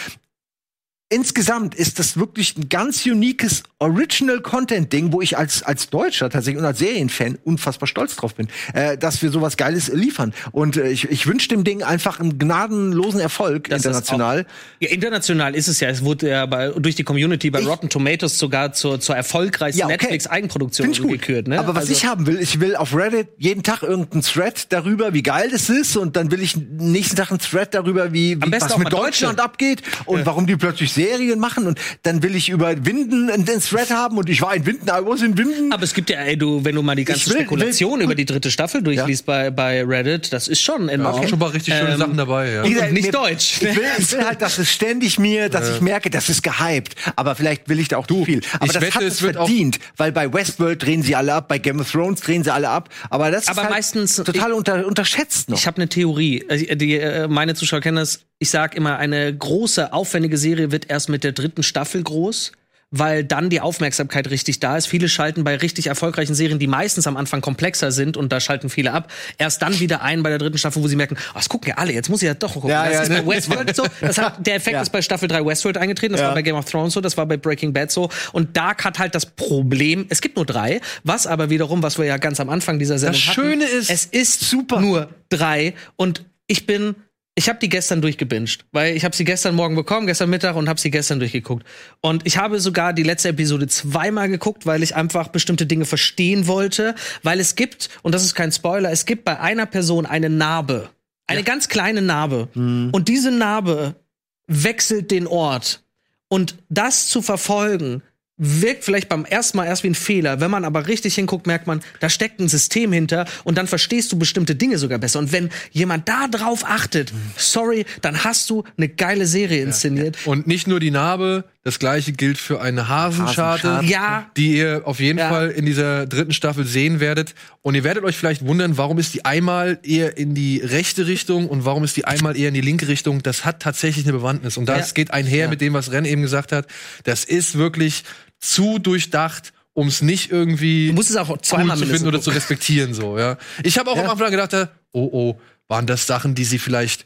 Insgesamt ist das wirklich ein ganz uniques Original-Content-Ding, wo ich als, als Deutscher tatsächlich und als Serienfan unfassbar stolz drauf bin, äh, dass wir sowas Geiles liefern. Und äh, ich, ich wünsche dem Ding einfach einen gnadenlosen Erfolg Das ist international. auch- Ja, international ist es ja. Es wurde ja bei, durch die Community bei Ich- Rotten Tomatoes sogar zur, zur erfolgreichsten Ja, okay. Netflix-Eigenproduktion Find ich gut. gekürt. Ne? Aber was Also- ich haben will, ich will auf Reddit jeden Tag irgendeinen Thread darüber, wie geil das ist, und dann will ich nächsten Tag einen Thread darüber, wie, wie besten was auch mit mal Deutschland Deutsche. abgeht und warum die plötzlich Serien machen. Und dann will ich über Winden einen einen Thread haben und ich war in Winden, I was in Winden. Aber es gibt ja, ey, du, wenn du mal die ganze will- Spekulation will- über die dritte Staffel durchliest bei, bei Reddit, das ist schon enorm. auch schon mal richtig schöne Ähm, Sachen dabei, ja. Und Dieser- nicht mir- deutsch. Ich will, ich will halt, dass es ständig mir, dass ich merke, das ist gehypt. Aber vielleicht will ich da auch zu viel. Aber ich das wette, hat es es wird auch- verdient, weil bei Westworld drehen sie alle ab, bei Game of Thrones drehen sie alle ab. Aber das Aber ist halt meistens- total unter, unterschätzt noch. Ich habe eine Theorie. Also, Die, äh, meine Zuschauer kennen das. Ich sag immer, eine große, aufwendige Serie wird erst mit der dritten Staffel groß. weil dann die Aufmerksamkeit richtig da ist. Viele schalten bei richtig erfolgreichen Serien, die meistens am Anfang komplexer sind und da schalten viele ab, erst dann wieder ein bei der dritten Staffel, wo sie merken, oh, das gucken ja alle, jetzt muss ich ja doch gucken. Ja, das ja, ist ne? bei Westworld so. Das hat, der Effekt Ja. ist bei Staffel drei Westworld eingetreten, das Ja. war bei Game of Thrones so, das war bei Breaking Bad so. Und da hat halt das Problem, es gibt nur drei, was aber wiederum, was wir ja ganz am Anfang dieser Sendung Das hatten, Schöne ist, es ist super nur drei und ich bin Ich habe die gestern durchgebinged, weil ich habe sie gestern Morgen bekommen, gestern Mittag und habe sie gestern durchgeguckt. Und ich habe sogar die letzte Episode zweimal geguckt, weil ich einfach bestimmte Dinge verstehen wollte, weil es gibt, und das ist kein Spoiler, es gibt bei einer Person eine Narbe, eine ja. ganz kleine Narbe. Mhm. Und diese Narbe wechselt den Ort. Und das zu verfolgen, wirkt vielleicht beim ersten Mal erst wie ein Fehler. Wenn man aber richtig hinguckt, merkt man, da steckt ein System hinter und dann verstehst du bestimmte Dinge sogar besser. Und wenn jemand da drauf achtet, sorry, dann hast du eine geile Serie inszeniert. Ja. Und nicht nur die Narbe, das gleiche gilt für eine Hasenscharte, Hasenscharte. Ja. die ihr auf jeden Ja. Fall in dieser dritten Staffel sehen werdet. Und ihr werdet euch vielleicht wundern, warum ist die einmal eher in die rechte Richtung und warum ist die einmal eher in die linke Richtung. Das hat tatsächlich eine Bewandtnis. Und das Ja. geht einher Ja. mit dem, was Ren eben gesagt hat. Das ist wirklich zu durchdacht, um es nicht irgendwie Du musst es auch cool zweimal zu finden mindestens oder zu respektieren. So, ja. Ich habe auch Ja. am Anfang gedacht, oh, oh, waren das Sachen, die sie vielleicht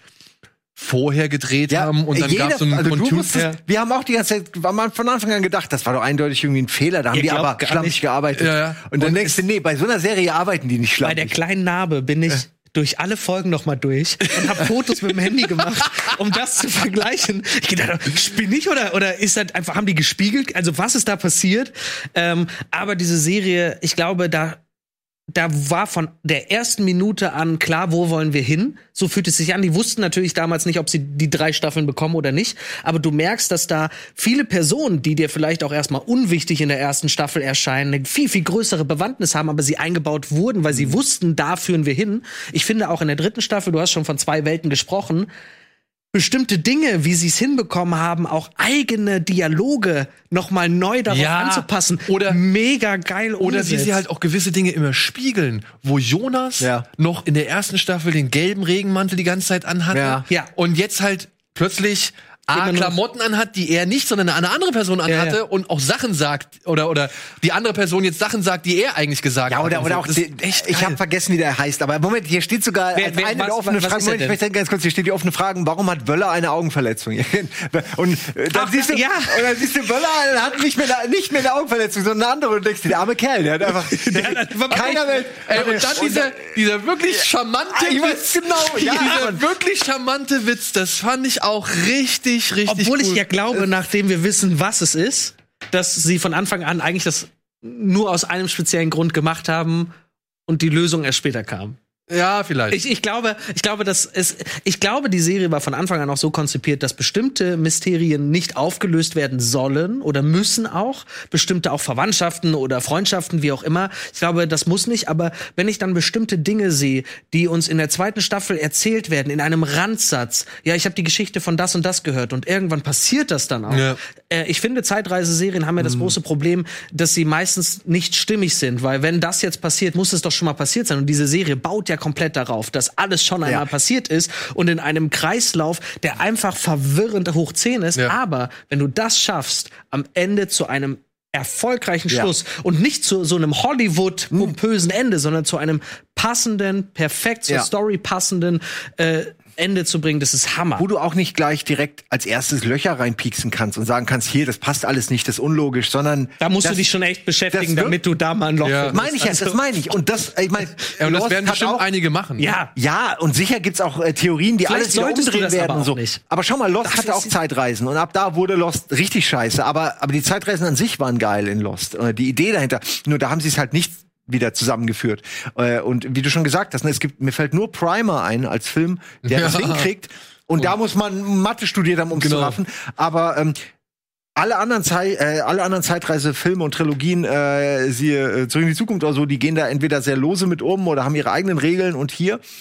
vorher gedreht haben und dann jeder- gab es so einen also du Computer- wusstest, wir haben auch die ganze Zeit haben von Anfang an gedacht, das war doch eindeutig irgendwie ein Fehler, da haben Ihr die glaubt aber gar schlampig nicht. gearbeitet. Ja, ja. Und dann Und denkst du, nee, bei so einer Serie arbeiten die nicht Bei der schlampig. kleinen Narbe bin ich durch alle Folgen noch mal durch und habe Fotos mit dem Handy gemacht, um das zu vergleichen. Ich gedacht, spinne ich oder oder ist das einfach, haben die gespiegelt? Also was ist da passiert? Ähm, aber diese Serie, ich glaube, da da war von der ersten Minute an klar, wo wollen wir hin. So fühlt es sich an. Die wussten natürlich damals nicht, ob sie die drei Staffeln bekommen oder nicht. Aber du merkst, dass da viele Personen, die dir vielleicht auch erstmal unwichtig in der ersten Staffel erscheinen, eine viel, viel größere Bewandtnis haben, aber sie eingebaut wurden, weil sie wussten, da führen wir hin. Ich finde auch in der dritten Staffel, du hast schon von zwei Welten gesprochen, bestimmte Dinge, wie sie es hinbekommen haben, auch eigene Dialoge noch mal neu darauf Ja, anzupassen. oder- mega geil Oder wie umgesetzt. sie halt auch gewisse Dinge immer spiegeln, wo Jonas Ja. noch in der ersten Staffel den gelben Regenmantel die ganze Zeit anhatte Ja. Ja. und jetzt halt plötzlich A, Immer nur- Klamotten anhat, die er nicht, sondern eine andere Person anhatte ja. und auch Sachen sagt oder oder die andere Person jetzt Sachen sagt, die er eigentlich gesagt Ja, hat. oder, und oder so. auch, Das die, ist echt ich geil. habe vergessen, wie der heißt, aber Moment, hier steht sogar Wer- als wer- eine was- der offenen was ist Fragen. er Moment, ich denn? möchte ganz kurz, hier steht die offene Frage, warum hat Wöller eine Augenverletzung? Und äh, dann Ach, siehst du, ja. und dann siehst du, Wöller hat nicht mehr, eine- nicht mehr eine Augenverletzung, sondern eine andere und denkst dir, der arme Kerl, der hat einfach, der hat einfach- keiner Welt. Ey, und dann dieser, dieser wirklich charmante Ah, ich weiß Witz. genau, ja, dieser Mann. wirklich charmante Witz, das fand ich auch richtig, richtig Obwohl cool. ich ja glaube, nachdem wir wissen, was es ist, dass sie von Anfang an eigentlich das nur aus einem speziellen Grund gemacht haben und die Lösung erst später kam. Ja, vielleicht. Ich, ich glaube, ich glaube, dass es, ich glaube, die Serie war von Anfang an auch so konzipiert, dass bestimmte Mysterien nicht aufgelöst werden sollen oder müssen auch. Bestimmte auch Verwandtschaften oder Freundschaften, wie auch immer. Ich glaube, das muss nicht. Aber wenn ich dann bestimmte Dinge sehe, die uns in der zweiten Staffel erzählt werden, in einem Randsatz, ja, ich habe die Geschichte von das und das gehört und irgendwann passiert das dann auch. Ja. Äh, ich finde, Zeitreiseserien haben ja das große Problem, dass sie meistens nicht stimmig sind, weil wenn das jetzt passiert, muss es doch schon mal passiert sein. Und diese Serie baut ja komplett darauf, dass alles schon einmal Ja. passiert ist und in einem Kreislauf, der einfach verwirrend hoch zehn ist. Ja. Aber wenn du das schaffst, am Ende zu einem erfolgreichen Ja. Schluss und nicht zu so einem Hollywood-pompösen Ende, sondern zu einem passenden, perfekt zur Ja. Story passenden äh, Ende zu bringen, das ist Hammer. Wo du auch nicht gleich direkt als erstes Löcher reinpieksen kannst und sagen kannst, hier, das passt alles nicht, das ist unlogisch, sondern Da musst das, du dich schon echt beschäftigen, das wird- damit du da mal ein Loch Ja. findest. meine ich ja, Also- das meine ich. Und das, ich meine, ja, und das Lost werden hat bestimmt auch, einige machen. Ja, Ja, und sicher gibt's auch äh, Theorien, die Vielleicht alles wieder solltest du umdrehen das werden aber und so. auch nicht. Aber schau mal, Lost Dafür hatte auch ist- Zeitreisen und ab da wurde Lost richtig scheiße. Aber, aber die Zeitreisen an sich waren geil in Lost. Äh, Die Idee dahinter. Nur da haben sie es halt nicht wieder zusammengeführt. Äh, Und wie du schon gesagt hast, ne, es gibt, mir fällt nur Primer ein als Film, der das Ja. hinkriegt. Und da muss man Mathe studiert haben, um es Genau. zu raffen. Aber ähm, alle anderen, Zei äh, alle anderen Zeitreisefilme und Trilogien, äh, siehe äh, Zurück in die Zukunft oder so, die gehen da entweder sehr lose mit um oder haben ihre eigenen Regeln. Und hier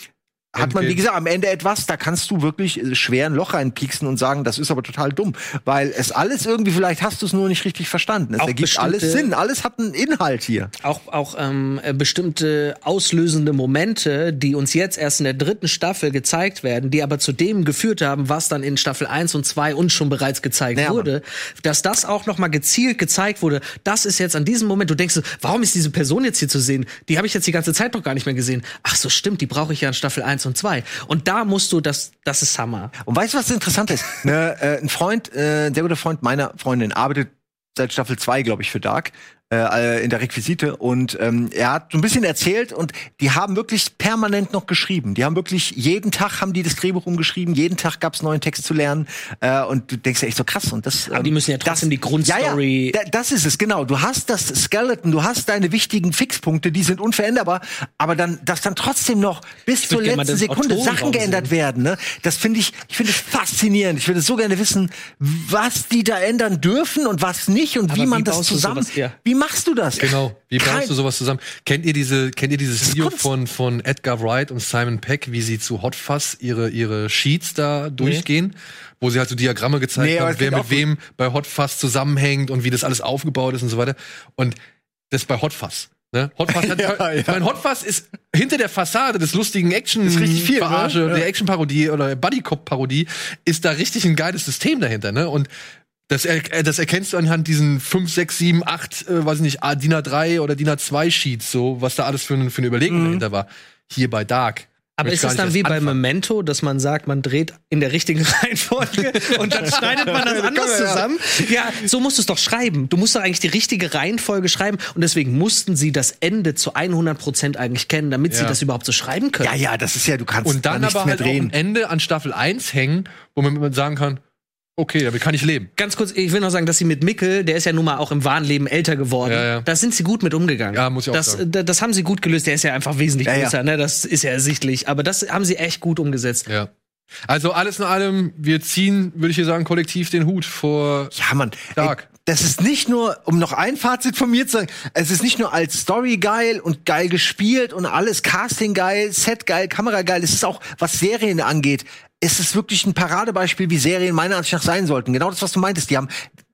hat man, wie gesagt, am Ende etwas, da kannst du wirklich schwer ein Loch reinpieksen und sagen, das ist aber total dumm. Weil es alles irgendwie, vielleicht hast du es nur nicht richtig verstanden. Es Auch ergibt alles Sinn, alles hat einen Inhalt hier. Auch, auch ähm, bestimmte auslösende Momente, die uns jetzt erst in der dritten Staffel gezeigt werden, die aber zu dem geführt haben, was dann in Staffel eins und zwei uns schon bereits gezeigt Ja, wurde, dass das auch noch mal gezielt gezeigt wurde. Das ist jetzt an diesem Moment, du denkst so, warum ist diese Person jetzt hier zu sehen? Die habe ich jetzt die ganze Zeit noch gar nicht mehr gesehen. Ach so, stimmt, die brauche ich ja in Staffel eins und zwei. Und da musst du, das, das ist Hammer. Und weißt du, was interessant ist? ne, äh, ein Freund, äh, ein sehr guter Freund meiner Freundin arbeitet seit Staffel zwei, glaube ich, für Dark. Äh, in der Requisite und ähm, er hat so ein bisschen erzählt und die haben wirklich permanent noch geschrieben. Die haben wirklich jeden Tag haben die das Drehbuch umgeschrieben, jeden Tag gab's neuen Text zu lernen äh, und du denkst ja echt so krass und das. Aber ähm, die müssen ja trotzdem das, die Grundstory. Ja, ja, das ist es genau. Du hast das Skeleton, du hast deine wichtigen Fixpunkte, die sind unveränderbar, aber dann, dass dann trotzdem noch bis zur letzten Sekunde Sachen geändert sehen. werden. Ne? Das finde ich, ich finde es faszinierend. Ich würde so gerne wissen, was die da ändern dürfen und was nicht und aber wie man das zusammen. Sowas, ja. Wie machst du das? Genau. Wie baust Kein du sowas zusammen? Kennt ihr diese, kennt ihr dieses Video von, von Edgar Wright und Simon Peck, wie sie zu Hot Fuzz ihre, ihre Sheets da durchgehen? Nee. Wo sie halt so Diagramme gezeigt nee, haben, wer mit wem bei Hot Fuzz zusammenhängt und wie das alles aufgebaut ist und so weiter. Und das bei Hot Fuzz. Ne? Hot Fuzz hat, ja, ja. Mein Hot Fuzz ist hinter der Fassade des lustigen Action-Verarsche, ne? Der Action-Parodie oder Buddy-Cop-Parodie, ist da richtig ein geiles System dahinter, ne? Und Das, er, das erkennst du anhand diesen fünf, sechs, sieben, acht, äh, weiß ich nicht, D I N A drei oder D I N A zwei Sheets, so, was da alles für, für eine Überlegung mhm. dahinter war. Hier bei Dark. Aber ist es dann wie bei Memento, dass man sagt, man dreht in der richtigen Reihenfolge und dann schneidet man das anders zusammen? Ja, so musst du es doch schreiben. Du musst doch eigentlich die richtige Reihenfolge schreiben und deswegen mussten sie das Ende zu hundert Prozent eigentlich kennen, damit ja. sie das überhaupt so schreiben können. Ja, ja, das ist ja, du kannst und dann da aber halt drehen. Auch ein Ende an Staffel eins hängen, wo man sagen kann, okay, damit kann ich leben. Ganz kurz, ich will noch sagen, dass sie mit Mikkel, der ist ja nun mal auch im wahren Leben älter geworden, ja, ja. da sind sie gut mit umgegangen. Ja, muss ich auch das, sagen. Das, das haben sie gut gelöst, der ist ja einfach wesentlich ja, größer, ja. ne? Das ist ja ersichtlich. Aber das haben sie echt gut umgesetzt. Ja. Also alles in allem, wir ziehen, würde ich hier sagen, kollektiv den Hut vor Ja, Mann. Dark. Ey, das ist nicht nur, um noch ein Fazit von mir zu sagen, es ist nicht nur als Story geil und geil gespielt und alles Casting geil, Set geil, Kamera geil, es ist auch, was Serien angeht, es ist wirklich ein Paradebeispiel, wie Serien meiner Ansicht nach sein sollten. Genau das, was du meintest. Die haben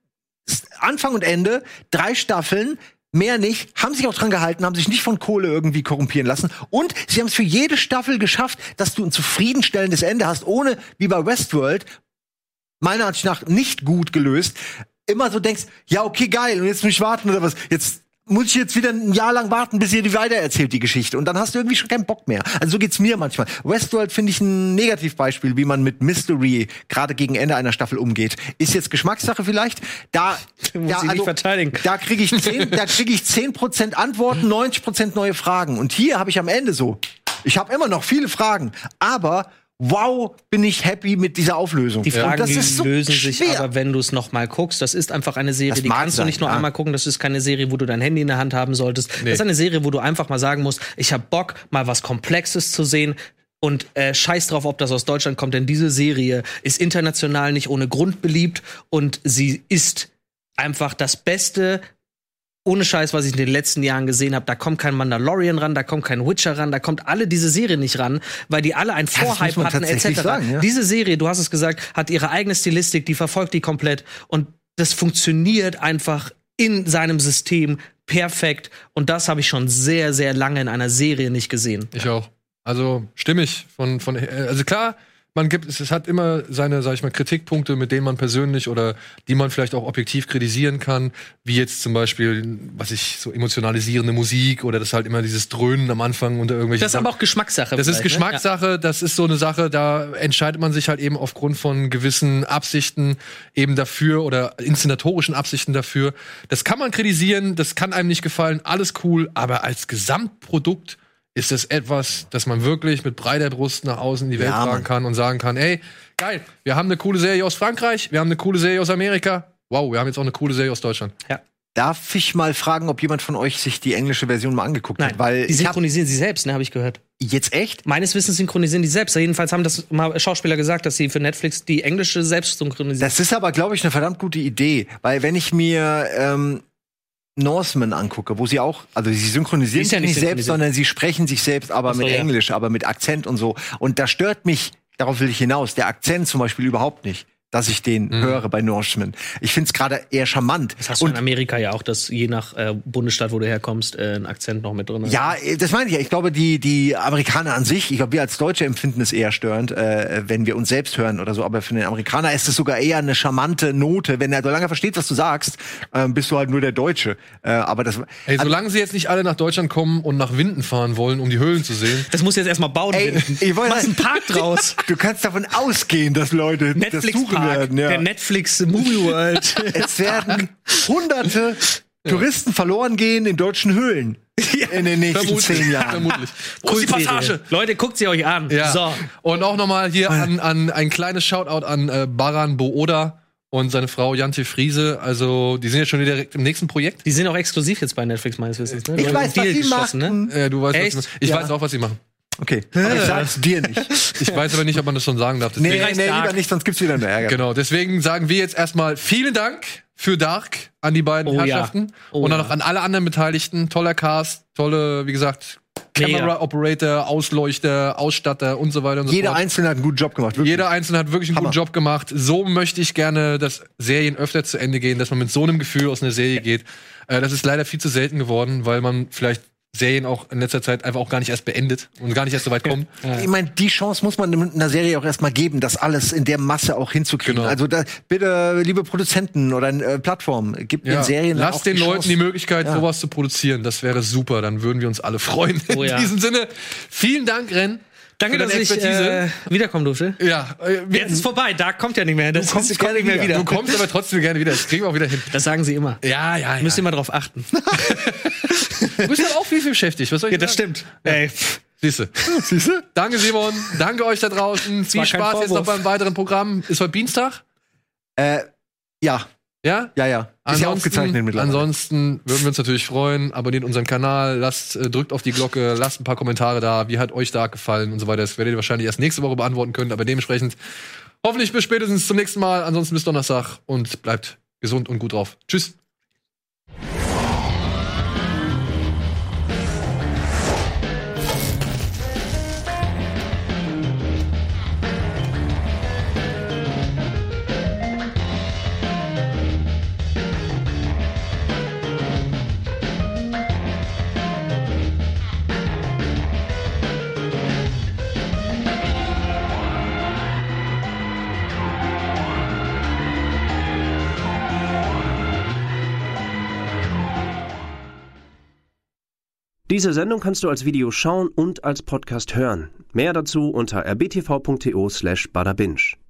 Anfang und Ende, drei Staffeln, mehr nicht, haben sich auch dran gehalten, haben sich nicht von Kohle irgendwie korrumpieren lassen. Und sie haben es für jede Staffel geschafft, dass du ein zufriedenstellendes Ende hast, ohne, wie bei Westworld, meiner Ansicht nach nicht gut gelöst, immer so denkst, ja, okay, geil, und jetzt muss ich warten oder was. Jetzt muss ich jetzt wieder ein Jahr lang warten, bis ihr die weitererzählt, die Geschichte. Und dann hast du irgendwie schon keinen Bock mehr. Also so geht's mir manchmal. Westworld finde ich ein Negativbeispiel, wie man mit Mystery gerade gegen Ende einer Staffel umgeht. Ist jetzt Geschmackssache vielleicht. Da, muss ja, ich nicht also, verteidigen. Da kriege ich zehn, da kriege ich zehn Prozent Antworten, neunzig Prozent neue Fragen. Und hier habe ich am Ende so, ich habe immer noch viele Fragen, aber wow, bin ich happy mit dieser Auflösung. Die Fragen, das die ist so lösen schwer. sich aber, wenn du es noch mal guckst. Das ist einfach eine Serie, Das die mag kannst sein, du nicht nur ja. einmal gucken. Das ist keine Serie, wo du dein Handy in der Hand haben solltest. Nee. Das ist eine Serie, wo du einfach mal sagen musst, ich habe Bock, mal was Komplexes zu sehen. Und äh, scheiß drauf, ob das aus Deutschland kommt, denn diese Serie ist international nicht ohne Grund beliebt und sie ist einfach das Beste, ohne Scheiß, was ich in den letzten Jahren gesehen habe. Da kommt kein Mandalorian ran, da kommt kein Witcher ran, da kommt alle diese Serie nicht ran, weil die alle einen Vorhype ja, hatten, et cetera. Sagen, ja. Diese Serie, du hast es gesagt, hat ihre eigene Stilistik, die verfolgt die komplett und das funktioniert einfach in seinem System perfekt und das habe ich schon sehr, sehr lange in einer Serie nicht gesehen. Ich auch. Also stimmig von, von also klar, man gibt es, es hat immer seine, sag ich mal, Kritikpunkte, mit denen man persönlich oder die man vielleicht auch objektiv kritisieren kann, wie jetzt zum Beispiel, was ich so emotionalisierende Musik oder das halt immer dieses Dröhnen am Anfang unter irgendwelchen. Das ist aber auch Geschmackssache. Das ist Geschmackssache, ne? Ja. Das ist so eine Sache, da entscheidet man sich halt eben aufgrund von gewissen Absichten eben dafür oder inszenatorischen Absichten dafür. Das kann man kritisieren, das kann einem nicht gefallen, alles cool, aber als Gesamtprodukt ist es etwas, das man wirklich mit breiter Brust nach außen in die Welt ja, tragen kann und sagen kann, ey, geil, wir haben eine coole Serie aus Frankreich, wir haben eine coole Serie aus Amerika, wow, wir haben jetzt auch eine coole Serie aus Deutschland. Ja. Darf ich mal fragen, ob jemand von euch sich die englische Version mal angeguckt Nein, hat? Weil die synchronisieren sie selbst, ne, habe ich gehört. Jetzt echt? Meines Wissens synchronisieren die selbst. Jedenfalls haben das mal Schauspieler gesagt, dass sie für Netflix die englische selbst synchronisieren. Das ist aber, glaube ich, eine verdammt gute Idee. Weil wenn ich mir ähm, Norseman angucke, wo sie auch, also sie synchronisieren Ist ja sich nicht nicht selbst, synchronisiert. sondern sie sprechen sich selbst, aber Ach so, mit ja. Englisch, aber mit Akzent und so. Und da stört mich, darauf will ich hinaus, der Akzent zum Beispiel überhaupt nicht, dass ich den Mhm. höre bei Norseman. Ich find's gerade eher charmant. Das hast du Und in Amerika ja auch, dass je nach äh, Bundesstaat, wo du herkommst, äh, ein Akzent noch mit drin ist. ja, das meine ich ja. Ich glaube, die, die Amerikaner an sich, ich glaube, wir als Deutsche empfinden es eher störend, äh, wenn wir uns selbst hören oder so. Aber für den Amerikaner ist es sogar eher eine charmante Note. Wenn er so lange versteht, was du sagst, ähm, bist du halt nur der Deutsche. Äh, aber das, Ey, solange sie jetzt nicht alle nach Deutschland kommen und nach Winden fahren wollen, um die Höhlen zu sehen. Das muss jetzt erstmal bauen. Ey, werden. ich wollte- Mach einen Park draus. du kannst davon ausgehen, dass Leute das suchen Netflix-Park. werden. Ja. Der Netflix Movie World. Es werden hunderte Touristen verloren gehen in deutschen Höhlen in den nächsten zehn Jahren. Vermutlich. Wo ist die Kultserie. Passage? Leute, guckt sie euch an. Ja. So. Und auch nochmal hier an, an ein kleines Shoutout an äh, Baran Booda und seine Frau Jantje Friese. Also, die sind jetzt schon direkt im nächsten Projekt. Die sind auch exklusiv jetzt bei Netflix, meines Wissens. Ne? Ich Die haben weiß, einen was sie geschlossen, machen. ne? Äh, du weißt, was Echt? sie machen. Ich Ja. weiß auch, was sie machen. Okay, aber ich sag's dir nicht. Ich weiß aber nicht, ob man das schon sagen darf. Nee, Deswegen, nee, nee, lieber nicht, sonst gibt's wieder einen Ärger. Genau, deswegen sagen wir jetzt erstmal vielen Dank für Dark an die beiden Oh ja. Herrschaften. Oh und dann ja. noch an alle anderen Beteiligten. Toller Cast, tolle, wie gesagt, Mega. Camera Operator, Ausleuchter, Ausstatter und so weiter und so Jeder fort. Einzelne hat einen guten Job gemacht. Wirklich. Jeder Einzelne hat wirklich einen Hammer. guten Job gemacht. So möchte ich gerne, dass Serien öfter zu Ende gehen, dass man mit so einem Gefühl aus einer Serie geht. Äh, das ist leider viel zu selten geworden, weil man vielleicht Serien auch in letzter Zeit einfach auch gar nicht erst beendet und gar nicht erst so weit kommt. Ich meine, die Chance muss man in einer Serie auch erstmal geben, das alles in der Masse auch hinzukriegen. Genau. Also da, bitte, liebe Produzenten oder äh, Plattformen, gibt den Serien Lasst auch den die Leuten Chance. die Möglichkeit, Ja. sowas zu produzieren. Das wäre super. Dann würden wir uns alle freuen. Oh in ja. diesem Sinne, vielen Dank, Ren. Danke, für dass deine ich Expertise. äh, wiederkommen durfte. Ja, äh, wir, Jetzt ist vorbei, da kommt ja nicht mehr. Das kommst ist, kommt nicht mehr wieder. du kommst aber trotzdem gerne wieder. Das kriegen wir auch wieder hin. Das sagen sie immer. Ja, ja, ja. Müsst ihr mal drauf achten. Du bist ja auch viel, viel beschäftigt. Was soll ich Ja, das sagen? stimmt. Ey, Siehste. Siehste? Danke, Simon. Danke euch da draußen. Viel war kein Spaß jetzt noch Vorwurf. beim weiteren Programm. Ist heute Dienstag? Äh, ja, Ja? ja, ja. Ist ja aufgezeichnet mittlerweile. Ansonsten würden wir uns natürlich freuen. Abonniert unseren Kanal, lasst, äh, drückt auf die Glocke, lasst ein paar Kommentare da. Wie hat euch Dark gefallen und so weiter. Das werdet ihr wahrscheinlich erst nächste Woche beantworten können. Aber dementsprechend hoffentlich bis spätestens zum nächsten Mal. Ansonsten bis Donnerstag und bleibt gesund und gut drauf. Tschüss. Diese Sendung kannst du als Video schauen und als Podcast hören. Mehr dazu unter r b t v punkt t o slash bada binge.